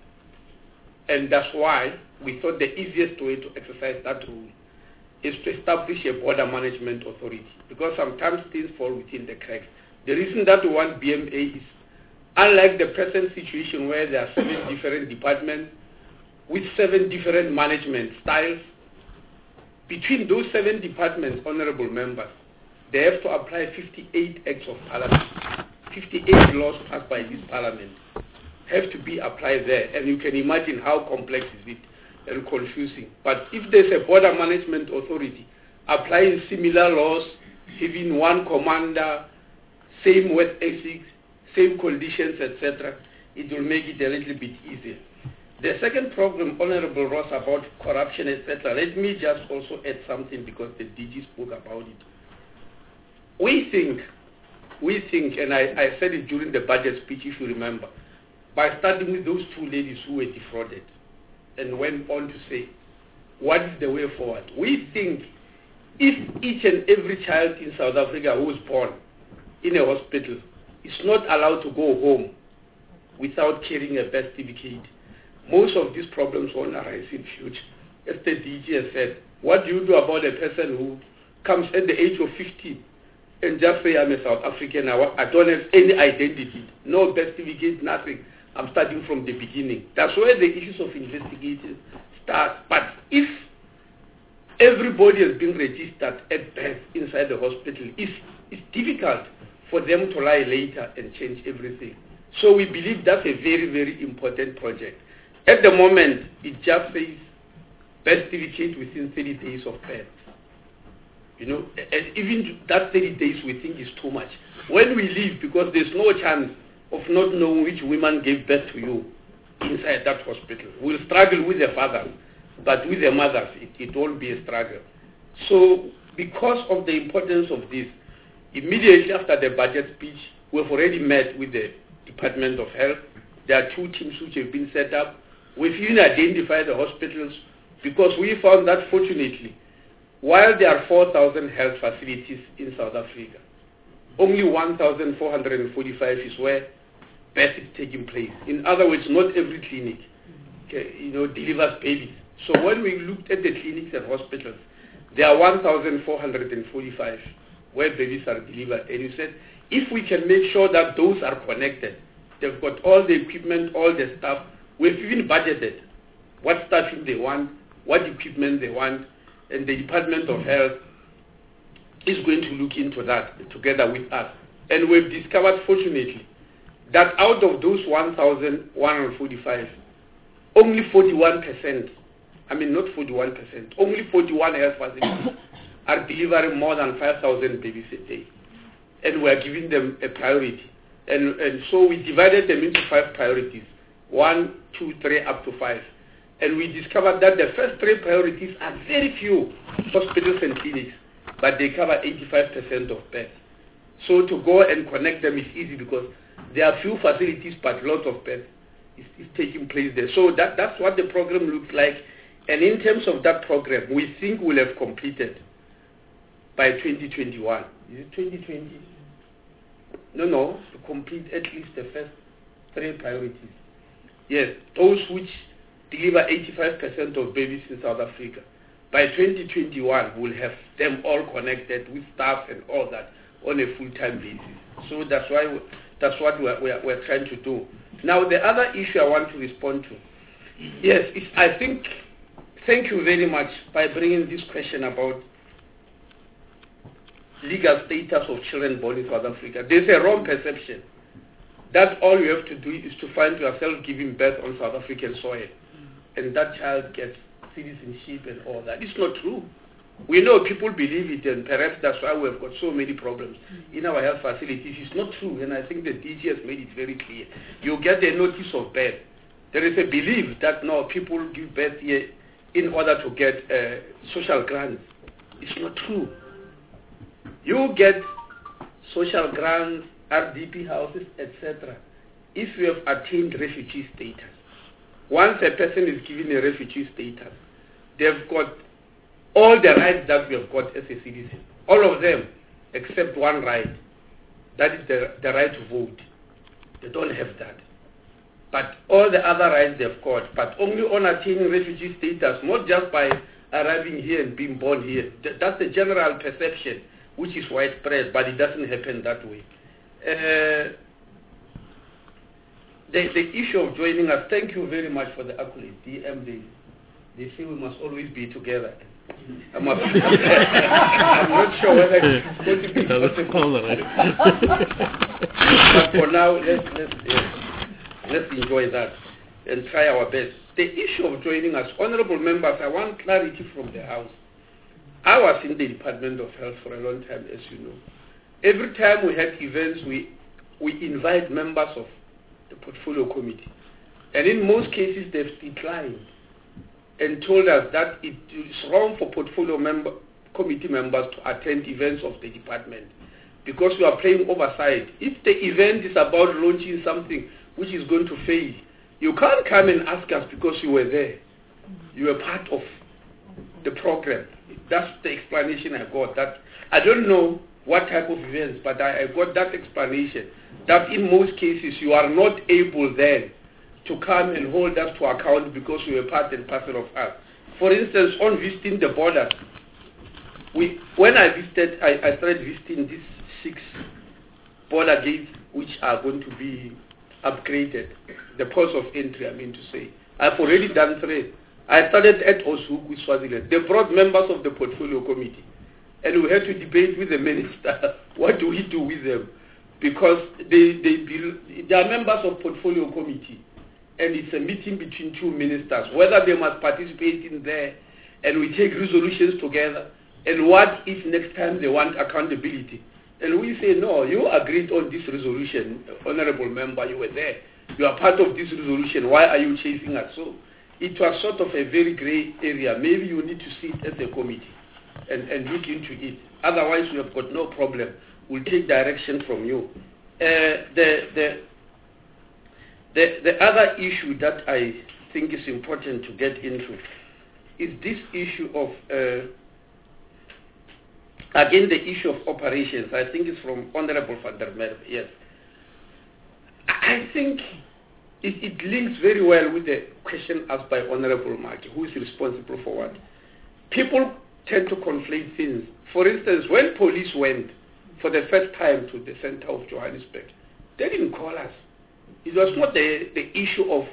and that's why we thought the easiest way to exercise that role is to establish a border management authority, because sometimes things fall within the cracks. The reason that we want B M A is, unlike the present situation where there are seven different departments with seven different management styles, between those seven departments, honorable members, they have to apply fifty-eight acts of parliament. fifty-eight laws passed by this parliament have to be applied there, and you can imagine how complex is it and confusing. But if there's a border management authority applying similar laws, having one commander, same work ethics, same conditions, et cetera, it will make it a little bit easier. The second problem, Honorable Ross, about corruption, et cetera, let me just also add something, because the D G spoke about it. We think, we think, and I, I said it during the budget speech, if you remember, by starting with those two ladies who were defrauded, and went on to say, what is the way forward? We think if each and every child in South Africa who is born in a hospital is not allowed to go home without carrying a birth certificate, most of these problems won't arise in future. As the D G has said, what do you do about a person who comes at the age of fifteen and just say, I'm a South African, I don't have any identity, no birth certificate, nothing. I'm starting from the beginning. That's where the issues of investigation start. But if everybody has been registered at birth inside the hospital, it's, it's difficult for them to lie later and change everything. So we believe that's a very, very important project. At the moment, it just says birth certificate within thirty days of birth. You know, and even that thirty days we think is too much. When we leave, because there's no chance of not knowing which woman gave birth to you inside that hospital, we'll struggle with the fathers. but with the mothers, it, it won't be a struggle. So because of the importance of this, immediately after the budget speech, we've already met with the Department of Health. There are two teams which have been set up. We've even identified the hospitals because we found that fortunately, while there are four thousand health facilities in South Africa, only one thousand four hundred forty-five is where birth is taking place. In other words, not every clinic okay, you know, delivers babies. So when we looked at the clinics and hospitals, there are one thousand four hundred forty-five where babies are delivered. And you said, if we can make sure that those are connected, they've got all the equipment, all the stuff, we've even budgeted what staffing they want, what equipment they want, and the Department of Health is going to look into that together with us. And we've discovered, fortunately, that out of those one thousand one hundred forty-five, only forty-one percent, I mean not forty-one percent, only forty-one health facilities are delivering more than five thousand babies a day. And we are giving them a priority. And, and so we divided them into five priorities, one, two, three, up to five. And we discovered that the first three priorities are very few hospitals and clinics, but they cover eighty-five percent of birth. So to go and connect them is easy because there are few facilities, but lots of birth is, is taking place there. So that, that's what the program looks like. And in terms of that program, we think we'll have completed by twenty twenty-one. Is it twenty twenty? No, no, to complete at least the first three priorities. Yes, those which deliver eighty-five percent of babies in South Africa. By twenty twenty-one, we'll have them all connected with staff and all that on a full-time basis. So that's why we, that's what we're, we're, we're trying to do. Now, the other issue I want to respond to, yes, it's, I think, thank you very much by bringing this question about legal status of children born in South Africa. There's a wrong perception that all you have to do is to find yourself giving birth on South African soil, and that child gets citizenship and all that. It's not true. We know people believe it, and perhaps that's why we've got so many problems in our health facilities. It's not true, and I think the D G has made it very clear. You get a notice of birth. There is a belief that no, people give birth here in order to get uh, social grants. It's not true. You get social grants, R D P houses, et cetera, if you have attained refugee status. Once a person is given a refugee status, they've got all the rights that we have got as a citizen. All of them, except one right. That is the, the right to vote. They don't have that. But all the other rights they've got, but only on attaining refugee status, not just by arriving here and being born here. That's the general perception, which is widespread, but it doesn't happen that way. Uh, the, the issue of joining us, thank you very much for the accolade. D M, they, they say we must always be together. I'm, a, I'm not sure whether it's going to be possible. But for now, let's, let's, yes, let's enjoy that and try our best. The issue of joining us, honorable members, I want clarity from the House. I was in the Department of Health for a long time, as you know. Every time we had events, we, we invite members of the portfolio committee. And in most cases, they've declined and told us that it is wrong for portfolio member, committee members to attend events of the department because we are playing oversight. If the event is about launching something which is going to fail, you can't come and ask us because you were there. You were part of the program. That's the explanation I got. That I don't know what type of events, but I, I got that explanation that in most cases you are not able then to come and hold us to account because we were part and parcel of us. For instance, on visiting the borders, we, when I visited, I, I started visiting these six border gates which are going to be upgraded, the ports of entry, I mean to say. I've already done three. I started at Oshoek with Swaziland. They brought members of the portfolio committee, and we had to debate with the minister, what do we do with them? Because they, they, they are members of portfolio committee, and it's a meeting between two ministers, whether they must participate in there, and we take resolutions together, and what if next time they want accountability? And we say, no, you agreed on this resolution, honorable member, you were there. You are part of this resolution. Why are you chasing us? So it was sort of a very grey area. Maybe you need to sit as a committee and, and look into it. Otherwise, we have got no problem. We'll take direction from you. Uh, the, the, the, the other issue that I think is important to get into is this issue of, uh, again, the issue of operations. I think it's from Honorable van der Merwe, yes. I think it, it links very well with the question asked by Honorable Maki, who is responsible for what. People tend to conflate things. For instance, when police went for the first time to the center of Johannesburg, they didn't call us. It was not the, the issue of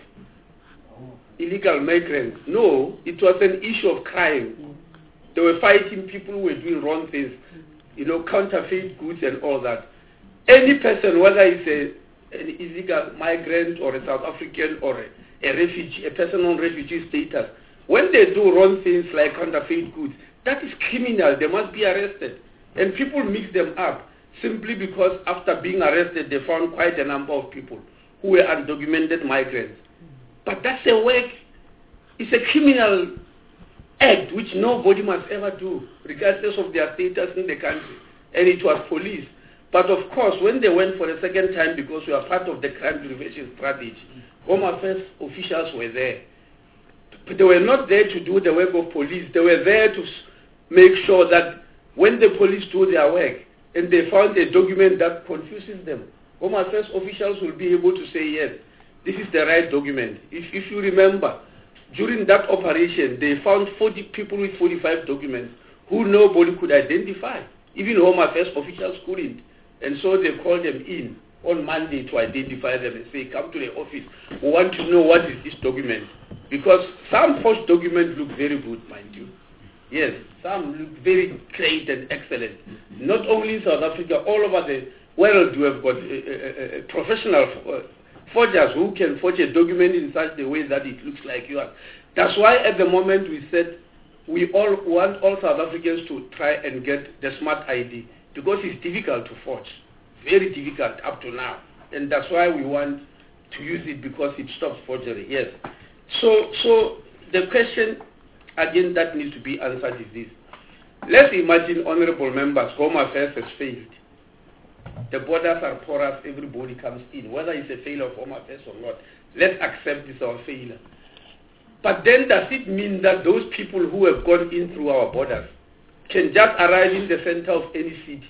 illegal migrants. No, it was an issue of crime. They were fighting people who were doing wrong things, you know, counterfeit goods and all that. Any person, whether it's a, an illegal migrant or a South African or a, a refugee, a person on refugee status, when they do wrong things like counterfeit goods, that is criminal. They must be arrested. And people mix them up simply because after being arrested, they found quite a number of people who were undocumented migrants. But that's a work, it's a criminal act which nobody must ever do, regardless of their status in the country. And it was police. But of course, when they went for the second time, because we are part of the crime prevention strategy, Home Affairs officials were there. But they were not there to do the work of police. They were there to make sure that when the police do their work and they found a document that confuses them, Home Affairs officials will be able to say, yes, this is the right document. If, if you remember, during that operation, they found forty people with forty-five documents who nobody could identify. Even Home Affairs officials couldn't. And so they called them in on Monday to identify them and say, come to the office. We want to know what is this document. Because some forged documents look very good, mind you. Yes, some look very great and excellent. Not only in South Africa, all over the world we have got uh, uh, uh, professional forgers who can forge a document in such a way that it looks like yours. That's why at the moment we said we all want all South Africans to try and get the smart I D, because it's difficult to forge, very difficult up to now. And that's why we want to use it, because it stops forgery, yes. So, so the question again that needs to be answered is this. Let's imagine, honorable members, Home Affairs has failed. The borders are porous, everybody comes in, whether it's a failure of Home Affairs or not. Let's accept this our failure. But then does it mean that those people who have gone in through our borders can just arrive in the center of any city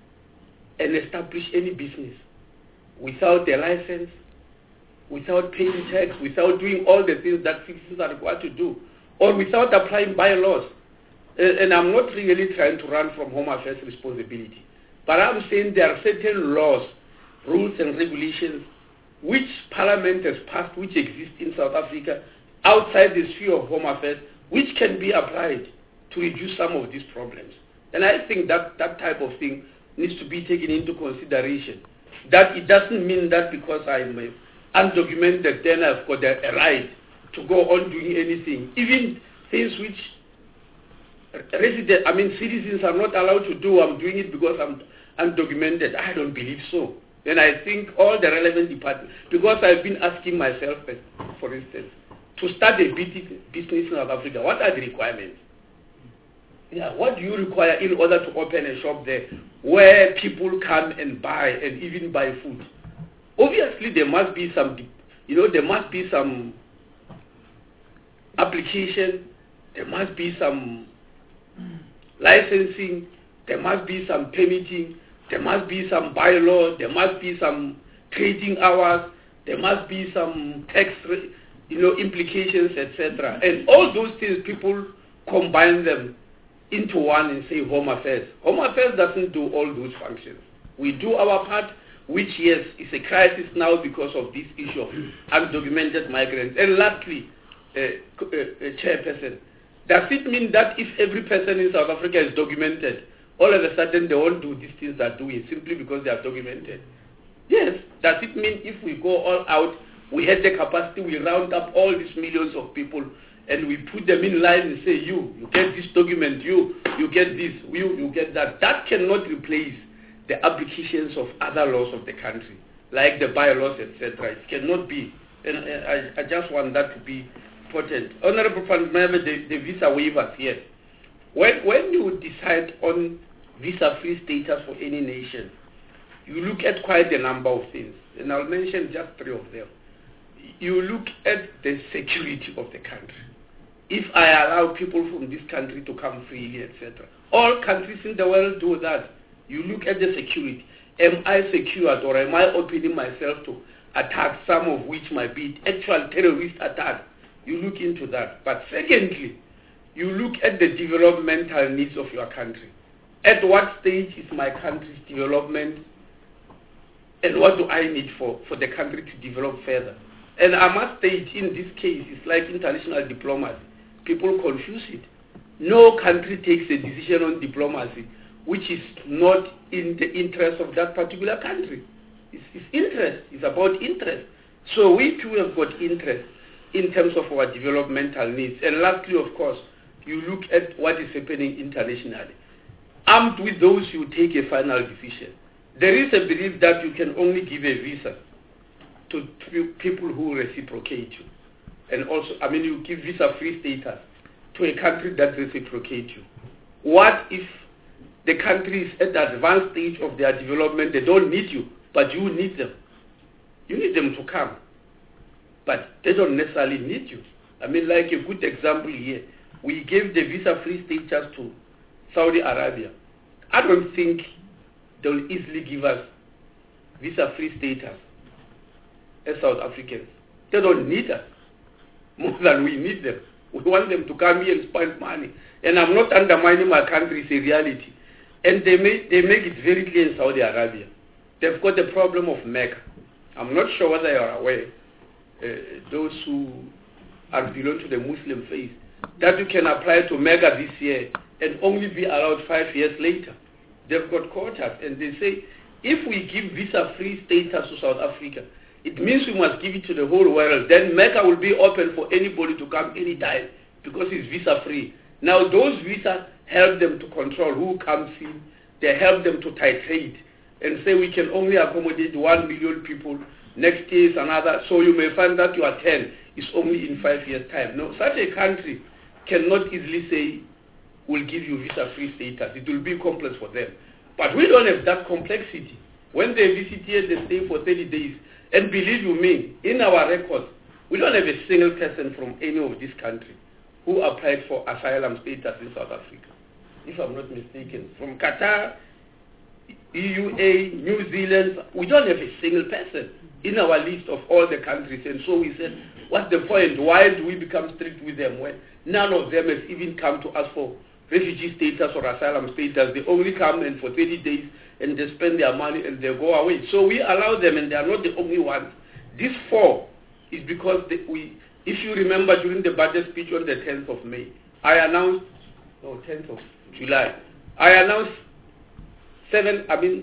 and establish any business without a license, without paying tax, without doing all the things that citizens are required to do, or without applying bylaws? And I'm not really trying to run from Home Affairs responsibility, but I'm saying there are certain laws, rules and regulations which Parliament has passed, which exist in South Africa, outside the sphere of Home Affairs, which can be applied to reduce some of these problems. And I think that that type of thing needs to be taken into consideration. That it doesn't mean that because I'm undocumented, then I've got a right to go on doing anything. Even things which resident, I mean citizens are not allowed to do, I'm doing it because I'm undocumented. I don't believe so. Then I think all the relevant departments, because I've been asking myself, for instance, to start a business in South Africa, what are the requirements? Yeah, what do you require in order to open a shop there where people come and buy and even buy food? Obviously, there must be some, you know, there must be some application, there must be some licensing, there must be some permitting, there must be some bylaw, there must be some trading hours, there must be some tax, you know, implications, et cetera. And all those things, people combine them into one and say Home Affairs. Home Affairs doesn't do all those functions. We do our part, which, yes, is a crisis now because of this issue of undocumented migrants. And lastly, uh, uh, uh, Chairperson, does it mean that if every person in South Africa is documented, all of a sudden they won't do these things they're doing simply because they are documented? Yes. Does it mean if we go all out, we have the capacity, we round up all these millions of people and we put them in line and say, you, you get this document, you, you get this, you, you get that. That cannot replace the applications of other laws of the country, like the bylaws, et cetera. It cannot be. And I, I just want that to be important. Honorable Fund Member, the, the visa waivers here. When, when you decide on visa-free status for any nation, you look at quite a number of things, and I'll mention just three of them. You look at the security of the country. If I allow people from this country to come freely, et cetera. All countries in the world do that. You look at the security. Am I secured, or am I opening myself to attacks, some of which might be actual terrorist attacks? You look into that. But secondly, you look at the developmental needs of your country. At what stage is my country's development, and what do I need for, for the country to develop further? And I must state, in this case, it's like international diplomacy. People confuse it. No country takes a decision on diplomacy which is not in the interest of that particular country. It's, it's interest. It's about interest. So we too have got interest in terms of our developmental needs. And lastly, of course, you look at what is happening internationally. Armed with those, you take a final decision. There is a belief that you can only give a visa to people who reciprocate you. And also, I mean, you give visa-free status to a country that reciprocates you. What if the country is at the advanced stage of their development, they don't need you, but you need them? You need them to come, but they don't necessarily need you. I mean, like a good example here, we gave the visa-free status to Saudi Arabia. I don't think they'll easily give us visa-free status as South Africans. They don't need us more than we need them. We want them to come here and spend money. And I'm not undermining my country, it's a reality. And they make, they make it very clear in Saudi Arabia. They've got the problem of Mecca. I'm not sure whether you are aware, uh, those who are belong to the Muslim faith, that you can apply to Mecca this year and only be allowed five years later. They've got quotas, and they say, if we give visa-free status to South Africa, it means we must give it to the whole world. Then Mecca will be open for anybody to come anytime because it's visa-free. Now those visas help them to control who comes in. They help them to titrate and say we can only accommodate one million people. Next year is another. So you may find that you are ten. It's only in five years' time. No, such a country cannot easily say we'll give you visa-free status. It will be complex for them. But we don't have that complexity. When they visit here, they stay for thirty days. And believe you me, in our records, we don't have a single person from any of this country who applied for asylum status in South Africa, if I'm not mistaken. From Qatar, E U A, New Zealand, we don't have a single person in our list of all the countries. And so we said, what's the point? Why do we become strict with them when none of them has even come to us for refugee status or asylum status? They only come in for thirty days and they spend their money and they go away. So we allow them, and they are not the only ones. These four is because they, we, if you remember during the budget speech on the tenth of May, I announced, no, tenth of July, I announced seven, I mean,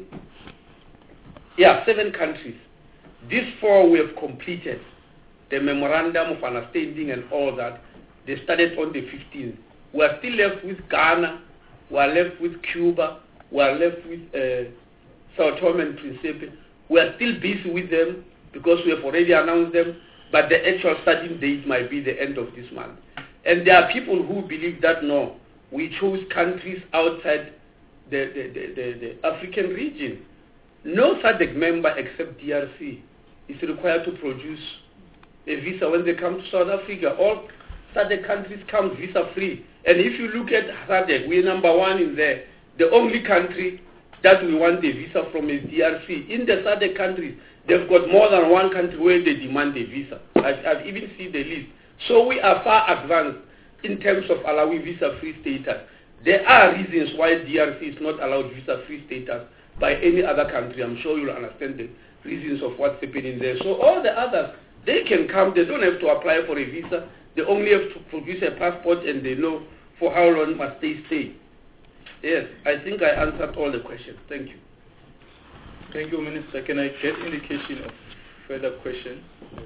yeah, seven countries. These four we have completed the memorandum of understanding and all that. They started on the fifteenth. We are still left with Ghana, we are left with Cuba, we are left with uh, Sao Tome and Principe. We are still busy with them because we have already announced them, but the actual starting date might be the end of this month. And there are people who believe that no, we chose countries outside the, the, the, the, the African region. No S A D C member except D R C is required to produce a visa when they come to South Africa. All S A D C countries come visa-free. And if you look at S A D C, we're number one in there. The only country that we want a visa from is D R C. In the S A D C countries, they've got more than one country where they demand a visa. I've, I've even seen the list. So we are far advanced in terms of allowing visa-free status. There are reasons why D R C is not allowed visa-free status by any other country. I'm sure you'll understand the reasons of what's happening there. So all the others, they can come. They don't have to apply for a visa. They only have to produce a passport, and they know for how long must they stay. Yes, I think I answered all the questions. Thank you. Thank you, Minister. Can I get indication of further questions? Uh,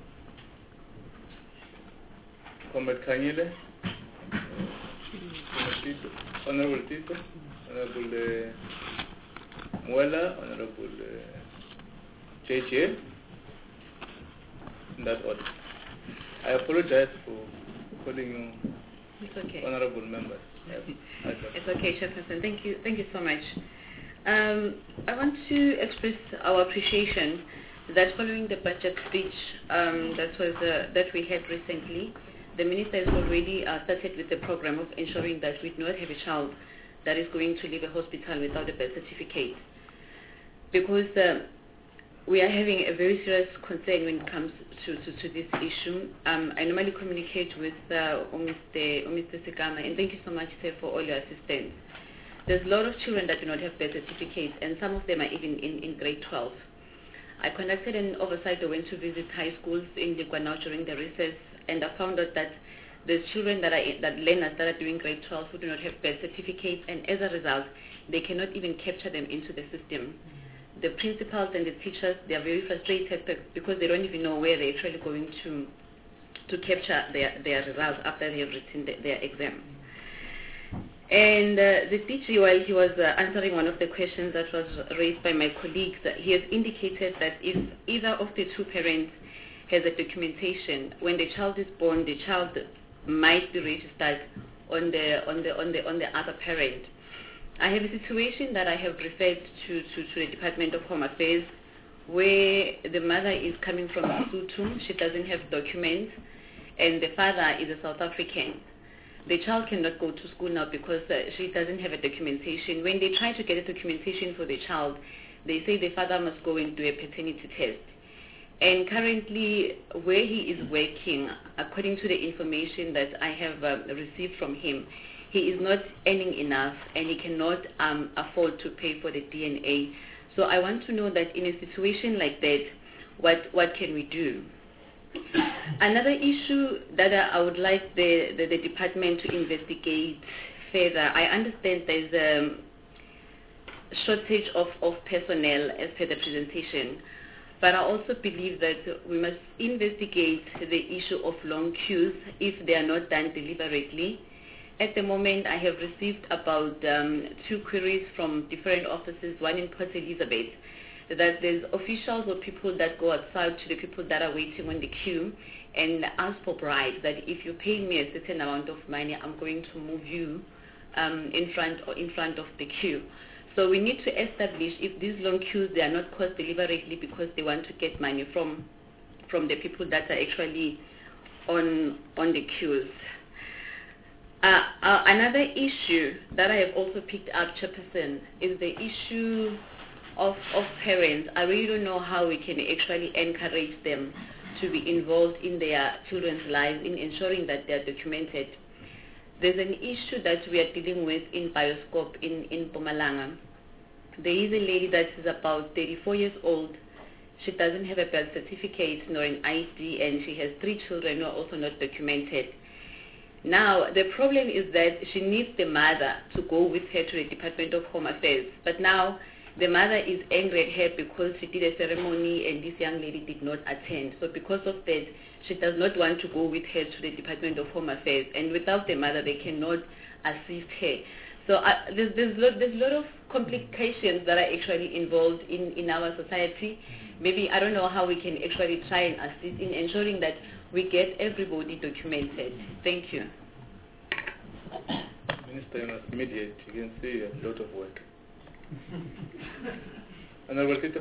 Comrade Kanyile, uh, Honorable Tito, Honorable uh, Mwela, Honorable uh, J J, in that order. I apologize for calling you It's okay. honorable members. It's okay, Chairperson. Thank you. Thank you so much. Um, I want to express our appreciation that following the budget speech um, that was uh, that we had recently, the minister has already uh, started with the program of ensuring that we do not have a child that is going to leave a hospital without a birth certificate, because uh, we are having a very serious concern when it comes to, to, to this issue. Um, I normally communicate with uh, Mister Mister Sekama, and thank you so much, sir, for all your assistance. There's a lot of children that do not have birth certificates, and some of them are even in, in grade twelve. I conducted an oversight. I went to visit high schools in Likwanao during the recess, and I found out that there's children that are in, that learners that are doing grade twelve who do not have birth certificates, and as a result, they cannot even capture them into the system. The principals and the teachers, they are very frustrated because they don't even know where they're actually going to to capture their, their results after they have written the, their exam. And uh, the teacher, while he was uh, answering one of the questions that was raised by my colleagues, uh, he has indicated that if either of the two parents has a documentation, when the child is born, the child might be registered on the on the on the on the other parent. I have a situation that I have referred to, to, to the Department of Home Affairs, where the mother is coming from Lesotho, she doesn't have documents, and the father is a South African. The child cannot go to school now because uh, she doesn't have a documentation. When they try to get a documentation for the child, they say the father must go and do a paternity test. And currently, where he is working, according to the information that I have uh, received from him, he is not earning enough and he cannot um, afford to pay for the D N A. So I want to know that in a situation like that, what, what can we do? Another issue that I would like the, the, the department to investigate further, I understand there's a shortage of, of personnel as per the presentation, but I also believe that we must investigate the issue of long queues if they are not done deliberately. At the moment, I have received about um, two queries from different offices, one in Port Elizabeth, that there's officials or people that go outside to the people that are waiting on the queue and ask for bribes, that if you pay me a certain amount of money, I'm going to move you um, in front or in front of the queue. So we need to establish if these long queues, they are not caused deliberately because they want to get money from from the people that are actually on on the queues. Uh, uh, another issue that I have also picked up, Chairperson, is the issue of, of parents. I really don't know how we can actually encourage them to be involved in their children's lives, in ensuring that they are documented. There's an issue that we are dealing with in Bioscope in, in Mpumalanga. There is a lady that is about thirty-four years old. She doesn't have a birth certificate nor an I D, and she has three children who are also not documented. Now, the problem is that she needs the mother to go with her to the Department of Home Affairs. But now, the mother is angry at her because she did a ceremony and this young lady did not attend. So because of that, she does not want to go with her to the Department of Home Affairs. And without the mother, they cannot assist her. So uh, there's, there's, lot, there's a lot of complications that are actually involved in, in our society. Maybe I don't know how we can actually try and assist in ensuring that we get everybody documented. Thank you. Minister, you must mediate. You can see a lot of work. Honorable Tito.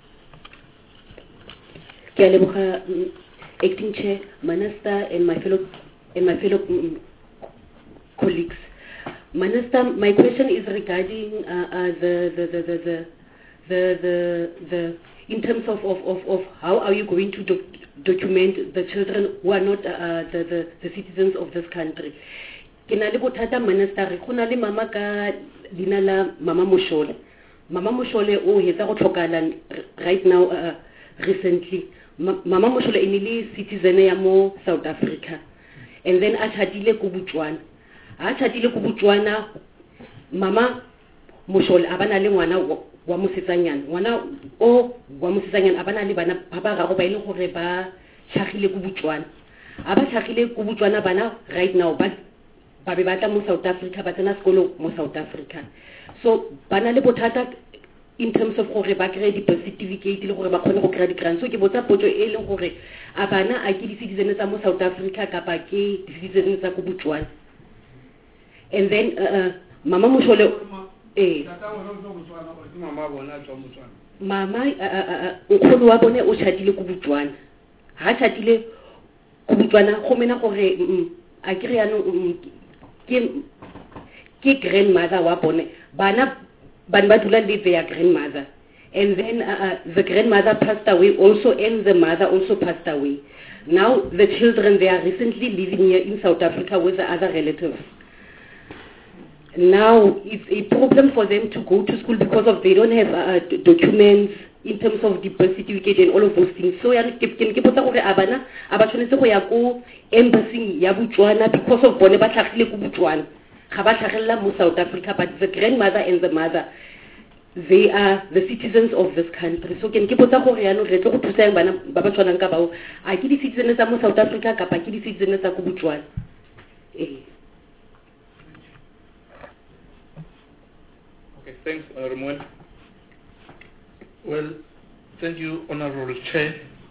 Acting Chair, Minister, and my fellow and my fellow um, colleagues. Minister, my question is regarding uh, uh, the, the, the, the, the, the, the, the, in terms of, of, of, of how are you going to doc document the children who are not uh, the, the, the citizens of this country. Kinali botata Minister, kuna le mama ka dina la Mama Moshole. Mama Moshole o hetsa go tlhokala right now uh, recently. Ma Mama Moshole inili citizen ya mo South Africa. And then a chatile ko Botswana. A chatile ko Botswana, Mama Moshole abana le ngwana wa mosetsanyana. Ngwana o wa mosetsanyana abana le bana ba ba ga go ba ile gore ba tshagile ko Botswana. Aba tshagile ko Botswana bana right now ba ba be batla mo South Africa ba tsena sekolo mo South Africa. So bana le bothata in terms of gore ba kry di-birth certificate le gore ba kgone go kry-a di-grant. So ke botsa potso e leng gore a bana a ke di-citizen tsa mo South Africa kapa ke di-citizen tsa ko Botswana. And then uh, uh, mama Moshole eh mama nkgono wa bone o chatile ko Botswana. Ha chatile ko Botswana go mena gore a ke re yana ke ke grandmother wa bone bana ban ba dula le their grandmother, and then uh, uh, the grandmother passed away also, and the mother also passed away. Now the children, they are recently living here in South Africa with the other relatives. Now it's a problem for them to go to school because of they don't have uh, documents in terms of the birth certificate and all of those things. So ke ke botsa gore abana aba tshwanetse go ya ko embassy ya Botswana because of bone ba tlhagile ko Botswana. South Africa, but the grandmother and the mother, they are the citizens of this country. So can keep on re tlo go thusa bana ba ba tshwanang ka bao a ke di citizens tsa mo South Africa kapa ke di citizens tsa go Botswana. Eh. Okay, thanks, Honorable Moen. Well, thank you, Honorable Chair.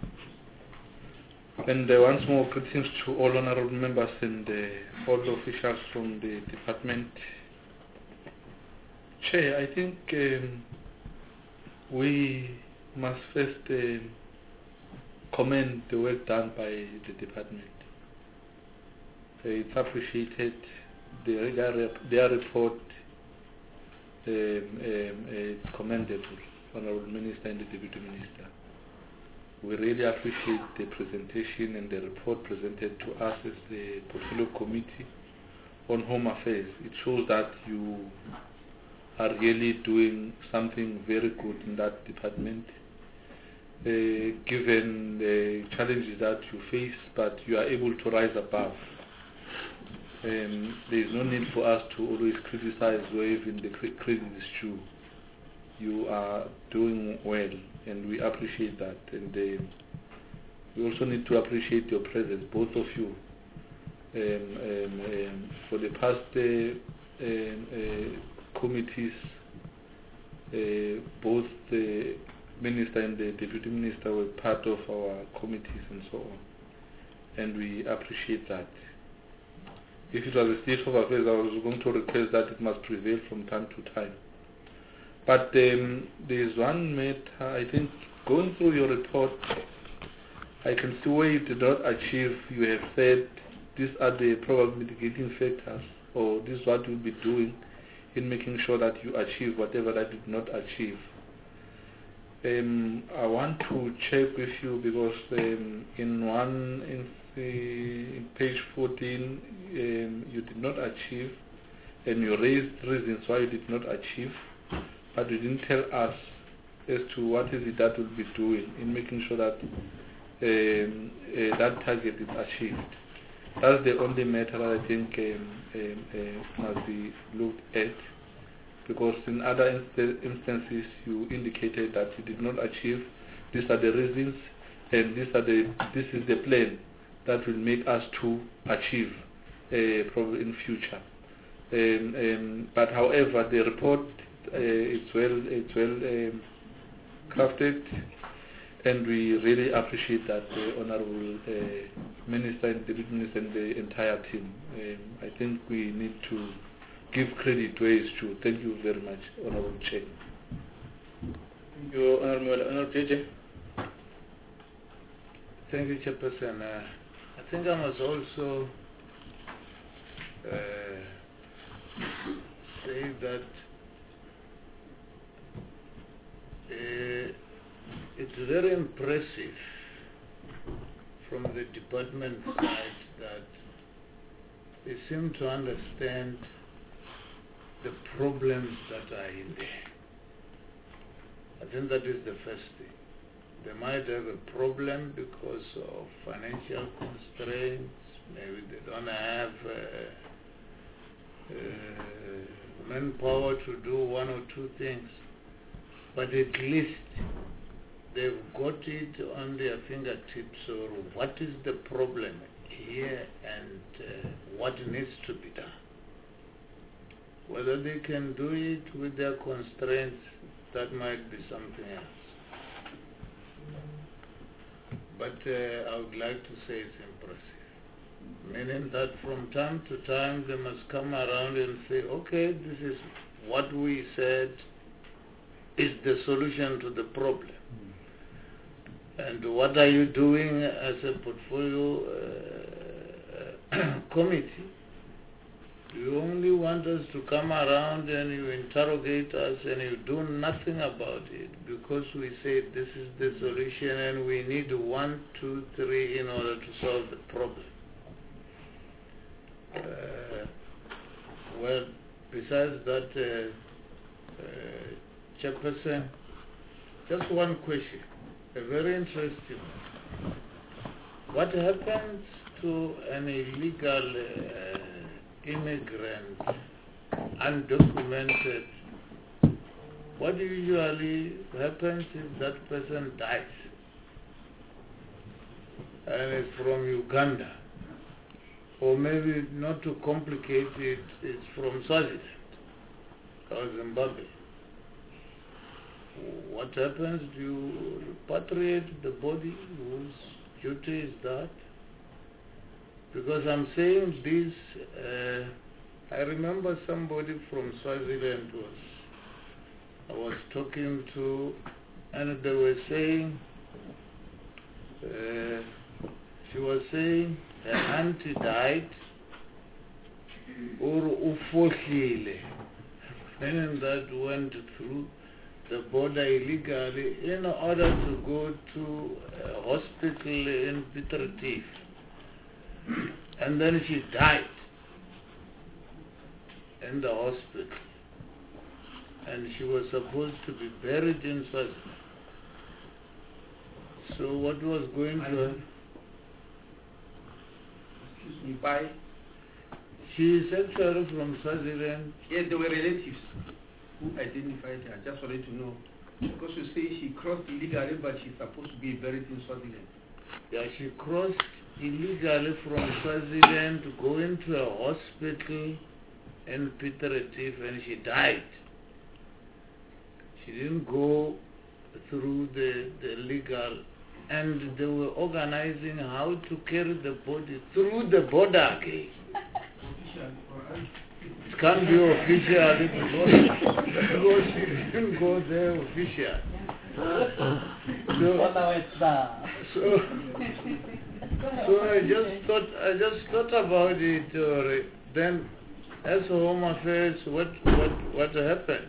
And uh, once more, greetings to all honorable members and uh, all officials from the department. Chair, I think um, we must first uh, commend the work done by the department. Uh, it's appreciated. The, their, their report um, um, is commendable, Honorable Minister and the Deputy Minister. We really appreciate the presentation and the report presented to us as the Portfolio Committee on Home Affairs. It shows that you are really doing something very good in that department, uh, given the challenges that you face, but you are able to rise above. Um, there is no need for us to always criticize where even the credit is due. You are doing well, and we appreciate that. And uh, we also need to appreciate your presence, both of you. Um, um, um, for the past uh, um, uh, committees, uh, both the Minister and the Deputy Minister were part of our committees and so on. And we appreciate that. If it was a state of affairs, I was going to request that it must prevail from time to time. But um, there is one matter, I think, going through your report, I can see where you did not achieve. You have said these are the probable mitigating factors, or this is what you'll be doing in making sure that you achieve whatever that you did not achieve. Um, I want to check with you because um, in one, in, the, in page fourteen, um, you did not achieve, and you raised reasons why you did not achieve. But you didn't tell us as to what is it that we'll be doing in making sure that um, uh, that target is achieved. That's the only matter that I think um, um, uh, must be looked at, because in other inst instances you indicated that you did not achieve. These are the reasons, and these are the this is the plan that will make us to achieve uh, probably in future. Um, um, but however, the report. Uh, it's well, it's well um, crafted, and we really appreciate that, uh, Honourable uh, Minister and Deputy Minister and the entire team. Um, I think we need to give credit where it's due. Thank you very much, Honourable Chair. Thank you, Honourable Honourable J J. Thank you, Chairperson. Uh, I think I must also uh, say that Uh, it's very impressive from the department side that they seem to understand the problems that are in there. I think that is the first thing. They might have a problem because of financial constraints, maybe they don't have uh, uh, manpower to do one or two things. But at least they've got it on their fingertips, or what is the problem here and uh, what needs to be done. Whether they can do it with their constraints, that might be something else. But uh, I would like to say it's impressive. Meaning that from time to time they must come around and say, okay, this is what we said is the solution to the problem. Mm. And what are you doing as a portfolio uh, committee? You only want us to come around and you interrogate us and you do nothing about it because we say this is the solution and we need one, two, three in order to solve the problem. Uh, well, besides that, uh, uh, Chairperson, just one question, a very interesting one. What happens to an illegal uh, immigrant, undocumented? What usually happens if that person dies and is from Uganda? Or maybe not to complicate it, it's from Swaziland or Zimbabwe. What happens? Do you repatriate the body? Whose duty is that? Because I'm saying this, uh, I remember somebody from Swaziland was, I was talking to, and they were saying, uh, she was saying, her auntie died, or ufohlile, meaning that went through the border illegally in order to go to a hospital in Piet Retief. And then she died in the hospital. And she was supposed to be buried in Swaziland. So what was going to happen? Excuse me, by? She is actually from Swaziland. Yes, there were relatives who identified her. I just wanted to know. Because you say she crossed illegally, but she's supposed to be buried in Swaziland. Yeah, she crossed illegally from Swaziland to go into a hospital in Piet Retief and she died. She didn't go through the, the legal, and they were organizing how to carry the body through the border again. It can't be official because, because she didn't go there official. So, so, so I just thought I just thought about it. Or then, as Home Affairs, what what what happened?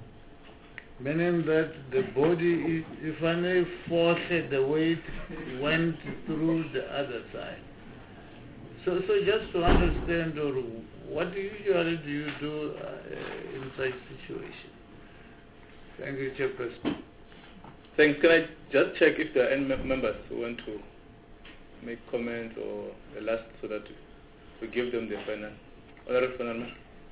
Meaning that the body, if I may force it, the weight went through the other side. So, so just to understand, or what usually do you do uh, in such situation? Thank you, Chairperson. Thanks. Can I just check if there are any members who want to make comments or the last, so that we give them the final. Honorable Fanarma.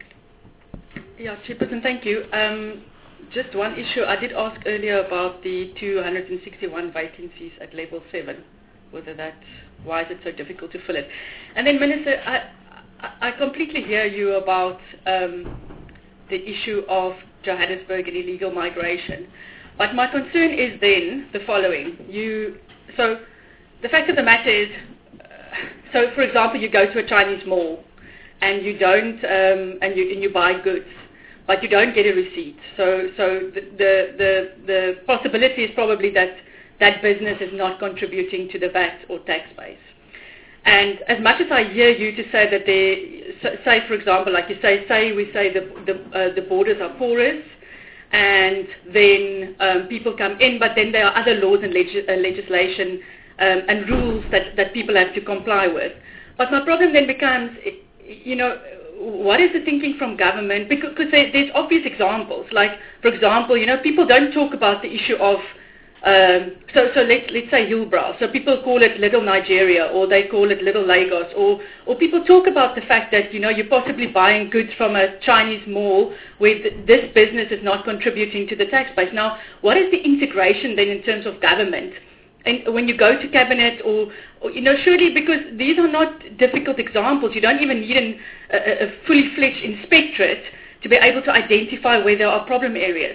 Yeah, Chairperson, thank you. Um, just one issue. I did ask earlier about the two hundred sixty-one vacancies at level seven, whether that, why is it so difficult to fill it? And then, Minister, I, I, I completely hear you about um, the issue of Johannesburg and illegal migration. But my concern is then the following. You, so the fact of the matter is, uh, so for example, you go to a Chinese mall and you don't, um, and you and you buy goods, but you don't get a receipt. So, so the the the, the possibility is probably that that business is not contributing to the V A T or tax base. And as much as I hear you to say that they, say for example, like you say, say we say the the, uh, the borders are porous, and then um, people come in, but then there are other laws and leg- uh, legislation um, and rules that, that people have to comply with. But my problem then becomes, you know, what is the thinking from government? Because, because there, there's obvious examples. Like, for example, you know, people don't talk about the issue of, um, so, so let's, let's say Hillbrow. So people call it Little Nigeria, or they call it Little Lagos, or, or people talk about the fact that, you know, you're possibly buying goods from a Chinese mall where th- this business is not contributing to the tax base. Now, what is the integration then in terms of government? And when you go to cabinet, or, or you know, surely, because these are not difficult examples, you don't even need an, a, a fully fledged inspectorate to be able to identify where there are problem areas.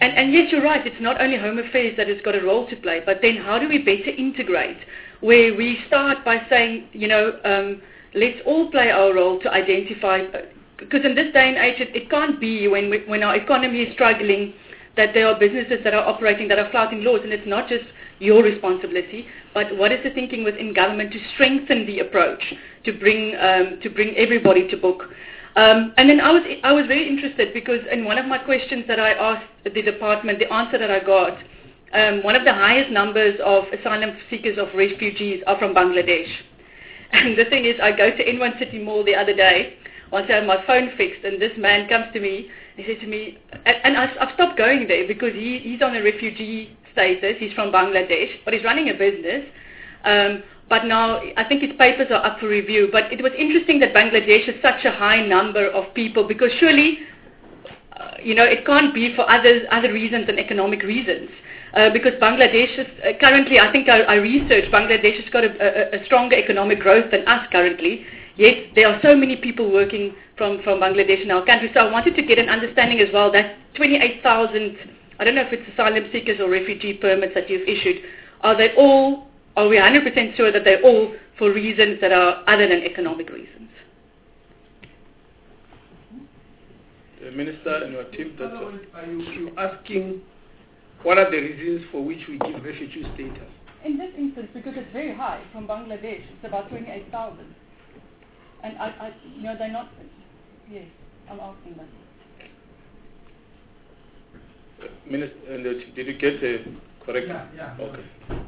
And, and yes, you're right, it's not only Home Affairs that has got a role to play, but then how do we better integrate, where we start by saying, you know, um, let's all play our role to identify, because in this day and age, it, it can't be when, we, when our economy is struggling that there are businesses that are operating that are flouting laws, and it's not just your responsibility, but what is the thinking within government to strengthen the approach to bring um, to bring everybody to book. Um, and then I was I was very interested because in one of my questions that I asked the department, the answer that I got, um, one of the highest numbers of asylum seekers, of refugees, are from Bangladesh. And the thing is, I go to N one City Mall the other day, once I had my phone fixed, and this man comes to me, he said to me, and, and I, I've stopped going there because he, he's on a refugee status, he's from Bangladesh, but he's running a business. Um, but now I think his papers are up for review. But it was interesting that Bangladesh is such a high number of people, because surely, uh, you know, it can't be for other, other reasons than economic reasons. Uh, because Bangladesh is, uh, currently, I think I, I researched, Bangladesh has got a, a, a stronger economic growth than us currently, yet there are so many people working from, from Bangladesh in our country. So I wanted to get an understanding as well that twenty-eight thousand, I don't know if it's asylum seekers or refugee permits that you've issued, are they all, are we one hundred percent sure that they're all for reasons that are other than economic reasons? The Minister and your team, that's all. Are you, you asking what are the reasons for which we give refugee status? In this instance, because it's very high from Bangladesh, it's about twenty-eight thousand. And I, I, you know, they're not, yes, I'm asking that. Uh, Minister, and, uh, did you get a correct? Yeah, yeah. Okay.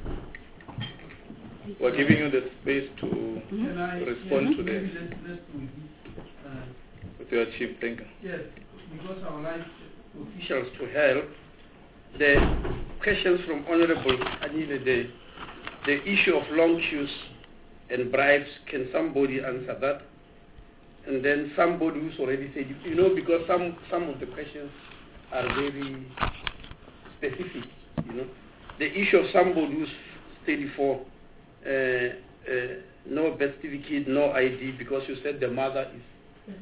We're giving you the space to Can I, respond yeah, to maybe this let's, let's do this. Uh, with your chief thinker. yes, because I would like Officials to help. The questions from Honorable Anile, the, the issue of long queues and bribes, can somebody answer that? And then somebody who's already said, you know, because some, some of the questions are very specific, you know. The issue of somebody who's thirty-four, uh, uh, no birth certificate, no I D, because you said the mother is...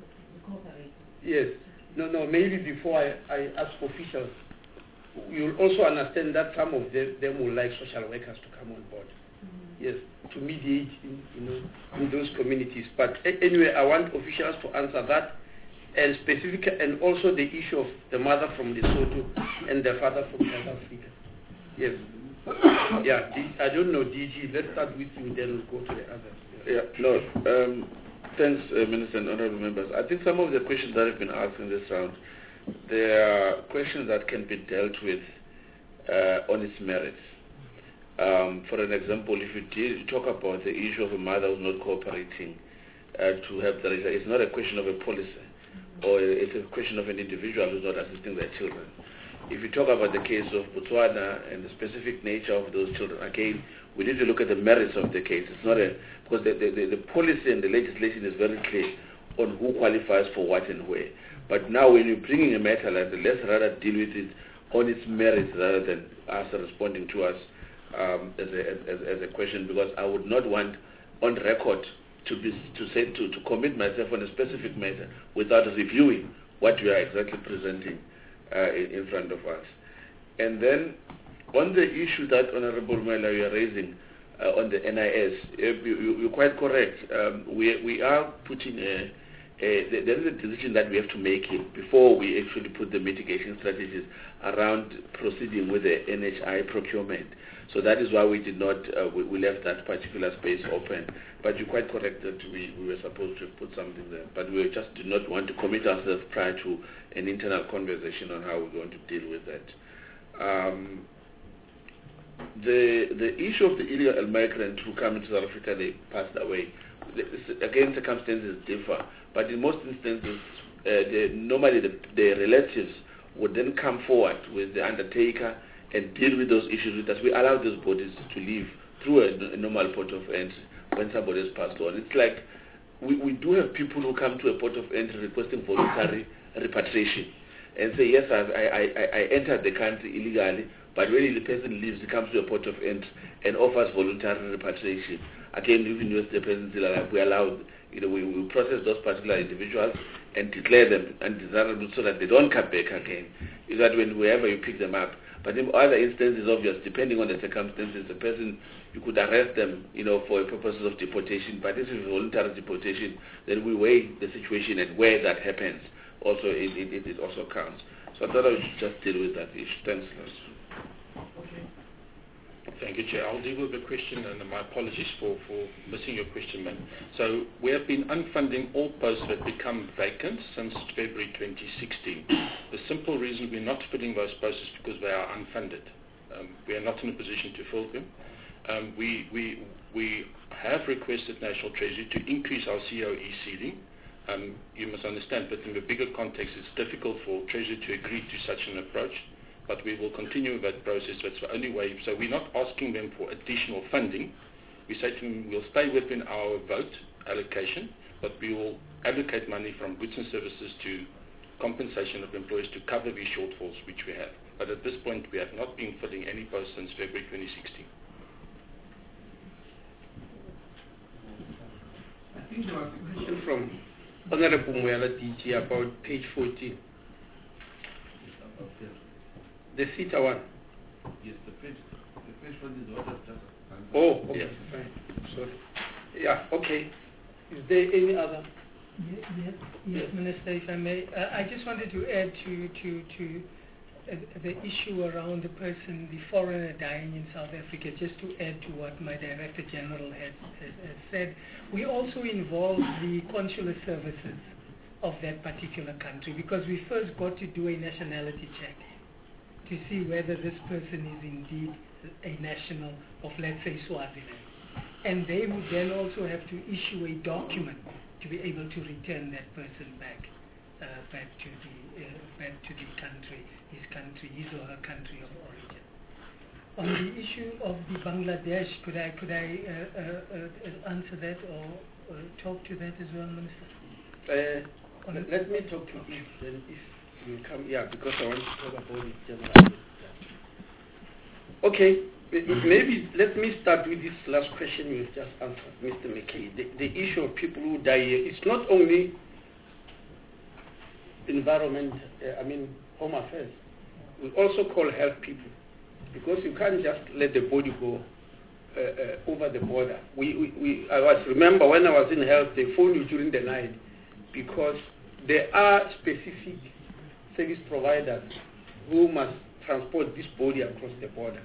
Yes. No, no, maybe before I, I ask officials, you'll also understand that some of them, them will like social workers to come on board. Mm-hmm. Yes, to mediate in, you know, in those communities. But a- anyway, I want officials to answer that, and specific, and also the issue of the mother from Lesotho and the father from South Africa. Yes. Yeah, D, I don't know, D G, let's start with you, then we'll go to the others. Yeah, no, um, thanks, uh, Minister and honorable members. I think some of the questions that have been asked in this round, there are questions that can be dealt with uh, on its merits. Um, for an example, if you did talk about the issue of a mother who's not cooperating uh, to help the child, it's not a question of a policy, or it's a question of an individual who's not assisting their children. If you talk about the case of Botswana and the specific nature of those children, again, we need to look at the merits of the case. It's not a, because the, the, the, the policy and the legislation is very clear on who qualifies for what and where. But now when you're bringing a matter like that, let's rather deal with it on its merits rather than us responding to us um, as, a, as, as a question, because I would not want on record to be to say to, to commit myself on a specific matter without reviewing what we are exactly presenting uh, in, in front of us. And then on the issue that Honorable Mwela you are raising uh, on the N I S, uh, you, you're quite correct. Um, we, we are putting a Uh, there is a decision that we have to make it before we actually put the mitigation strategies around proceeding with the N H I procurement. So that is why we did not, uh, we, we left that particular space open. But you're quite correct that we, we were supposed to put something there. But we just did not want to commit ourselves prior to an internal conversation on how we're going to deal with that. Um, the, the issue of the illegal migrants who come into South Africa, they passed away. The, again, circumstances differ. But in most instances, uh, the, normally the, the relatives would then come forward with the undertaker and deal with those issues with us. We allow those bodies to leave through a, a normal port of entry when somebody has passed on. It's like we, we do have people who come to a port of entry requesting voluntary repatriation and say, yes, I, I, I, I entered the country illegally, but when the person leaves, he comes to a port of entry and offers voluntary repatriation. Again, even U S the presidency, like we allow you know, we will process those particular individuals and declare them undesirable so that they don't come back again. Is that when wherever you pick them up. But in other instances, obvious, depending on the circumstances, the person, you could arrest them, you know, for purposes of deportation. But this is voluntary deportation. Then we weigh the situation and where that happens. Also, it, it, it also counts. So I thought I would just deal with that issue. Thanks, Lars. Thank you, Chair. I'll deal with the question, and my apologies for, for missing your question, ma'am. So we have been unfunding all posts that become vacant since February twenty sixteen. The simple reason we're not filling those posts is because they are unfunded. Um, we are not in a position to fill them. Um, we, we, we have requested National Treasury to increase our C O E ceiling. Um, you must understand that in the bigger context, it's difficult for Treasury to agree to such an approach. But we will continue with that process. That's the only way. So we're not asking them for additional funding. We say to them, we'll stay within our vote allocation, but we will allocate money from goods and services to compensation of employees to cover these shortfalls which we have. But at this point, we have not been filling any posts since February twenty sixteen. I think there was a question from Honorable Mwela D G about page fourteen. The CETA one. Yes, the page, the page one is what I've just answered. Oh, okay, Yes. fine. Sorry. Yeah, okay. Is there any other? Yes, yes, yes, Minister, if I may. Uh, I just wanted to add to to to uh, the issue around the person, the foreigner dying in South Africa. Just to add to what my Director General has, has, has said, we also involve the consular services of that particular country, because we first got to do a nationality check to see whether this person is indeed a national of, let's say, Swaziland. And they would then also have to issue a document to be able to return that person back, uh, back to the uh, back to the country, his country, his or her country of origin. On the issue of the Bangladesh, could I could I uh, uh, uh, answer that or uh, talk to that as well, Minister? Uh, let, let me talk to you then if you come, yeah, because I want to talk about it generally. Okay, maybe let me start with this last question you just answered, Mister McKay. The, the issue of people who die here, it's not only environment, uh, I mean, home affairs. We also call health people, because you can't just let the body go uh, uh, over the border. We, we, we, I was remember when I was in health, they phoned you during the night, because there are specific service providers who must transport this body across the border.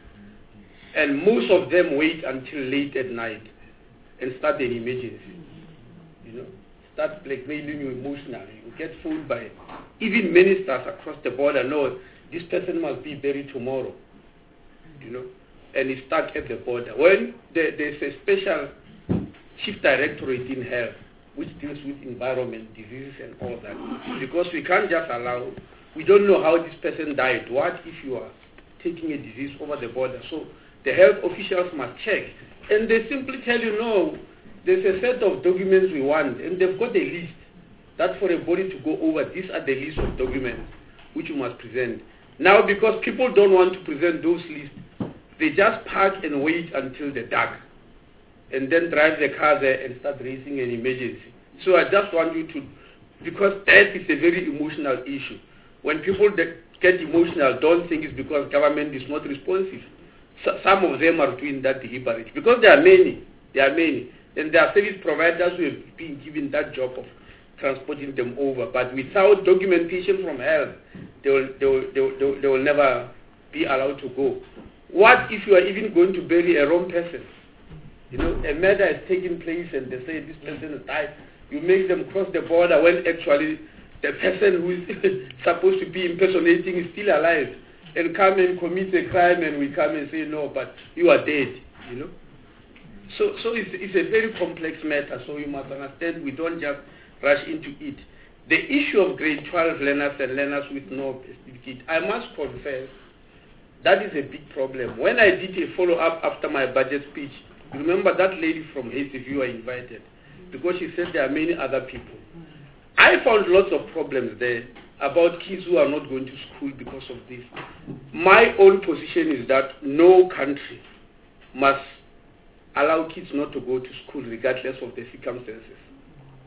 And most of them wait until late at night and start an emergency. You know, start blackmailing you emotionally. You get fooled by even ministers across the border know this person must be buried tomorrow. You know, and he's stuck at the border. When there, there's a special chief directorate in health which deals with environment, diseases and all that, because we can't just allow, we don't know how this person died. What if you are taking a disease over the border? So the health officials must check. And they simply tell you, no, there's a set of documents we want, and they've got a list that for a body to go over, these are the list of documents which you must present. Now, because people don't want to present those lists, they just park and wait until the dark, and then drive the car there and start raising an emergency. So I just want you to, because death is a very emotional issue. When people get emotional, don't think it's because government is not responsive. So some of them are doing that deliberately, because there are many, there are many. And there are service providers who have been given that job of transporting them over. But without documentation from health, they will, they will, they will, they will, they will never be allowed to go. What if you are even going to bury a wrong person? You know, a murder has taken place and they say this person has died. You make them cross the border when actually the person who is supposed to be impersonating is still alive, and come and commit a crime, and we come and say, no, but you are dead, you know. So, so it's, it's a very complex matter, so you must understand we don't just rush into it. The issue of grade twelve learners and learners with no certificate, I must confess, that is a big problem. When I did a follow-up after my budget speech, you remember that lady from Hazyview I invited, because she said there are many other people. I found lots of problems there about kids who are not going to school because of this. My own position is that no country must allow kids not to go to school regardless of the circumstances.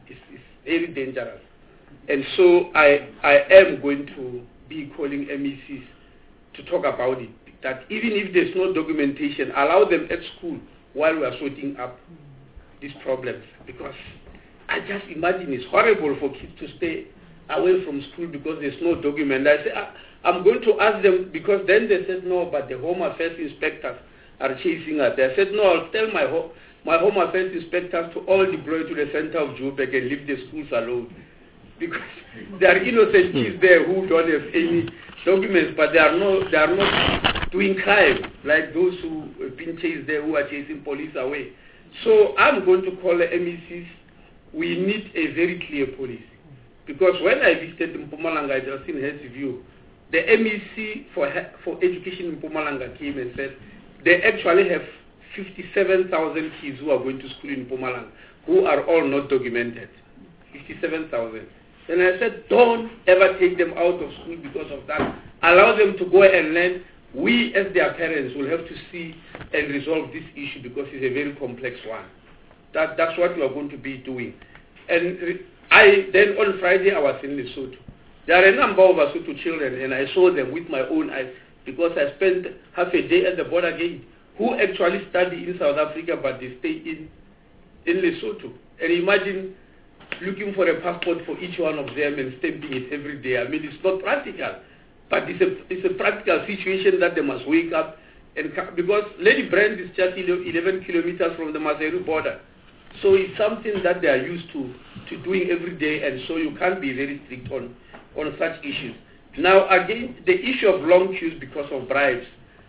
is, is very dangerous. And so I, I am going to be calling M E Cs to talk about it, that even if there's no documentation, allow them at school while we are sorting up these problems. Because I just imagine it's horrible for kids to stay away from school because there's no document. I say, I, I'm going to ask them, because then they said, no, but the Home Affairs inspectors are chasing us. They said, no, I'll tell my, ho my Home Affairs inspectors to all deploy to the center of Joburg and leave the schools alone. Because there are innocent kids there who don't have any documents, but they are, no, they are not doing crime like those who have been chased there, who are chasing police away. So I'm going to call the M E Cs. We need a very clear policy. Because when I visited Mpumalanga, I was in Hesiview, the M E C for, for education in Mpumalanga came and said they actually have fifty-seven thousand kids who are going to school in Mpumalanga, who are all not documented. fifty-seven thousand. And I said, don't ever take them out of school because of that. Allow them to go and learn. We, as their parents, will have to see and resolve this issue because it's a very complex one. That, that's what we are going to be doing. And I then on Friday, I was in Lesotho. There are a number of Lesotho children, and I saw them with my own eyes because I spent half a day at the border gate, who actually study in South Africa, but they stay in, in Lesotho. And imagine looking for a passport for each one of them and stamping it every day. I mean, it's not practical, but it's a, it's a practical situation that they must wake up. And because Lady Brand is just eleven kilometers from the Maseru border. So it's something that they are used to, to doing every day, and so you can't be very strict on, on such issues. Now, again, the issue of long queues because of bribes.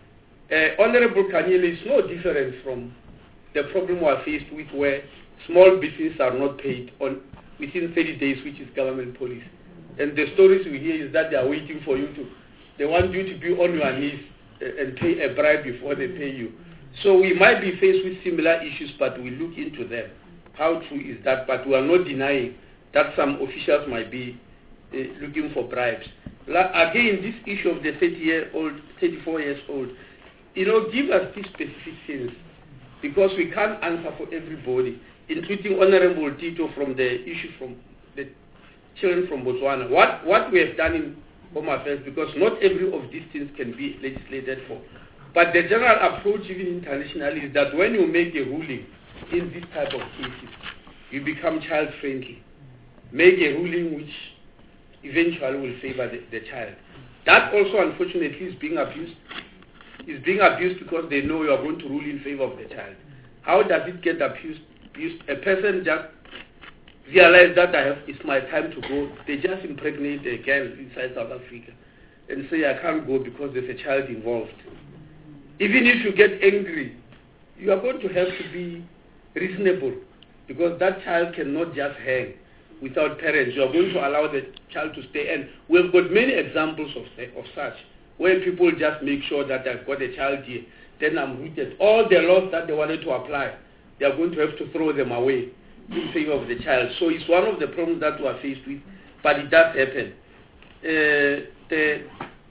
Uh, Honorable Kanyele, is no different from the problem we are faced with where small businesses are not paid on within thirty days, which is government policy. And the stories we hear is that they are waiting for you to, they want you to be on your knees uh, and pay a bribe before they pay you. So we might be faced with similar issues, but we look into them. How true is that? But we are not denying that some officials might be uh, looking for bribes. La again, this issue of the thirty-year-old, thirty-four years old, you know, give us these specific things, because we can't answer for everybody, including Honorable Tito from the issue from the children from Botswana. What, what we have done in Home Affairs, because not every of these things can be legislated for. But the general approach, even internationally, is that when you make a ruling in this type of cases, you become child-friendly. Make a ruling which eventually will favor the, the child. That also, unfortunately, is being abused. Is being abused because they know you are going to rule in favor of the child. How does it get abused? abused? A person just realizes that I have, it's my time to go. They just impregnate a girl inside South Africa and say, I can't go because there's a child involved. Even if you get angry, you are going to have to be reasonable, because that child cannot just hang without parents. You are going to allow the child to stay. And we've got many examples of, of such, where people just make sure that I've got a child here, then I'm rooted. All the laws that they wanted to apply, they are going to have to throw them away in favor of the child. So it's one of the problems that we are faced with, but it does happen. Uh, the,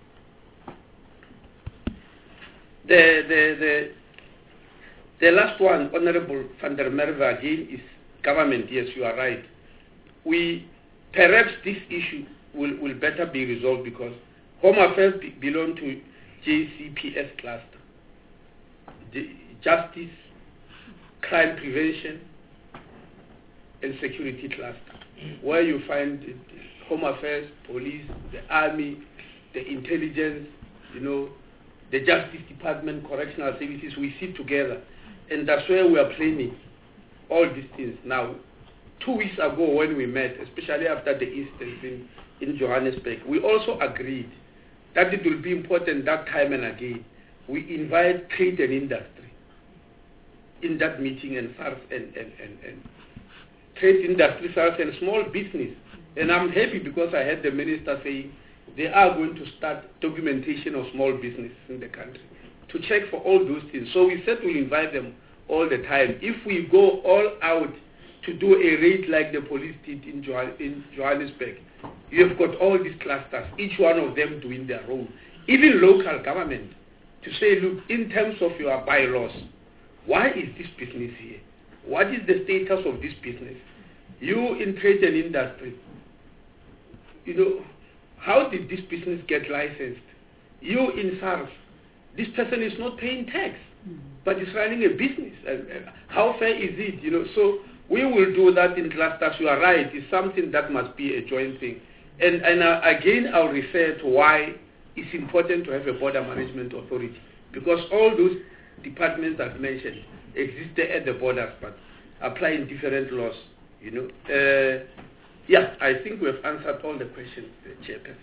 the, the, the, the last one, Honorable van der Merwe, again, is government. Yes, you are right. We, perhaps this issue will, will better be resolved because Home Affairs be, belong to J C P S cluster. The Justice, Crime Prevention, and Security cluster, where you find the Home Affairs, Police, the Army, the Intelligence, you know, the Justice Department, Correctional Services. We sit together, and that's where we are planning all these things. Now, two weeks ago when we met, especially after the incident in, in Johannesburg, we also agreed that it will be important that time and again we invite trade and industry in that meeting, and SARS and, and, and, and trade industry, SARS and small business. And I'm happy because I heard the minister saying they are going to start documentation of small businesses in the country to check for all those things. So we said we'll invite them all the time. If we go all out to do a raid like the police did in, Johann in Johannesburg, you have got all these clusters, each one of them doing their role. Even local government, to say, look, in terms of your bylaws, why is this business here? What is the status of this business? You in trade and industry, you know, how did this business get licensed? You in SARS, this person is not paying tax, mm. but is running a business. Uh, how fair is it? You know, so we will do that in clusters. You are right. It's something that must be a joint thing. And, and uh, again, I'll refer to why it's important to have a border management authority, because all those departments I've mentioned existed at the borders, but applying different laws. You know, uh, yeah, I think we have answered all the questions, uh, Chairperson.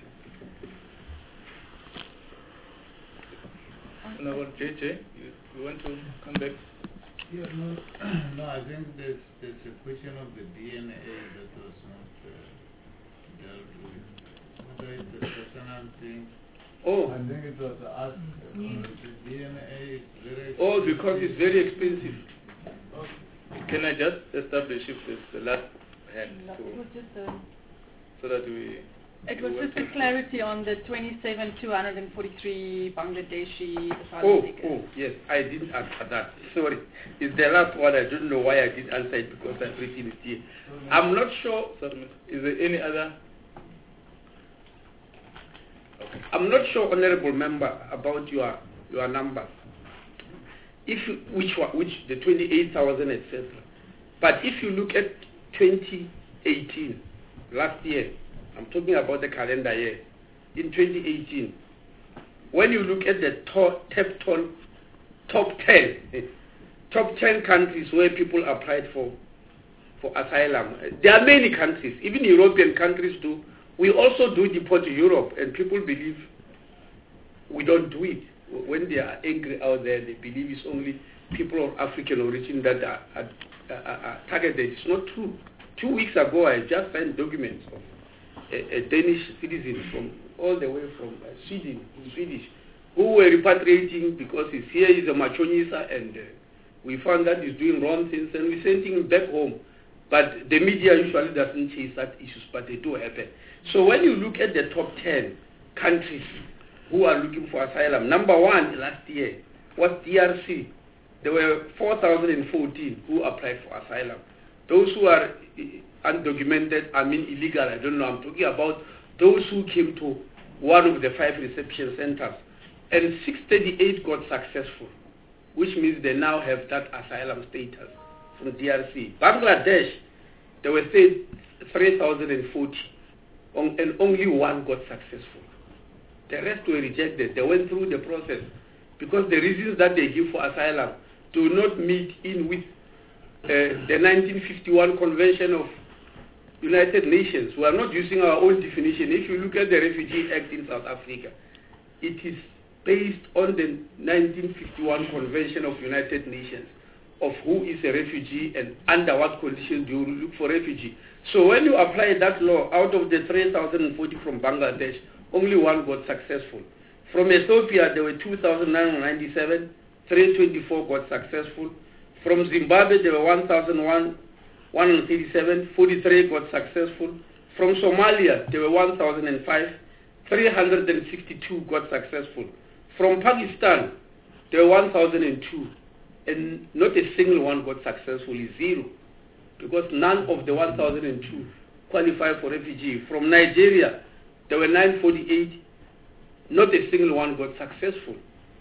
Honorable J J, you, you want to come back? Yeah, no, no, I think there's, there's a question of the D N A that was not uh, dealt with. Whether it's a personal thing. Oh. I think it was asked. Mm. The D N A is very expensive. Oh, because it's very expensive. Okay. Can I just establish if it's the last hand no, to, it was just a, so that we... It was just a clarity on the twenty-seven two hundred forty-three Bangladeshi asylum oh, seekers. Oh, yes, I didn't answer that. Sorry. It's the last one. I don't know why I didn't answer it because I've written it here. I'm not sure. Sorry, is there any other? Okay. I'm not sure, Honorable Member, about your your number. If you, which one, which the twenty-eight thousand, et cetera. But if you look at twenty eighteen, last year, I'm talking about the calendar year. In twenty eighteen, when you look at the top, top, top ten, top ten countries where people applied for for asylum, there are many countries, even European countries do. We also do deport to Europe, and people believe we don't do it. When they are angry out there, they believe it's only people of African origin that are, are, are, are targeted. It's not true. Two weeks ago, I just signed documents of a, a Danish citizen from all the way from uh, Sweden, Swedish, who were repatriating because he's here, he's a machonista, and uh, we found that he's doing wrong things, and we sent him back home. But the media usually doesn't chase that issues, but they do happen. So when you look at the top ten countries who are looking for asylum, number one last year was D R C. There were four thousand fourteen who applied for asylum. Those who are undocumented, I mean illegal, I don't know, I'm talking about those who came to one of the five reception centers. And six hundred thirty-eight got successful, which means they now have that asylum status from D R C. Bangladesh, there were three thousand forty, and only one got successful. The rest were rejected. They went through the process because the reasons that they give for asylum do not meet in with uh, the nineteen fifty-one Convention of United Nations. We are not using our own definition. If you look at the Refugee Act in South Africa, it is based on the nineteen fifty-one Convention of United Nations of who is a refugee and under what conditions do you look for refugee. So when you apply that law, out of the three thousand forty from Bangladesh, only one got successful. From Ethiopia, there were two thousand nine hundred ninety-seven, three hundred twenty-four got successful. From Zimbabwe, there were one thousand one hundred thirty-seven, forty-three got successful. From Somalia, there were one thousand five, three hundred sixty-two got successful. From Pakistan, there were one thousand two, and not a single one got successful, is zero, because none of the one thousand two qualified for refugee. From Nigeria, there were nine hundred forty-eight, not a single one got successful.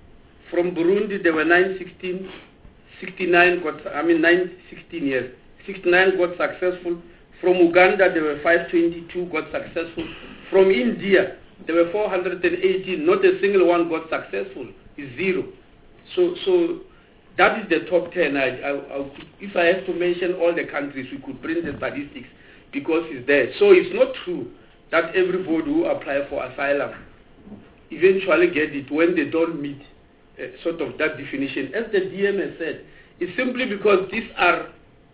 From Burundi, there were nine hundred sixteen, sixty-nine got, I mean nine hundred sixteen years, sixty-nine got successful. From Uganda, there were five hundred twenty-two got successful. From India, there were four hundred eighteen, not a single one got successful, is zero. So, so that is the top ten. I, I, I, if I have to mention all the countries, we could bring the statistics because it's there. So it's not true that everybody who apply for asylum eventually get it when they don't meet uh, sort of that definition. As the D M has said, it's simply because these are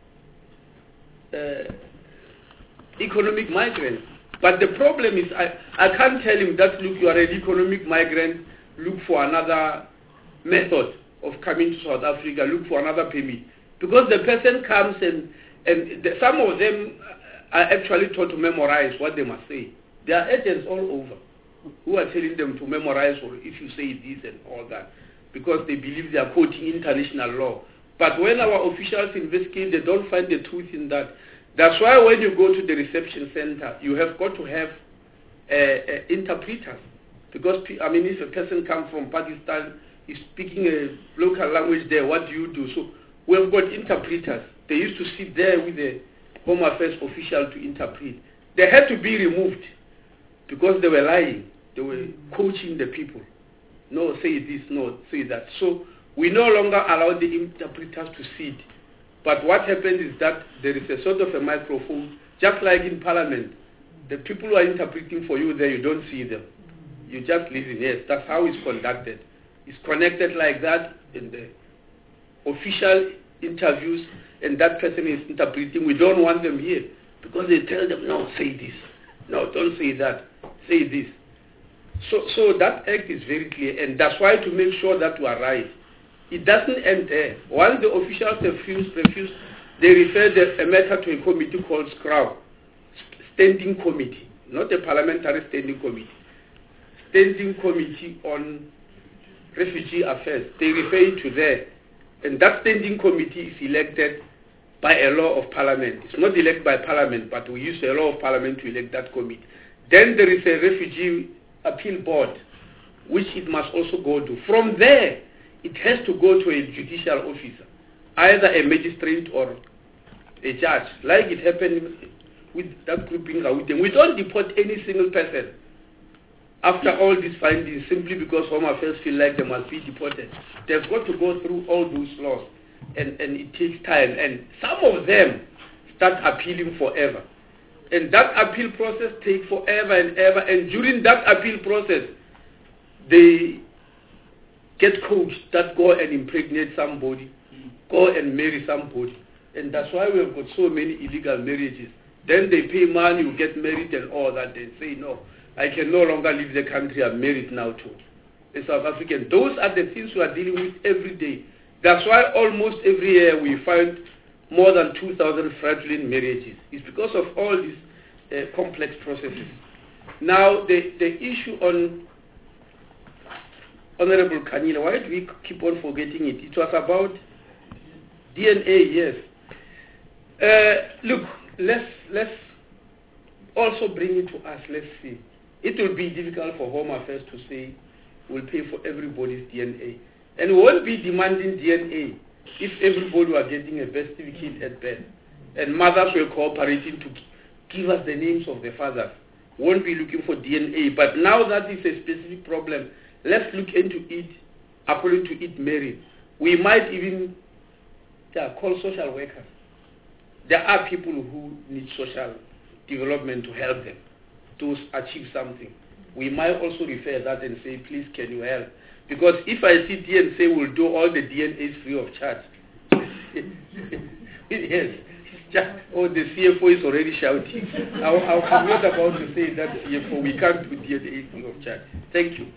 uh, economic migrants. But the problem is, I, I can't tell him that, look, you are an economic migrant, look for another method of coming to South Africa, look for another permit. Because the person comes and, and the, some of them are actually taught to memorize what they must say. There are agents all over who are telling them to memorize, or if you say this and all that, because they believe they are quoting international law. But when our officials investigate, they don't find the truth in that. That's why when you go to the reception center, you have got to have uh, uh, interpreters. Because, I mean, if a person comes from Pakistan, is speaking a local language there, what do you do? So we've got interpreters. They used to sit there with the Home Affairs official to interpret. They had to be removed because they were lying. They were coaching the people. No, say this, no, say that. So we no longer allow the interpreters to sit. But what happens is that there is a sort of a microphone, just like in Parliament. The people who are interpreting for you there, you don't see them. You just listen. Yes, that's how it's conducted. It's connected like that in the official interviews, and that person is interpreting. We don't want them here because they tell them, no, say this. No, don't say that. Say this. So, so that act is very clear, and that's why to make sure that we are right. It doesn't end there. Once the officials refuse, refuse, they refer the, a matter to a committee called SCRAW, Standing Committee, not a parliamentary standing committee. Standing Committee on Refugee Affairs. They refer it to there. And that standing committee is elected by a law of parliament. It's not elected by parliament, but we use a law of parliament to elect that committee. Then there is a refugee appeal board, which it must also go to. From there, it has to go to a judicial officer, either a magistrate or a judge, like it happened with that group in Gauteng. We don't deport any single person after all these findings simply because Home Affairs feel like they must be deported. They've got to go through all those laws, and, and it takes time. And some of them start appealing forever. And that appeal process takes forever and ever. And during that appeal process, they get coached that go and impregnate somebody, go and marry somebody. And that's why we have got so many illegal marriages. Then they pay money, you get married and all that. They say, no, I can no longer leave the country. I'm married now too. A South African. Those are the things we are dealing with every day. That's why almost every year we find more than two thousand fraudulent marriages. It's because of all these uh, complex processes. Now, the, the issue on Honorable Kanila, why do we keep on forgetting it? It was about D N A, yes. Uh, look, let's, let's also bring it to us. Let's see. It will be difficult for Home Affairs to say we'll pay for everybody's D N A. And we won't be demanding D N A if everybody were getting a birth certificate at birth and mothers were cooperating to give us the names of the fathers. We won't be looking for D N A. But now that is a specific problem, let's look into it according to it merit. We might even yeah, call social workers. There are people who need social development to help them to achieve something. We might also refer that and say, please, can you help? Because if I sit here and say we'll do all the D N As free of charge, yes, just, oh, the C F O is already shouting. I, I'm not about to say that C F O, we can't do D N A free of charge. Thank you.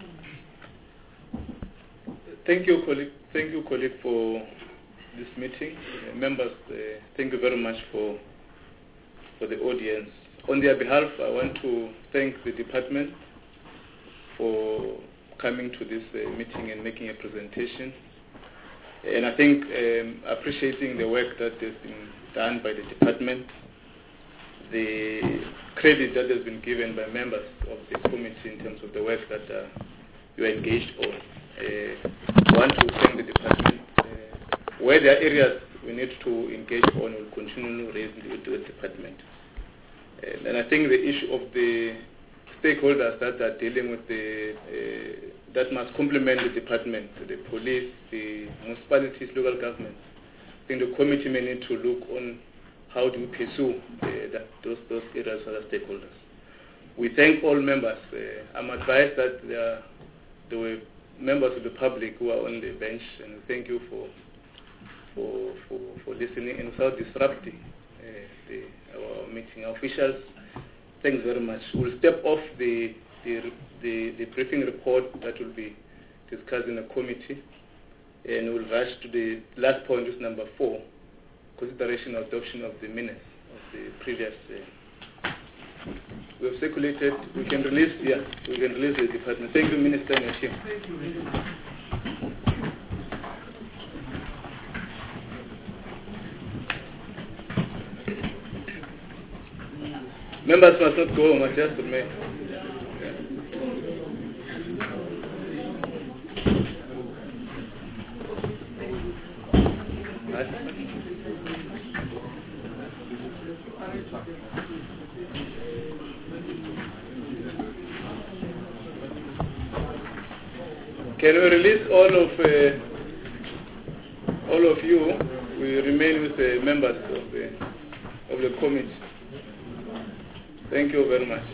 Thank you, colleague. Thank you, colleague, for this meeting. Uh, members, uh, thank you very much for for the audience. On their behalf, I want to thank the department for coming to this uh, meeting and making a presentation. And I think um, appreciating the work that has been done by the department, the credit that has been given by members of the committee in terms of the work that uh, you are engaged on. Uh, I want to thank the department. Uh, where there are areas we need to engage on, we'll continue raising it to the department. Uh, and I think the issue of the stakeholders that are dealing with the, uh, that must complement the department, the police, the municipalities, local governments. I think the committee may need to look on how do we pursue uh, that, those, those areas for the stakeholders. We thank all members. Uh, I'm advised that there, there were members of the public who are on the bench, and thank you for for for, for listening and without disrupting uh, the, our meeting. Our officials, thanks very much. We'll step off the the, the the briefing report that will be discussed in the committee, and we'll rush to the last point, which is number four, consideration of adoption of the minutes of the previous. Uh, we have circulated. We can release. Yeah, we can release the department. Thank you, Minister and your team. Thank you very much. Members must not go home, just to make. Can we release all of uh, all of you? We remain with the members of the of the committee. Thank you very much.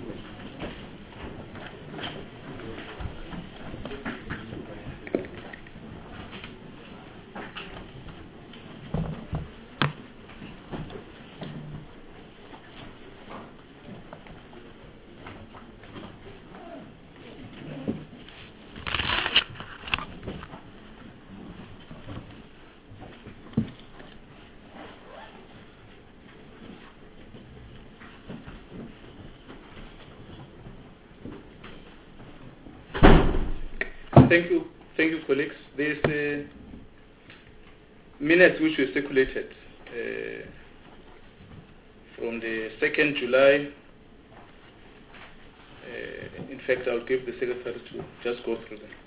Thank you, thank you, colleagues. There's uh, minutes which were circulated uh, from the second July. Uh, in fact, I'll give the secretary to just go through them.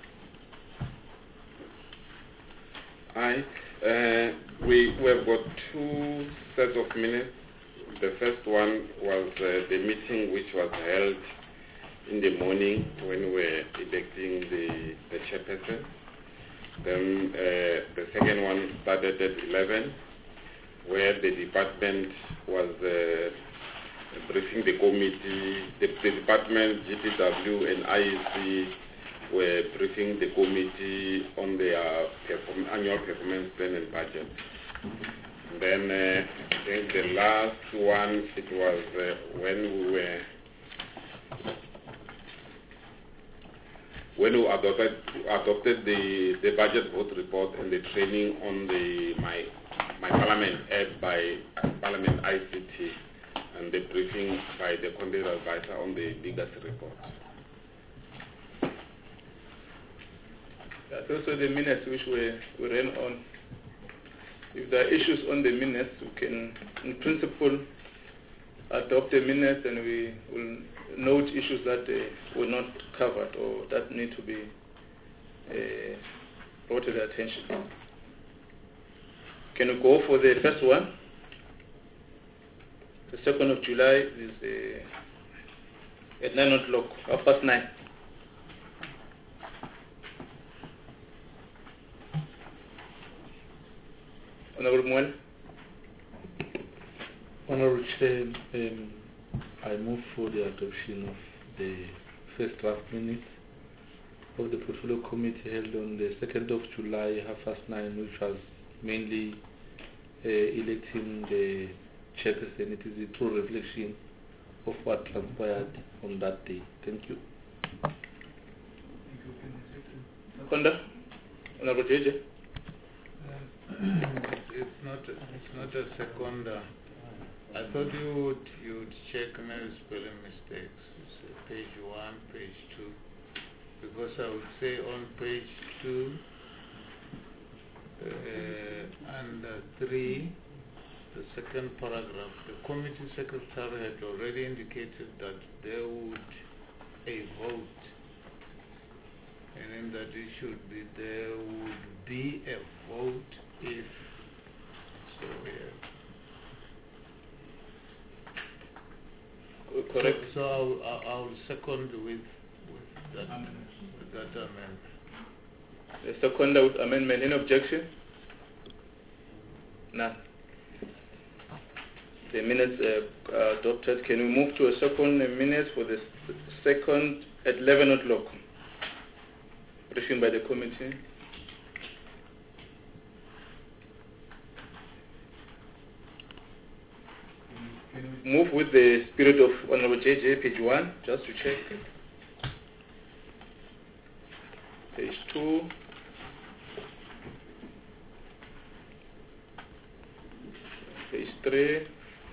Aye. Uh, we we have got two sets of minutes. The first one was uh, the meeting which was held in the morning when we were electing the, the chairperson. Then uh, the second one started at eleven, where the department was uh, briefing the committee. The, the department, G P W and I E C were briefing the committee on their perform annual performance plan and budget. Then uh, I think the last one, it was uh, when we were when we adopted adopted the, the budget vote report and the training on the my my Parliament app by Parliament I C T and the briefing by the content advisor on the legacy report. That's also the minutes which we, we ran on. If there are issues on the minutes, we can, in principle, adopt the minutes and we will note issues that uh, were not covered or that need to be uh, brought to the attention. Can we go for the first one? The second of July is uh, at nine o'clock, half past nine. Honorable Moel. Honorable Chair, um, I move for the adoption of the first draft minutes of the Portfolio Committee held on the second of July, half past nine, which was mainly uh, electing the chairperson. It is a true reflection of what transpired on that day. Thank you. Konda, Honorable J J. It's not. It's not a second. Uh, I thought you would you would check maybe spelling mistakes. It's uh, page one, page two, because I would say on page two uh, and uh, three, the second paragraph, the committee secretary had already indicated that there would a vote, and in that it should be there would be a vote if so. Yeah. Correct. So, so I'll, I'll, I'll second with with that with that amendment. The second with amendment. Any objection? None. The minutes uh, are adopted. Can we move to a second minutes for the second at eleven o'clock? Briefing by the committee. Move with the spirit of Honorable J J, page one, just to check. Page two. Page three.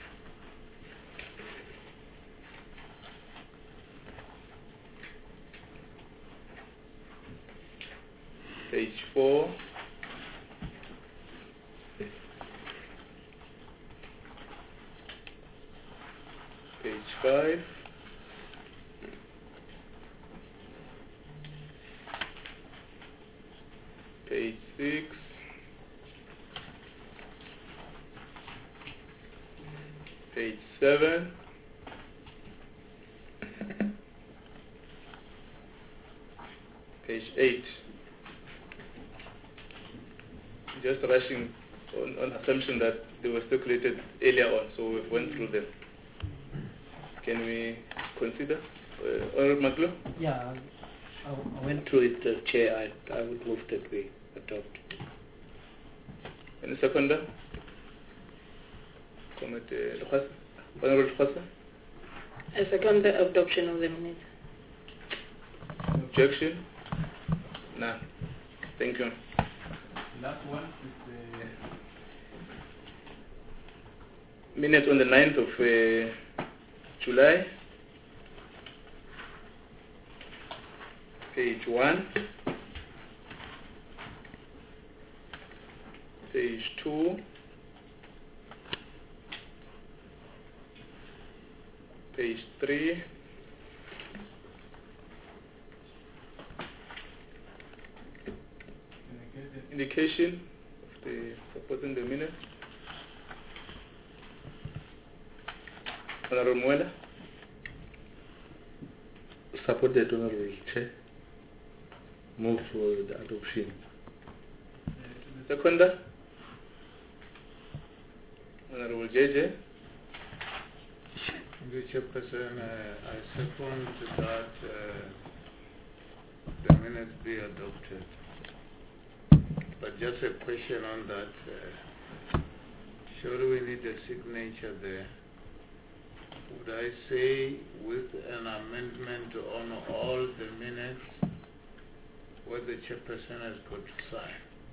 Page four. five. Page six. Page seven. Page eight. Just rushing on, on assumption that they were circulated earlier on, so we went through them. Can we consider? Uh, Honorable Maglo? Yeah, I, I went through it, uh, Chair. I, I would move that we adopt. Any seconder? Comment, uh, Honorable Lukhasa? I second the adoption of the minutes. Objection? None. Thank you. Last one is the Minutes on the ninth of uh, July. Page one. Page two. Page three. Indication of the supporting the minutes. Honorable Mwela. Supported, Honorable Chair. Move for the adoption. Seconder. Honorable J J. Mister Chairperson, uh, I second that uh, the minutes be adopted. But just a question on that. Uh, surely we need a signature there. Would I say with an amendment on all the minutes what the chairperson has got to sign?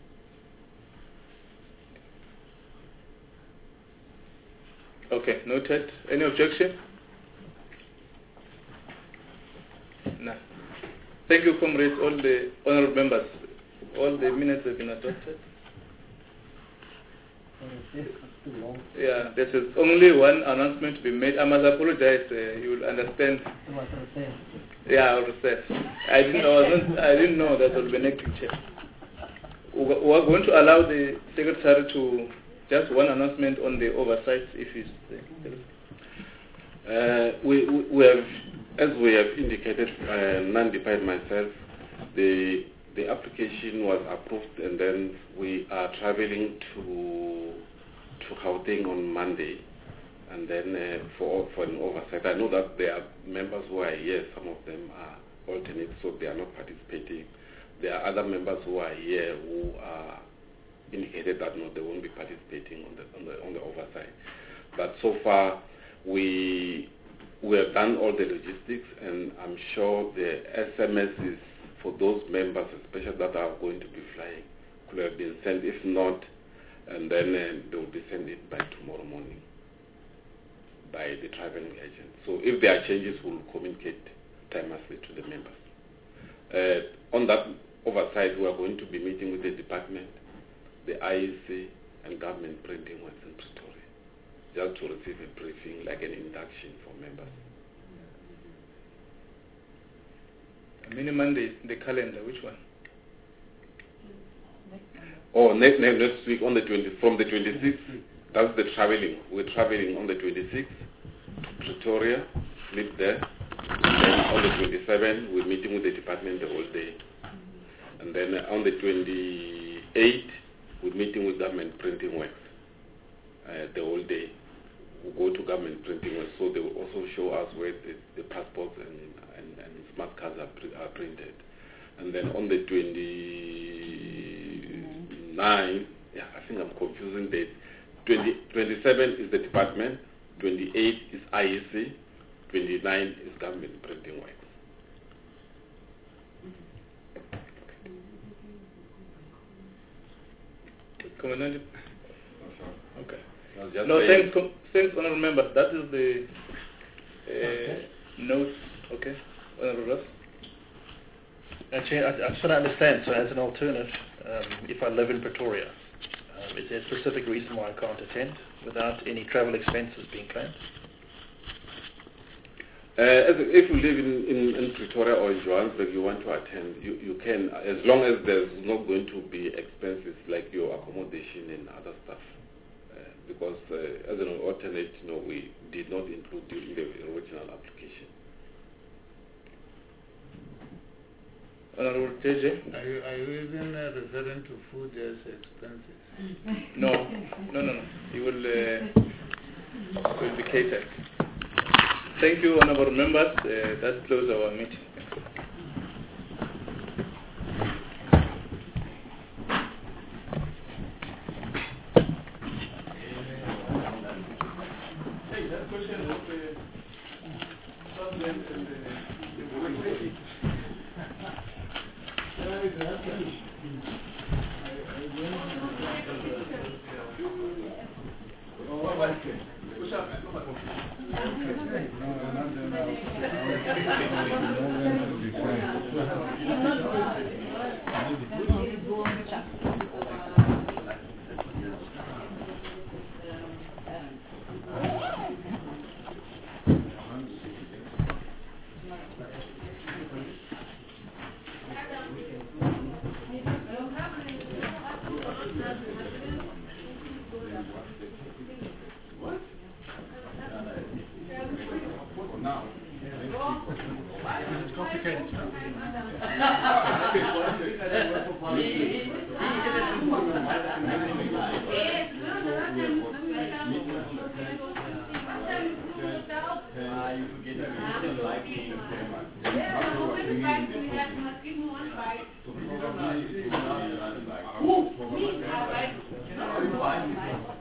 Okay, noted. Any objection? No. Thank you, comrades, all the honorable members. All the minutes have been adopted. Yeah, there is only one announcement to be made. I must apologize. Uh, you will understand. Yeah, I will recess. I didn't know. I, wasn't, I didn't know that I will be an acting chair. We are going to allow the secretary to just one announcement on the oversight, if he's there. Uh, we, we we have, as we have indicated, uh, non-defied myself, the the application was approved, and then we are traveling to to Gauteng on Monday, and then uh, for for an oversight. I know that there are members who are here. Some of them are alternates, so they are not participating. There are other members who are here who are indicated that no, they won't be participating on the on the on the oversight. But so far, we we have done all the logistics, and I'm sure the S M Ses for those members, especially that are going to be flying, could have been sent. If not, and then uh, they will be sent it by tomorrow morning by the traveling agent. So if there are changes, we'll communicate timelessly to the members. Uh, on that oversight, we are going to be meeting with the department, the I E C, and government printing works in Pretoria, just to receive a briefing, like an induction for members. Many Mondays in the calendar, which one? Oh, next, next next week on the twenty from the twenty-sixth. That's the traveling. We're traveling on the twenty-sixth to Pretoria, sleep there. Then on the twenty-seventh, we're meeting with the department the whole day. And then on the twenty-eighth, we're meeting with government printing works uh, the whole day. We'll go to government printing works, so they will also show us where the, the passports and, and, and smart cards are, pre are printed. And then on the twenty-ninth, yeah, I think I'm confusing dates. twenty-seven is the department, twenty-eight is I E C, twenty-nine is government printing works. Commandant? Okay. No, thanks, thanks, honorable members. That is the uh, okay. notes. Okay, honorable Russ. Actually, I, I just want to understand. So, as an alternate, um, if I live in Pretoria, um, is there a specific reason why I can't attend without any travel expenses being claimed? Uh, as, if you live in, in, in Pretoria or in Johannesburg, you want to attend, you, you can, as long as there's not going to be expenses like your accommodation and other stuff. Uh, because uh, as an alternate, you know, we did not include you in the original application. Honorable J J? Are you, are you even uh, referring to food as expenses? No, no, no, no. You will, uh, will be catered. Thank you, honorable members. Uh, that closes our meeting. Who? Me?